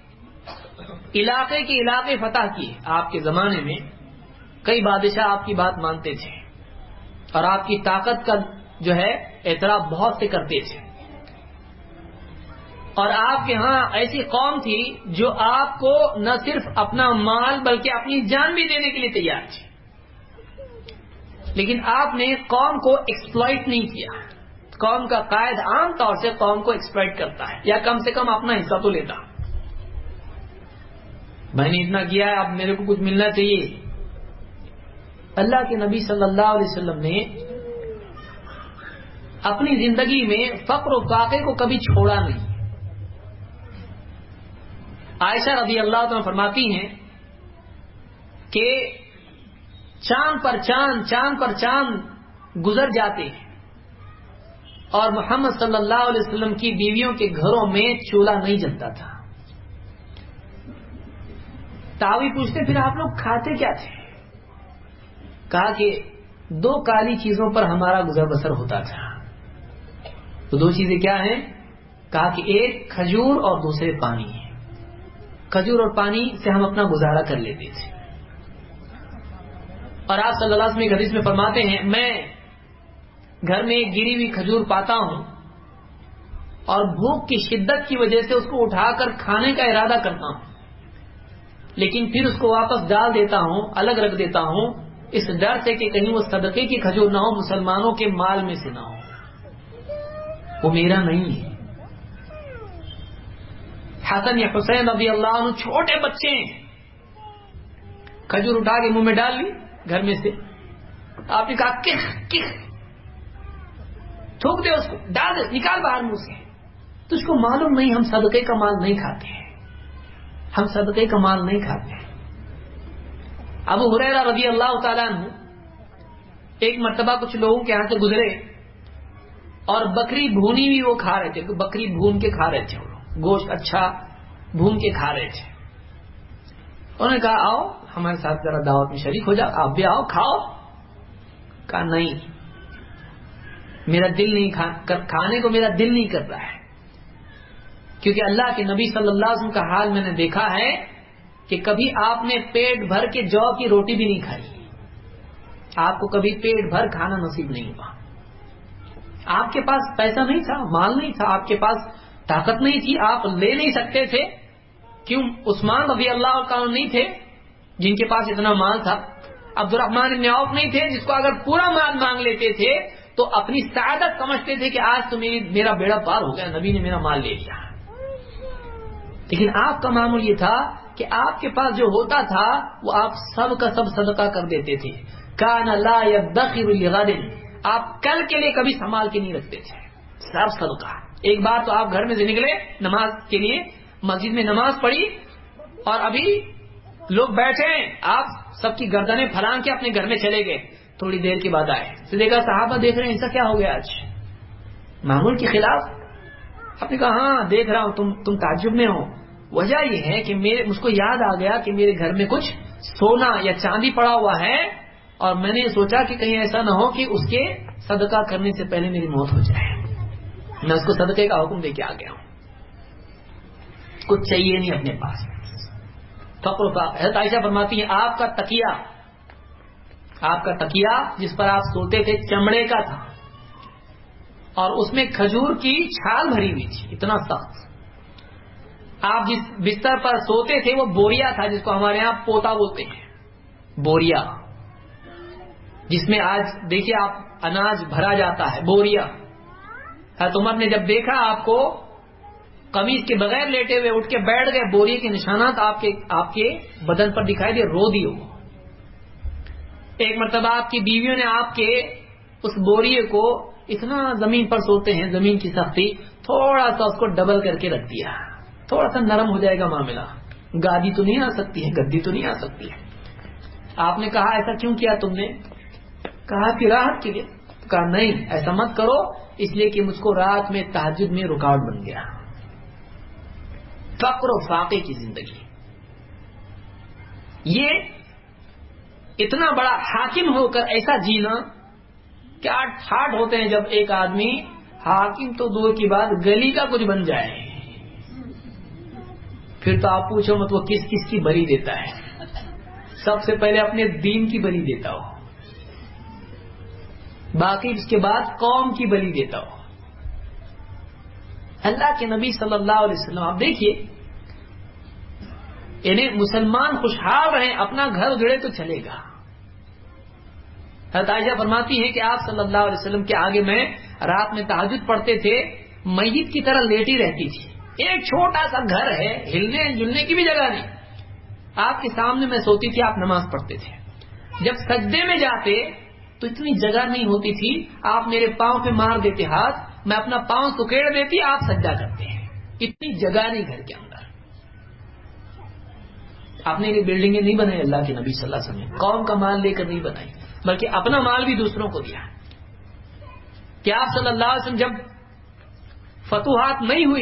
علاقے فتح کیے. آپ کے زمانے میں کئی بادشاہ آپ کی بات مانتے تھے اور آپ کی طاقت کا جو ہے اعتراف بہت سے کرتے تھے. اور آپ کے ہاں ایسی قوم تھی جو آپ کو نہ صرف اپنا مال بلکہ اپنی جان بھی دینے کے لیے تیار تھی. لیکن آپ نے قوم کو ایکسپلائٹ نہیں کیا. قوم کا قائد عام طور سے قوم کو ایکسپلائٹ کرتا ہے, یا کم سے کم اپنا حصہ تو لیتا. میں نے اتنا کیا ہے اب میرے کو کچھ ملنا چاہیے. اللہ کے نبی صلی اللہ علیہ وسلم نے اپنی زندگی میں فقر و فاقے کو کبھی چھوڑا نہیں. عائشہ رضی اللہ عنہا فرماتی ہیں کہ چاند پر چاند گزر جاتے ہیں اور محمد صلی اللہ علیہ وسلم کی بیویوں کے گھروں میں چولہا نہیں جلتا تھا. تاوی پوچھتے پھر آپ لوگ کھاتے کیا تھے؟ کہا کہ 2 کالی چیزوں پر ہمارا گزر بسر ہوتا تھا. تو 2 چیزیں کیا ہیں؟ کہا کہ ایک کھجور اور دوسرے پانی. کھجور اور پانی سے ہم اپنا گزارا کر لیتے تھے. اور آپ صلی اللہ علیہ وسلم ایک حدیث میں فرماتے ہیں میں گھر میں ایک گری ہوئی کھجور پاتا ہوں اور بھوک کی شدت کی وجہ سے اس کو اٹھا کر کھانے کا ارادہ کرتا ہوں, لیکن پھر اس کو واپس ڈال دیتا ہوں, الگ رکھ دیتا ہوں, اس ڈر سے کہ کہیں وہ صدقے کی کھجور نہ ہو, مسلمانوں کے مال میں سے نہ ہو, وہ میرا نہیں ہے. حسن یا حسین رضی اللہ عنہ چھوٹے بچے ہیں, کھجور اٹھا کے منہ میں ڈال لی گھر میں سے. آپ نے کہا کس تھوک دے اس کو, ڈال دے, نکال باہر منہ سے. تو اس کو معلوم نہیں ہم صدقے کا مال نہیں کھاتے ہیں, ہم صدقے کا مال نہیں کھاتے ہیں. ابو ہریرہ رضی اللہ تعالیٰ عنہ ایک مرتبہ کچھ لوگوں کے یہاں سے گزرے اور بکری بھونی بھی وہ کھا رہے تھے. بکری بھون کے کھا رہے تھے, گوشت اچھا بھون کے کھا رہے تھے. انہوں نے کہا آؤ ہمارے ساتھ ذرا دعوت میں شریک ہو جاؤ, آپ بھی آؤ کھاؤ. کہا نہیں, میرا دل نہیں کھانے کو میرا دل نہیں کر رہا ہے. کیونکہ اللہ کے نبی صلی اللہ علیہ وسلم کا حال میں نے دیکھا ہے کہ کبھی آپ نے پیٹ بھر کے جو کی روٹی بھی نہیں کھائی. آپ کو کبھی پیٹ بھر کھانا نصیب نہیں ہوا. آپ کے پاس پیسہ نہیں تھا, مال نہیں تھا, آپ کے پاس طاقت نہیں تھی, آپ لے نہیں سکتے تھے. کیوں عثمان رضی اللہ عنہ نہیں تھے جن کے پاس اتنا مال تھا؟ عبد الرحمن بن عوف نہیں تھے جس کو اگر پورا مال مانگ لیتے تھے تو اپنی سعادت سمجھتے تھے کہ آج تو میرا بیڑا پار ہو گیا, نبی نے میرا مال لے لیا. لیکن آپ کا معمول یہ تھا کہ آپ کے پاس جو ہوتا تھا وہ آپ سب کا سب صدقہ کر دیتے تھے. کان لا یدخر لغد, آپ کل کے لیے کبھی سنبھال کے نہیں رکھتے تھے, سب صدقہ. ایک بار تو آپ گھر میں سے نکلے نماز کے لیے, مسجد میں نماز پڑھی اور ابھی لوگ بیٹھے ہیں, آپ سب کی گردنیں پھلانگ کے اپنے گھر میں چلے گئے. تھوڑی دیر کے بعد آئے تو دیکھا صحابہ دیکھ رہے ہیں ایسا کیا ہو گیا آج, معمول کے خلاف. آپ نے کہا ہاں دیکھ رہا ہوں, تم تعجب میں ہو. وجہ یہ ہے کہ مجھ کو یاد آ گیا کہ میرے گھر میں کچھ سونا یا چاندی پڑا ہوا ہے اور میں نے سوچا کہ کہیں ایسا نہ ہو کہ اس کے صدقہ کرنے سے پہلے میری موت ہو جائے. میں اس کو صدقے کا حکم دے کے آ گیا ہوں. کچھ چاہیے نہیں اپنے پاس. فقر کا حضرت عائشہ فرماتی ہیں آپ کا تکیہ جس پر آپ سوتے تھے چمڑے کا تھا اور اس میں کھجور کی چھال بھری ہوئی تھی, اتنا سخت. آپ جس بستر پر سوتے تھے وہ بوریا تھا جس کو ہمارے یہاں پوتا بولتے ہیں, بوریا, جس میں آج دیکھیے آپ اناج بھرا جاتا ہے, بوریا. حضرت عمر نے جب دیکھا آپ کو قمیض کے بغیر لیٹے ہوئے اٹھ کے بیٹھ گئے, بوریے کے نشانات آپ کے بدن پر دکھائی دے, رو دیو. ایک مرتبہ آپ کی بیویوں نے آپ کے اس بوریے کو, اتنا زمین پر سوتے ہیں, زمین کی سختی, تھوڑا سا اس کو ڈبل کر کے رکھ دیا, تھوڑا سا نرم ہو جائے گا معاملہ. گادی تو نہیں آ سکتی ہے, گدی تو نہیں آ سکتی ہے. آپ نے کہا ایسا کیوں کیا تم نے؟ کہا کہ راحت کے لیے. کہا نہیں ایسا مت کرو, اس لیے کہ مجھ کو رات میں تہجد میں رکاوٹ بن گیا. فقر و فاقے کی زندگی, یہ اتنا بڑا حاکم ہو کر ایسا جینا. کیا ٹھاٹ ہوتے ہیں جب ایک آدمی حاکم تو دور کی بات گلی کا کچھ بن جائے, پھر تو آپ پوچھو مت وہ کس کس کی بلی دیتا ہے. سب سے پہلے اپنے دین کی بلی دیتا ہو, باقی اس کے بعد قوم کی بلی دیتا ہو. اللہ کے نبی صلی اللہ علیہ وسلم آپ دیکھیے, انہیں مسلمان خوشحال رہیں, اپنا گھر اجڑے تو چلے گا. حضرت عائشہ فرماتی ہیں کہ آپ صلی اللہ علیہ وسلم کے آگے میں رات میں تہجد پڑھتے تھے, میت کی طرح لیٹی رہتی تھی. ایک چھوٹا سا گھر ہے, ہلنے جلنے کی بھی جگہ نہیں, آپ کے سامنے میں سوتی تھی, آپ نماز پڑھتے تھے. جب سجدے میں جاتے تو اتنی جگہ نہیں ہوتی تھی, آپ میرے پاؤں پہ مار دیتے ہاتھ, میں اپنا پاؤں سکیڑ دیتی, آپ سجدہ کرتے ہیں. اتنی جگہ نہیں گھر کے اندر. آپ نے بلڈنگیں نہیں بنائی اللہ کے نبی صلی اللہ علیہ وسلم, قوم کا مال لے کر نہیں بنائی, بلکہ اپنا مال بھی دوسروں کو دیا. کہ آپ صلی اللہ علیہ وسلم جب فتوحات نہیں ہوئی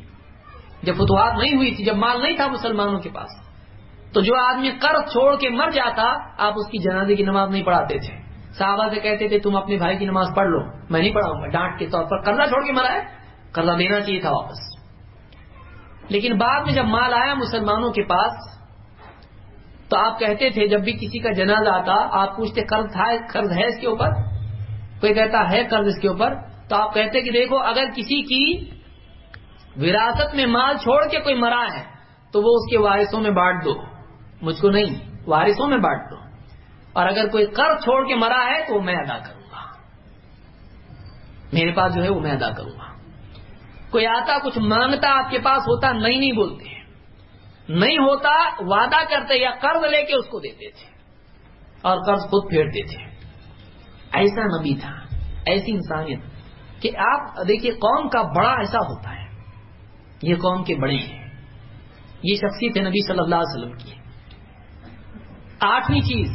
تھی, جب مال نہیں تھا مسلمانوں کے پاس, تو جو آدمی قرض چھوڑ کے مر جاتا آپ اس کی جنازے کی نماز نہیں پڑھاتے تھے. صحابہ سے کہتے تھے تم اپنے بھائی کی نماز پڑھ لو, میں نہیں پڑھاؤں گا, ڈانٹ کے طور پر. قرضہ چھوڑ کے مرا ہے, قرضہ دینا چاہیے تھا واپس. لیکن بعد میں جب مال آیا مسلمانوں کے پاس تو آپ کہتے تھے جب بھی کسی کا جنازہ آتا آپ پوچھتے قرض ہے اس کے اوپر, کوئی کہتا ہے قرض اس کے اوپر, تو آپ کہتے کہ دیکھو اگر کسی کی وراثت میں مال چھوڑ کے کوئی مرا ہے تو وہ اس کے وارثوں میں بانٹ دو, مجھ کو نہیں, وارثوں میں بانٹ دو. اور اگر کوئی قرض چھوڑ کے مرا ہے تو وہ میں ادا کروں گا, میرے پاس جو ہے وہ میں ادا کروں گا. کوئی آتا کچھ مانگتا آپ کے پاس ہوتا نہیں بولتے, نہیں ہوتا وعدہ کرتے یا قرض لے کے اس کو دیتے تھے اور قرض خود پھیرتے تھے. ایسا نبی تھا, ایسی انسانیت کہ آپ دیکھیے قوم کا بڑا ایسا ہوتا ہے, یہ قوم کے بڑے ہیں, یہ شخصیت ہے نبی صلی اللہ علیہ وسلم کی. 8ویں چیز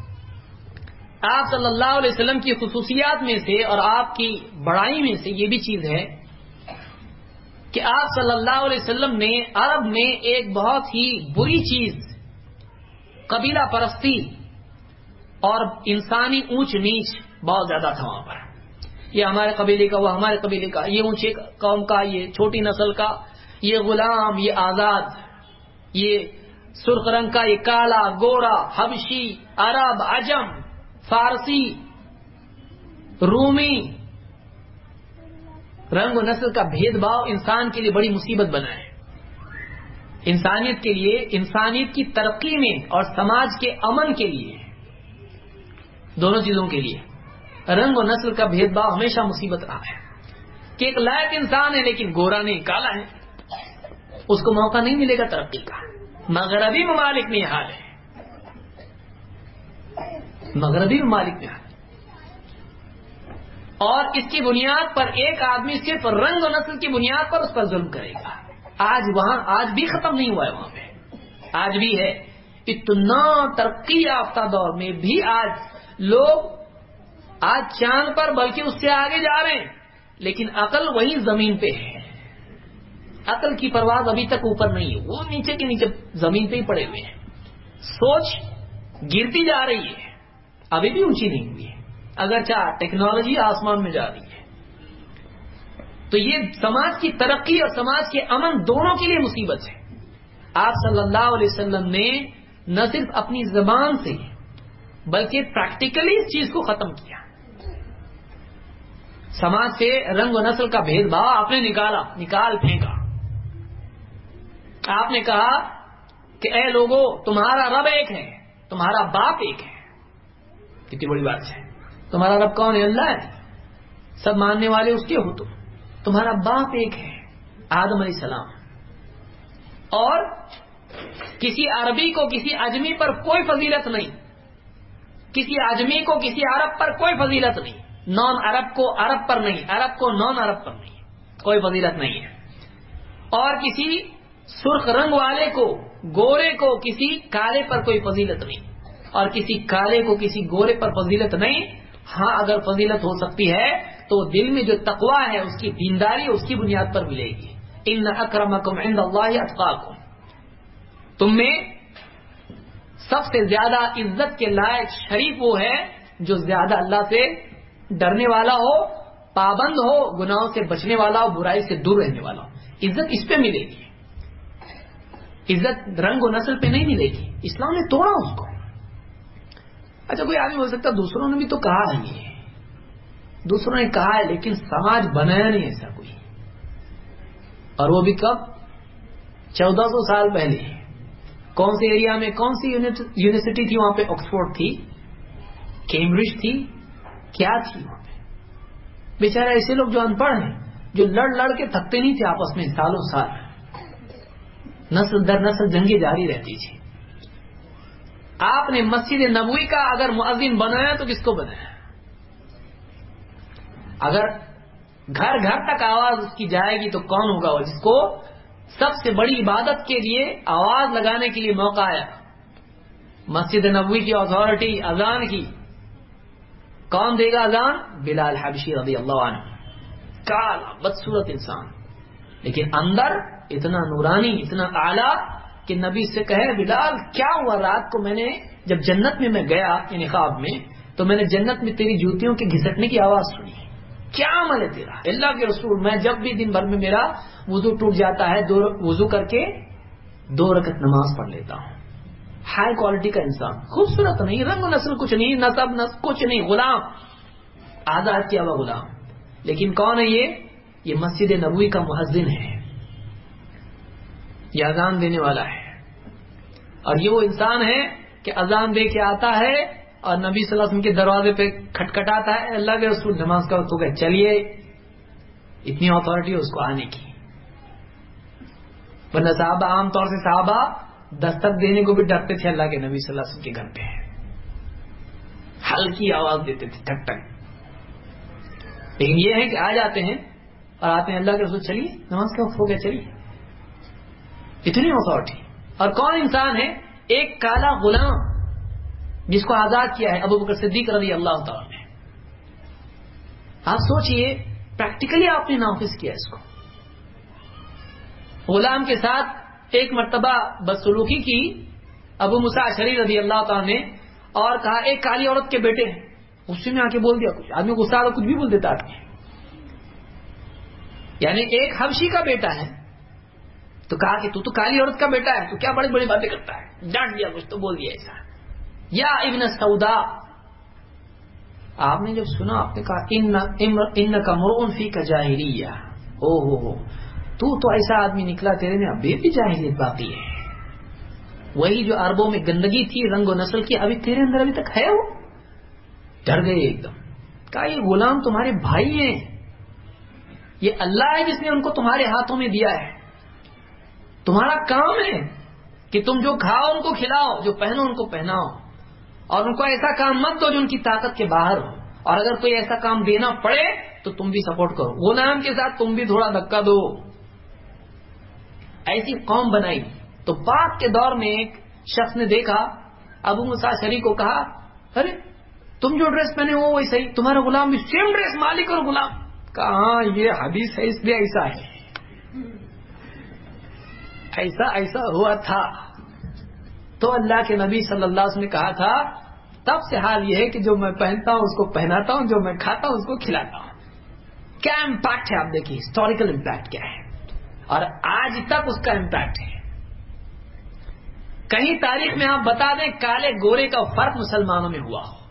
آپ صلی اللہ علیہ وسلم کی خصوصیات میں سے اور آپ کی بڑائی میں سے یہ بھی چیز ہے کہ آپ صلی اللہ علیہ وسلم نے عرب میں ایک بہت ہی بری چیز, قبیلہ پرستی اور انسانی اونچ نیچ بہت زیادہ تھا وہاں پر. یہ ہمارے قبیلے کا, وہ ہمارے قبیلے کا, یہ اونچے قوم کا, یہ چھوٹی نسل کا, یہ غلام، یہ آزاد، یہ سرخ رنگ کا، یہ کالا، گورا، حبشی، عرب، عجم، فارسی، رومی، رنگ و نسل کا بھید بھاؤ انسان کے لیے بڑی مصیبت بنا ہے. انسانیت کے لیے، انسانیت کی ترقی میں اور سماج کے امن کے لیے، دونوں چیزوں کے لیے رنگ و نسل کا بھید بھاؤ ہمیشہ مصیبت رہا ہے. کہ ایک لائق انسان ہے لیکن گورا نہیں، کالا ہے، اس کو موقع نہیں ملے گا ترقی کا. مغربی ممالک میں یہ حال ہے، مغربی ممالک میں حال ہے. اور اس کی بنیاد پر ایک آدمی صرف رنگ و نسل کی بنیاد پر اس پر ظلم کرے گا. آج بھی ختم نہیں ہوا ہے، وہاں پہ آج بھی ہے. اتنا ترقی یافتہ دور میں بھی آج لوگ چاند پر بلکہ اس سے آگے جا رہے ہیں، لیکن عقل وہی زمین پہ ہے. عقل کی پرواز ابھی تک اوپر نہیں ہے، وہ نیچے کے نیچے زمین پہ ہی پڑے ہوئے ہیں. سوچ گرتی جا رہی ہے، ابھی بھی اونچی نہیں ہوئی ہے، اگرچہ ٹیکنالوجی آسمان میں جا رہی ہے. تو یہ سماج کی ترقی اور سماج کے امن دونوں کے لیے مصیبت ہے. آپ صلی اللہ علیہ وسلم نے نہ صرف اپنی زبان سے بلکہ پریکٹیکلی اس چیز کو ختم کیا. سماج سے رنگ و نسل کا بھید بھاؤ آپ نے نکال پھینکا. آپ نے کہا کہ اے لوگو، تمہارا رب ایک ہے، تمہارا باپ ایک ہے. کتنی بڑی بات ہے. تمہارا رب کون ہے؟ اللہ ہے، سب ماننے والے اس کے ہو. تمہارا باپ ایک ہے، آدم علیہ السلام. اور کسی عربی کو کسی اجمی پر کوئی فضیلت نہیں، کسی اجمی کو کسی عرب پر کوئی فضیلت نہیں، نان عرب کو عرب پر نہیں، عرب کو نان عرب پر نہیں، کوئی فضیلت نہیں ہے. اور کسی سرخ رنگ والے کو، گورے کو کسی کالے پر کوئی فضیلت نہیں، اور کسی کالے کو کسی گورے پر فضیلت نہیں. ہاں اگر فضیلت ہو سکتی ہے تو دل میں جو تقوی ہے، اس کی دینداری، اس کی بنیاد پر ملے گی. ان اکرمکم عند اللہ اتقاکم. تم میں سب سے زیادہ عزت کے لائق شریف وہ ہے جو زیادہ اللہ سے ڈرنے والا ہو، پابند ہو، گناہوں سے بچنے والا ہو، برائی سے دور رہنے والا ہو. عزت اس پہ ملے گی. عزت رنگ و نسل پہ نہیں ملے گی. اسلام نے توڑا اس کو. اچھا کوئی آدمی ہو سکتا دوسروں نے بھی تو کہا ہے، یہ دوسروں نے کہا ہے لیکن سماج بنایا نہیں ایسا کوئی. اور وہ بھی کب؟ 1400 سال پہلے. کون سے ایریا میں، کون سی یونیورسٹی تھی وہاں پہ؟ آکسفورڈ تھی، کیمبرج تھی، کیا تھی وہاں پہ؟ بیچارے ایسے لوگ جو ان پڑھ ہیں، جو لڑ کے تھکتے نہیں تھے آپس میں سالوں سال، نسل در نسل جنگیں جاری رہتی تھی. آپ نے مسجد نبوی کا اگر مؤذن بنایا تو کس کو بنایا؟ اگر گھر گھر تک آواز اس کی جائے گی تو کون ہوگا وہ جس کو سب سے بڑی عبادت کے لیے آواز لگانے کے لیے موقع آیا؟ مسجد نبوی کی اتھارٹی اذان کی کون دے گا اذان؟ بلال حبشی رضی اللہ عنہ. کالا بدصورت انسان، لیکن اندر اتنا نورانی، اتنا اعلیٰ کہ نبی سے کہے بلال کیا ہوا رات کو میں نے جب جنت میں گیا یعنی خواب میں، تو میں نے جنت میں تیری جوتیوں کے گھسٹنے کی آواز سنی. کیا عمل ہے تیرا؟ اللہ کے رسول میں جب بھی دن بھر میں میرا وضو ٹوٹ جاتا ہے، وضو کر کے 2 رکعت نماز پڑھ لیتا ہوں. ہائی کوالٹی کا انسان، خوبصورت نہیں، رنگ و نسل کچھ نہیں، نسب کچھ نہیں، غلام، آزاد کیا ہوا غلام. لیکن کون ہے یہ مسجد نبوی کا مؤذن ہے، یہ اذان دینے والا ہے. اور یہ وہ انسان ہے کہ اذان دے کے آتا ہے اور نبی صلی اللہ علیہ وسلم کے دروازے پہ کھٹکھٹاتا ہے، اللہ کے رسول نماز کا وقت ہو گیا چلیے. اتنی اتھارٹی اس کو آنے کی. ورنہ صحابہ عام طور سے صحابہ دستک دینے کو بھی ڈرتے تھے اللہ کے نبی صلی اللہ علیہ وسلم کے گھر پہ. ہلکی آواز دیتے تھے، ٹھک ٹھک. لیکن یہ ہے کہ آ جاتے ہیں اور آتے ہیں اللہ کے رسول چلیے نماز کا وقت ہو گیا چلیے. اتنی اتھارٹی. اور کون انسان ہے؟ ایک کالا غلام جس کو آزاد کیا ہے ابو بکر صدیق رضی اللہ تعالیٰ نے. آپ سوچئے پریکٹیکلی آپ نے نافذ کیا اس کو. غلام کے ساتھ ایک مرتبہ بدسلوکی کی ابو موسیٰ اشعری رضی اللہ تعالیٰ نے، اور کہا ایک کالی عورت کے بیٹے ہیں. غصے میں آ کے بول دیا کچھ. آدمی غصہ آ کچھ بھی بول دیتا آدمی. یعنی ایک حبشی کا بیٹا ہے تو کہا کہ تو کالی عورت کا بیٹا ہے، تو کیا بڑی بڑی باتیں کرتا ہے، ڈانٹ دیا، کچھ تو بول دیا ایسا. یا ابن سودا، آپ نے جب سنا آپ نے کہا انک مرء فیک جاہلیہ، او ہو تو ایسا آدمی نکلا، تیرے میں ابھی بھی جاہلیت باقی ہے. وہی جو عربوں میں گندگی تھی رنگ و نسل کی، ابھی تیرے اندر ابھی تک ہے. وہ ڈر گئے ایک دم. کہا یہ غلام تمہارے بھائی ہیں، یہ اللہ ہے جس نے ان کو تمہارے ہاتھوں میں دیا ہے. تمہارا کام ہے کہ تم جو کھاؤ ان کو کھلاؤ، جو پہنو ان کو پہناؤ، اور ان کو ایسا کام مت دو جو ان کی طاقت کے باہر ہو، اور اگر کوئی ایسا کام دینا پڑے تو تم بھی سپورٹ کرو، غلام کے ساتھ تم بھی تھوڑا دھکا دو. ایسی قوم بنائی. تو پاک کے دور میں ایک شخص نے دیکھا ابو موسیٰ اشعری کو، کہا ارے تم جو ڈریس پہنے ہو وہی صحیح، تمہارا غلام بھی سیم ڈریس، مالک اور غلام. کہا ہاں یہ حدیث ہے، اس لیے ایسا ہے، ایسا ہوا تھا. تو اللہ کے نبی صلی اللہ علیہ وسلم نے کہا تھا تب سے حال یہ ہے کہ جو میں پہنتا ہوں اس کو پہناتا ہوں، جو میں کھاتا ہوں اس کو کھلاتا ہوں. کیا امپیکٹ ہے آپ دیکھیے، ہسٹوریکل امپیکٹ کیا ہے، اور آج تک اس کا امپیکٹ ہے. کہیں تاریخ میں آپ بتا دیں کالے گورے کا فرق مسلمانوں میں ہوا ہو.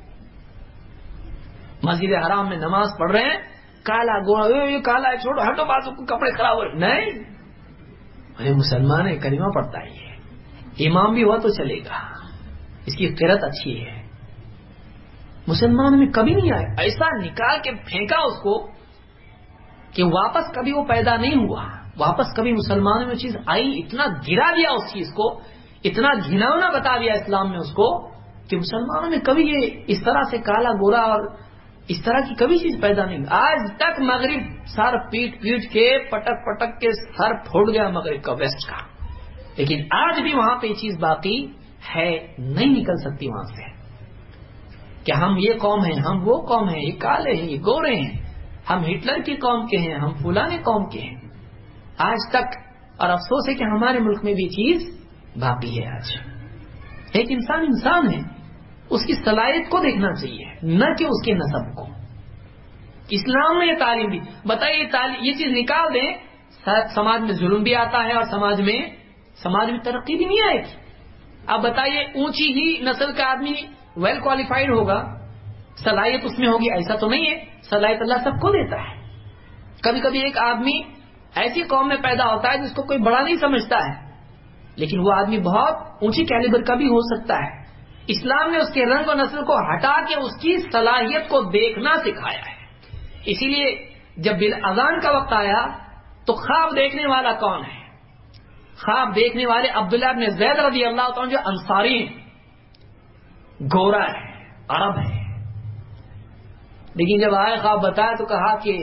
مسجد حرام میں نماز پڑھ رہے ہیں، کالا گورا، یہ کالا ہے چھوڑو ہٹو، بازو کو کپڑے خراب ہو رہے. نہیں، ارے مسلمان ہے، کلمہ پڑھتا ہے، امام بھی ہوا تو چلے گا، اس کی قرت اچھی ہے. مسلمان میں کبھی نہیں آئے، ایسا نکال کے پھینکا اس کو کہ واپس کبھی وہ پیدا نہیں ہوا. واپس کبھی مسلمانوں میں چیز آئی، اتنا گرا دیا اس چیز کو، اتنا گھناؤنا بتا دیا اسلام میں اس کو کہ مسلمانوں میں کبھی یہ اس طرح سے کالا گورا اور اس طرح کی کبھی چیز پیدا نہیں. آج تک مغرب سر پیٹ کے پٹک پٹک کے سر پھوڑ گیا مغرب کا، ویسٹ کا، لیکن آج بھی وہاں پہ یہ چیز باقی ہے، نہیں نکل سکتی وہاں سے کہ ہم یہ قوم ہیں، ہم وہ قوم ہیں، یہ کالے ہیں، یہ گورے ہیں، ہم ہٹلر کی قوم کے ہیں، ہم فلانے قوم کے ہیں. آج تک. اور افسوس ہے کہ ہمارے ملک میں بھی چیز باقی ہے. آج ایک انسان ہے، اس کی صلاحیت کو دیکھنا چاہیے، نہ کہ اس کے نسب کو. اسلام نے یہ تعلیم دی. بتائیے یہ چیز نکال دیں، سماج میں ظلم بھی آتا ہے اور سماج میں ترقی بھی نہیں آئے گی. اب بتائیے اونچی ہی نسل کا آدمی ویل کوالیفائڈ ہوگا، صلاحیت اس میں ہوگی؟ ایسا تو نہیں ہے. صلاحیت اللہ سب کو دیتا ہے. کبھی کبھی ایک آدمی ایسی قوم میں پیدا ہوتا ہے جس کو کوئی بڑا نہیں سمجھتا ہے، لیکن وہ آدمی بہت اونچی کیلیبر کا بھی ہو سکتا ہے. اسلام نے اس کے رنگ و نسل کو ہٹا کے اس کی صلاحیت کو دیکھنا سکھایا ہے. اسی لیے جب بالاذان کا وقت آیا تو خواب دیکھنے والا کون ہے؟ خواب دیکھنے والے عبداللہ بن زید رضی اللہ تعالیٰ جو انصاری ہیں، گورا ہے، عرب ہے. لیکن جب آئے خواب بتایا تو کہا کہ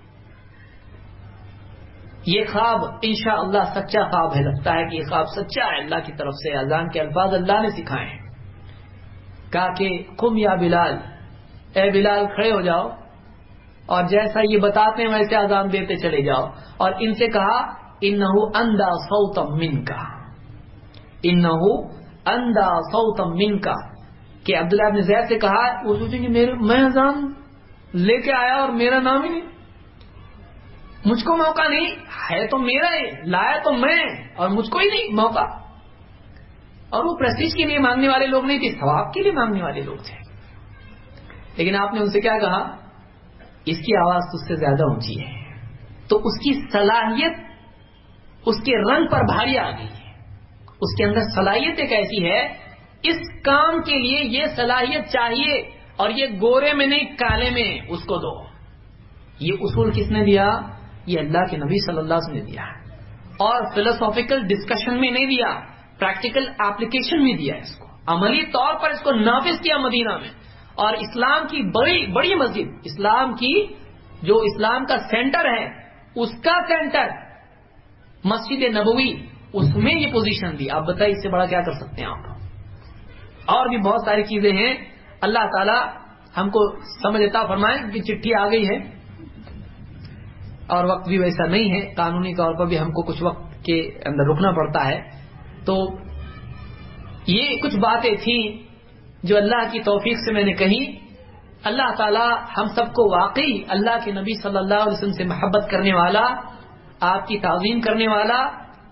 یہ خواب انشاءاللہ سچا خواب ہے، لگتا ہے کہ یہ خواب سچا ہے، اللہ کی طرف سے اذان کے الفاظ اللہ نے سکھائے ہیں. کہا کہ قم یا بلال، اے بلال کھڑے ہو جاؤ اور جیسا یہ بتاتے ہیں ویسے اذان دیتے چلے جاؤ. اور ان سے کہا انہ اندھا صوتا منکا، انہ اندھا صوتا منکا، کہ عبداللہ بن زید سے کہا وہ سوچیں کہ میں اذان لے کے آیا اور میرا نام ہی نہیں، مجھ کو موقع نہیں ہے، تو میرا لایا تو میں اور مجھ کو ہی نہیں موقع. اور وہ پریسٹیج کے لیے مانگنے والے لوگ نہیں تھے، ثواب کے لیے مانگنے والے لوگ تھے. لیکن آپ نے ان سے کیا کہا؟ اس کی آواز تو اس سے زیادہ اونچی ہے. تو اس کی صلاحیت اس کے رنگ پر بھاری آ گئی ہے. اس کے اندر صلاحیت ایک ایسی ہے، اس کام کے لیے یہ صلاحیت چاہیے، اور یہ گورے میں نہیں کالے میں اس کو دو. یہ اصول کس نے دیا؟ یہ اللہ کے نبی صلی اللہ علیہ وسلم نے دیا، اور فلسافیکل ڈسکشن میں نہیں دیا، پریکٹیکل اپلیکیشن میں دیا. اس کو عملی طور پر اس کو نافذ کیا مدینہ میں. اور اسلام کی بڑی مسجد، اسلام کی جو اسلام کا سینٹر ہے، اس کا سینٹر مسجد نبوی، اس میں یہ پوزیشن دی. آپ بتائیے اس سے بڑا کیا کر سکتے ہیں آپ؟ اور بھی بہت ساری چیزیں ہیں. اللہ تعالی ہم کو سمجھ عطا فرمائے کہ چٹھی آ گئی ہے اور وقت بھی ویسا نہیں ہے، قانونی طور پر بھی ہم کو کچھ وقت کے اندر رکنا پڑتا ہے. تو یہ کچھ باتیں تھیں جو اللہ کی توفیق سے میں نے کہی. اللہ تعالی ہم سب کو واقعی اللہ کے نبی صلی اللہ علیہ وسلم سے محبت کرنے والا، آپ کی تعظیم کرنے والا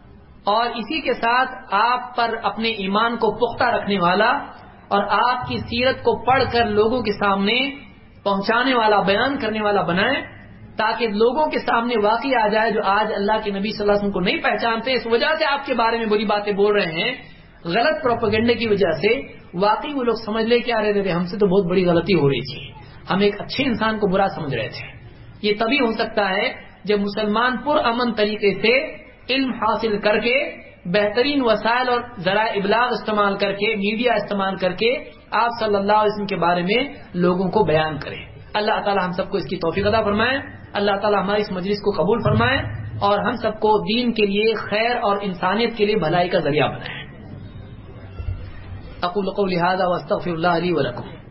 اور اسی کے ساتھ آپ پر اپنے ایمان کو پختہ رکھنے والا اور آپ کی سیرت کو پڑھ کر لوگوں کے سامنے پہنچانے والا، بیان کرنے والا بنائیں، تاکہ لوگوں کے سامنے واقعی آ جائے جو آج اللہ کے نبی صلی اللہ علیہ وسلم کو نہیں پہچانتے، اس وجہ سے آپ کے بارے میں بری باتیں بول رہے ہیں، غلط پروپیگنڈے کی وجہ سے واقعی وہ لوگ سمجھ لے کہ ارے ہم سے تو بہت بڑی غلطی ہو رہی تھی، ہم ایک اچھے انسان کو برا سمجھ رہے تھے۔ یہ تبھی ہو سکتا ہے جب مسلمان پرامن طریقے سے علم حاصل کر کے، بہترین وسائل اور ذرائع ابلاغ استعمال کر کے، میڈیا استعمال کر کے آپ صلی اللہ علیہ وسلم کے بارے میں لوگوں کو بیان کریں۔ اللہ تعالی ہم سب کو اس کی توفیق عطا فرمائے، اللہ تعالی ہماری اس مجلس کو قبول فرمائے اور ہم سب کو دین کے لیے، خیر اور انسانیت کے لیے بھلائی کا ذریعہ بنائے۔ اقول قولی ھذا واستغفر اللہ لی ولکم۔